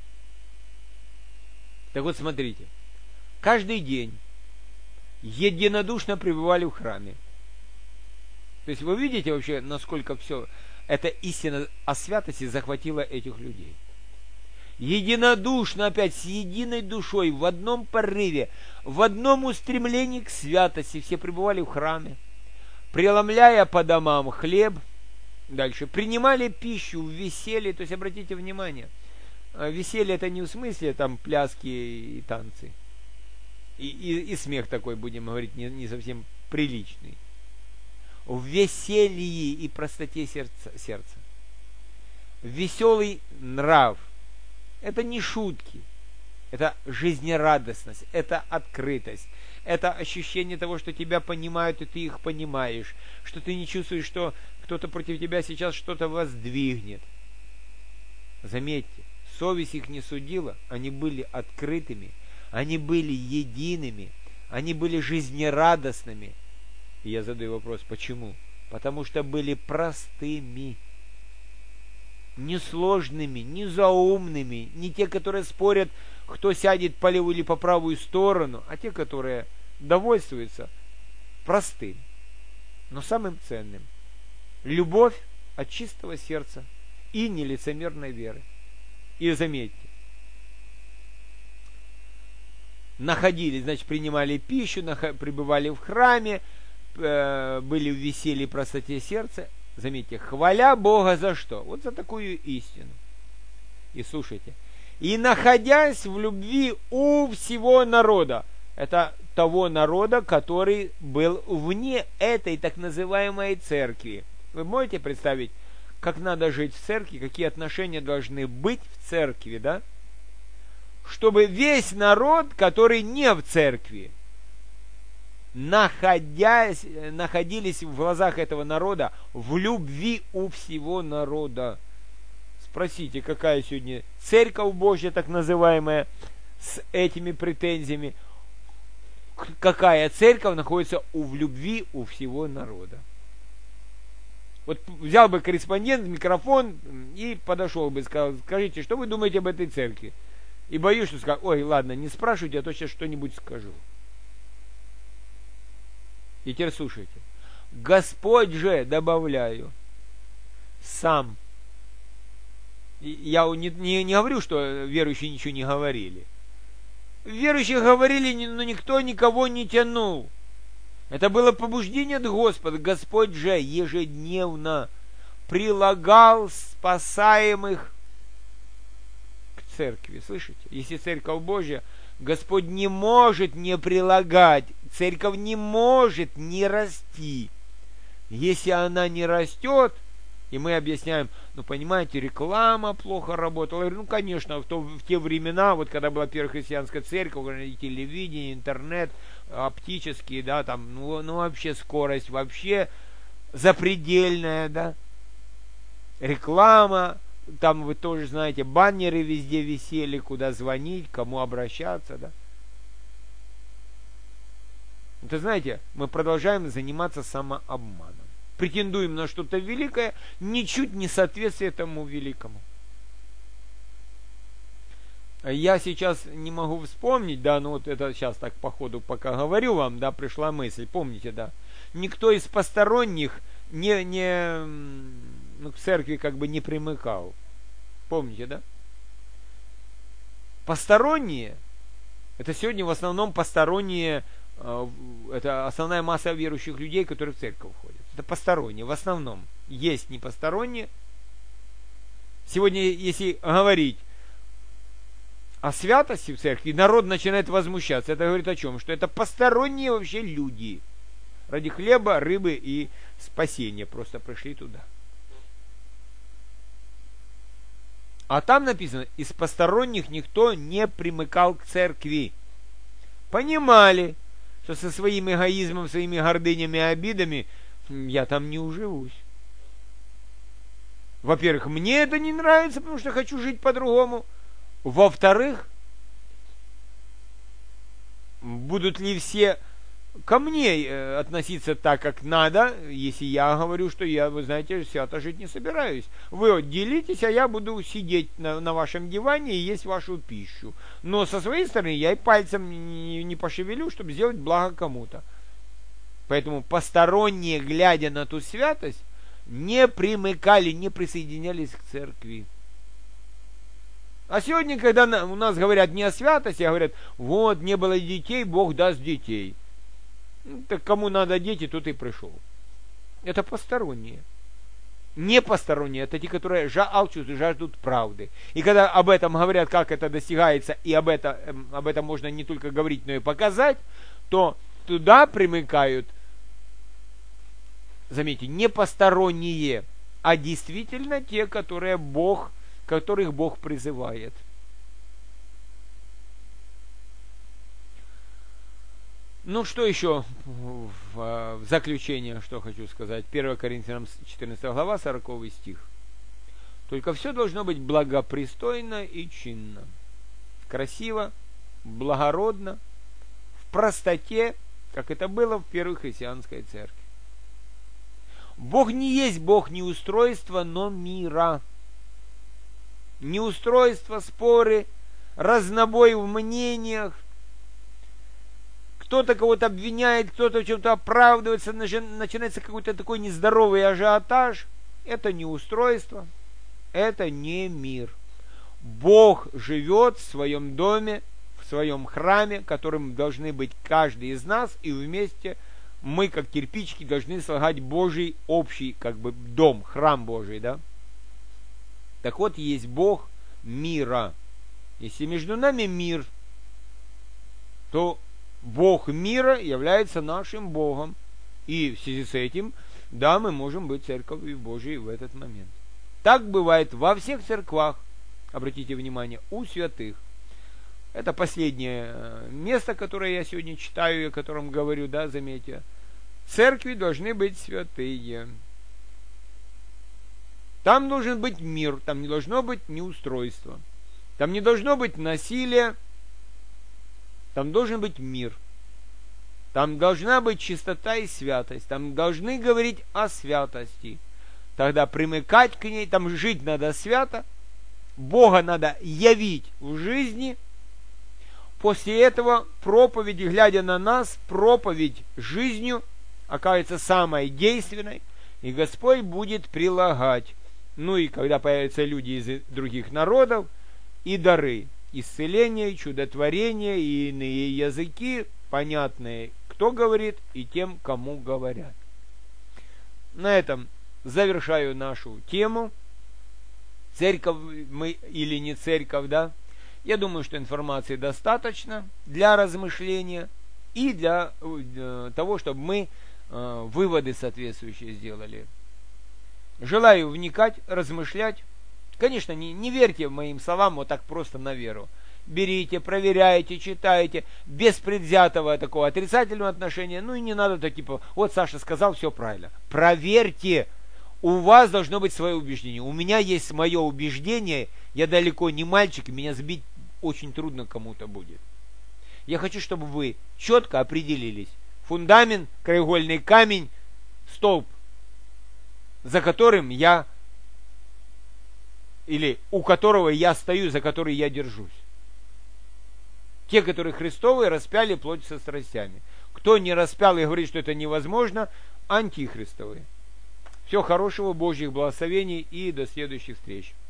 Так вот, смотрите. Каждый день единодушно пребывали в храме. То есть вы видите вообще, насколько все эта истина о святости захватила этих людей. Единодушно опять, с единой душой, в одном порыве, в одном устремлении к святости все пребывали в храме, преломляя по домам хлеб Дальше. Принимали пищу в веселье, то есть обратите внимание, веселье это не в смысле там пляски и танцы. И смех такой, будем говорить, не совсем приличный. В веселье и простоте сердца. Веселый нрав. Это не шутки. Это жизнерадостность, это открытость, это ощущение того, что тебя понимают, и ты их понимаешь, что ты не чувствуешь, что кто-то против тебя сейчас что-то воздвигнет. Заметьте, совесть их не судила, они были открытыми, они были едиными, они были жизнерадостными. И я задаю вопрос, почему? Потому что были простыми, несложными, не заумными, не те, которые спорят, кто сядет по левую или по правую сторону, а те, которые довольствуются простым, но самым ценным. Любовь от чистого сердца и нелицемерной веры. И заметьте, находились, значит, принимали пищу, пребывали в храме, были в веселье и простоте сердца. Заметьте, хваля Бога за что? Вот за такую истину. И слушайте. И находясь в любви у всего народа. Это того народа, который был вне этой так называемой церкви. Вы можете представить, как надо жить в церкви, какие отношения должны быть в церкви, да? Чтобы весь народ, который не в церкви, находились в глазах этого народа в любви у всего народа. Спросите, какая сегодня церковь Божья, так называемая, с этими претензиями. Какая церковь находится в любви у всего народа. Вот взял бы корреспондент, микрофон и подошел бы, сказал, скажите, что вы думаете об этой церкви? И боюсь, что скажу, ой, ладно, не спрашивайте, а то сейчас что-нибудь скажу. И теперь слушайте. Господь же, добавляю, сам. Я не говорю, что верующие ничего не говорили. Верующие говорили, но никто никого не тянул. Это было побуждение от Господа. Господь же ежедневно прилагал спасаемых к церкви. Слышите? Если церковь Божья, Господь не может не прилагать. Церковь не может не расти. Если она не растет, и мы объясняем, ну, понимаете, реклама плохо работала. Я говорю, ну, конечно, в те времена, вот когда была первая христианская церковь, телевидение, интернет, оптические, да, там, ну вообще скорость вообще запредельная, да. Реклама, там вы тоже знаете, баннеры везде висели, куда звонить, кому обращаться, да. Это, знаете, мы продолжаем заниматься самообманом. Претендуем на что-то великое, ничуть не соответствует этому великому. Я сейчас не могу вспомнить, да, ну вот это сейчас так по ходу пока говорю вам, да, пришла мысль, помните, да, никто из посторонних к церкви как бы не примыкал. Помните, да? Посторонние, это сегодня в основном посторонние, это основная масса верующих людей, которые в церковь ходят. Это посторонние, в основном. Есть не посторонние. Сегодня, если говорить о святости в церкви, народ начинает возмущаться. Это говорит о чем? Что это посторонние вообще люди. Ради хлеба, рыбы и спасения просто пришли туда. А там написано, из посторонних никто не примыкал к церкви. Понимали, что со своим эгоизмом, своими гордынями и обидами я там не уживусь. Во-первых, мне это не нравится, потому что хочу жить по-другому. Во-вторых, будут ли все ко мне относиться так, как надо, если я говорю, что я, вы знаете, свято жить не собираюсь. Вы отделитесь, а я буду сидеть на вашем диване и есть вашу пищу. Но со своей стороны я и пальцем не пошевелю, чтобы сделать благо кому-то. Поэтому посторонние, глядя на ту святость, не примыкали, не присоединялись к церкви. А сегодня, когда у нас говорят не о святости, а говорят, вот, не было детей, Бог даст детей. Ну, так кому надо дети, тот и пришел. Это посторонние. Не посторонние, это те, которые алчут и жаждут правды. И когда об этом говорят, как это достигается, и об этом можно не только говорить, но и показать, то туда примыкают, заметьте, не посторонние, а действительно те, которых Бог призывает. Ну, что еще в заключение, что хочу сказать. 1 Коринфянам 14 глава, 40 стих. Только все должно быть благопристойно и чинно, красиво, благородно, в простоте, как это было в первой христианской церкви. Бог не есть Бог неустройства, но мира. Неустройство, споры, разнобой в мнениях. Кто-то кого-то обвиняет, кто-то в чем-то оправдывается, начинается какой-то такой нездоровый ажиотаж. Это не устройство, это не мир. Бог живет в своем доме, в своем храме, которым должны быть каждый из нас, и вместе мы, как кирпичики, должны слагать Божий общий, как бы, дом, храм Божий, да? Так вот, есть Бог мира. Если между нами мир, то Бог мира является нашим Богом. И в связи с этим, да, мы можем быть церковью Божией в этот момент. Так бывает во всех церквах, обратите внимание, у святых. Это последнее место, которое я сегодня читаю, о котором говорю, да, заметьте. Церкви должны быть святые. Там должен быть мир, там не должно быть неустройства. Там не должно быть насилия. Там должен быть мир. Там должна быть чистота и святость. Там должны говорить о святости. Тогда примыкать к ней, там жить надо свято. Бога надо явить в жизни. После этого проповедь, глядя на нас, проповедь жизнью окажется самой действенной. И Господь будет прилагать. Ну и когда появятся люди из других народов, и дары. Исцеление, чудотворение и иные языки, понятные, кто говорит и тем, кому говорят. На этом завершаю нашу тему. Церковь мы или не церковь, да? Я думаю, что информации достаточно для размышления и для того, чтобы мы выводы соответствующие сделали. Желаю вникать, размышлять. Конечно, не верьте моим словам вот так просто на веру. Берите, проверяйте, читайте, без предвзятого такого отрицательного отношения. Ну и не надо так типа, вот Саша сказал, все правильно. Проверьте. У вас должно быть свое убеждение. У меня есть мое убеждение. Я далеко не мальчик, и меня сбить очень трудно кому-то будет. Я хочу, чтобы вы четко определились. Фундамент, краеугольный камень, столб, за которым я или у которого я стою, за который я держусь. Те, которые Христовые, распяли плоть со страстями. Кто не распял и говорит, что это невозможно, антихристовые. Всего хорошего, Божьих благословений и до следующих встреч.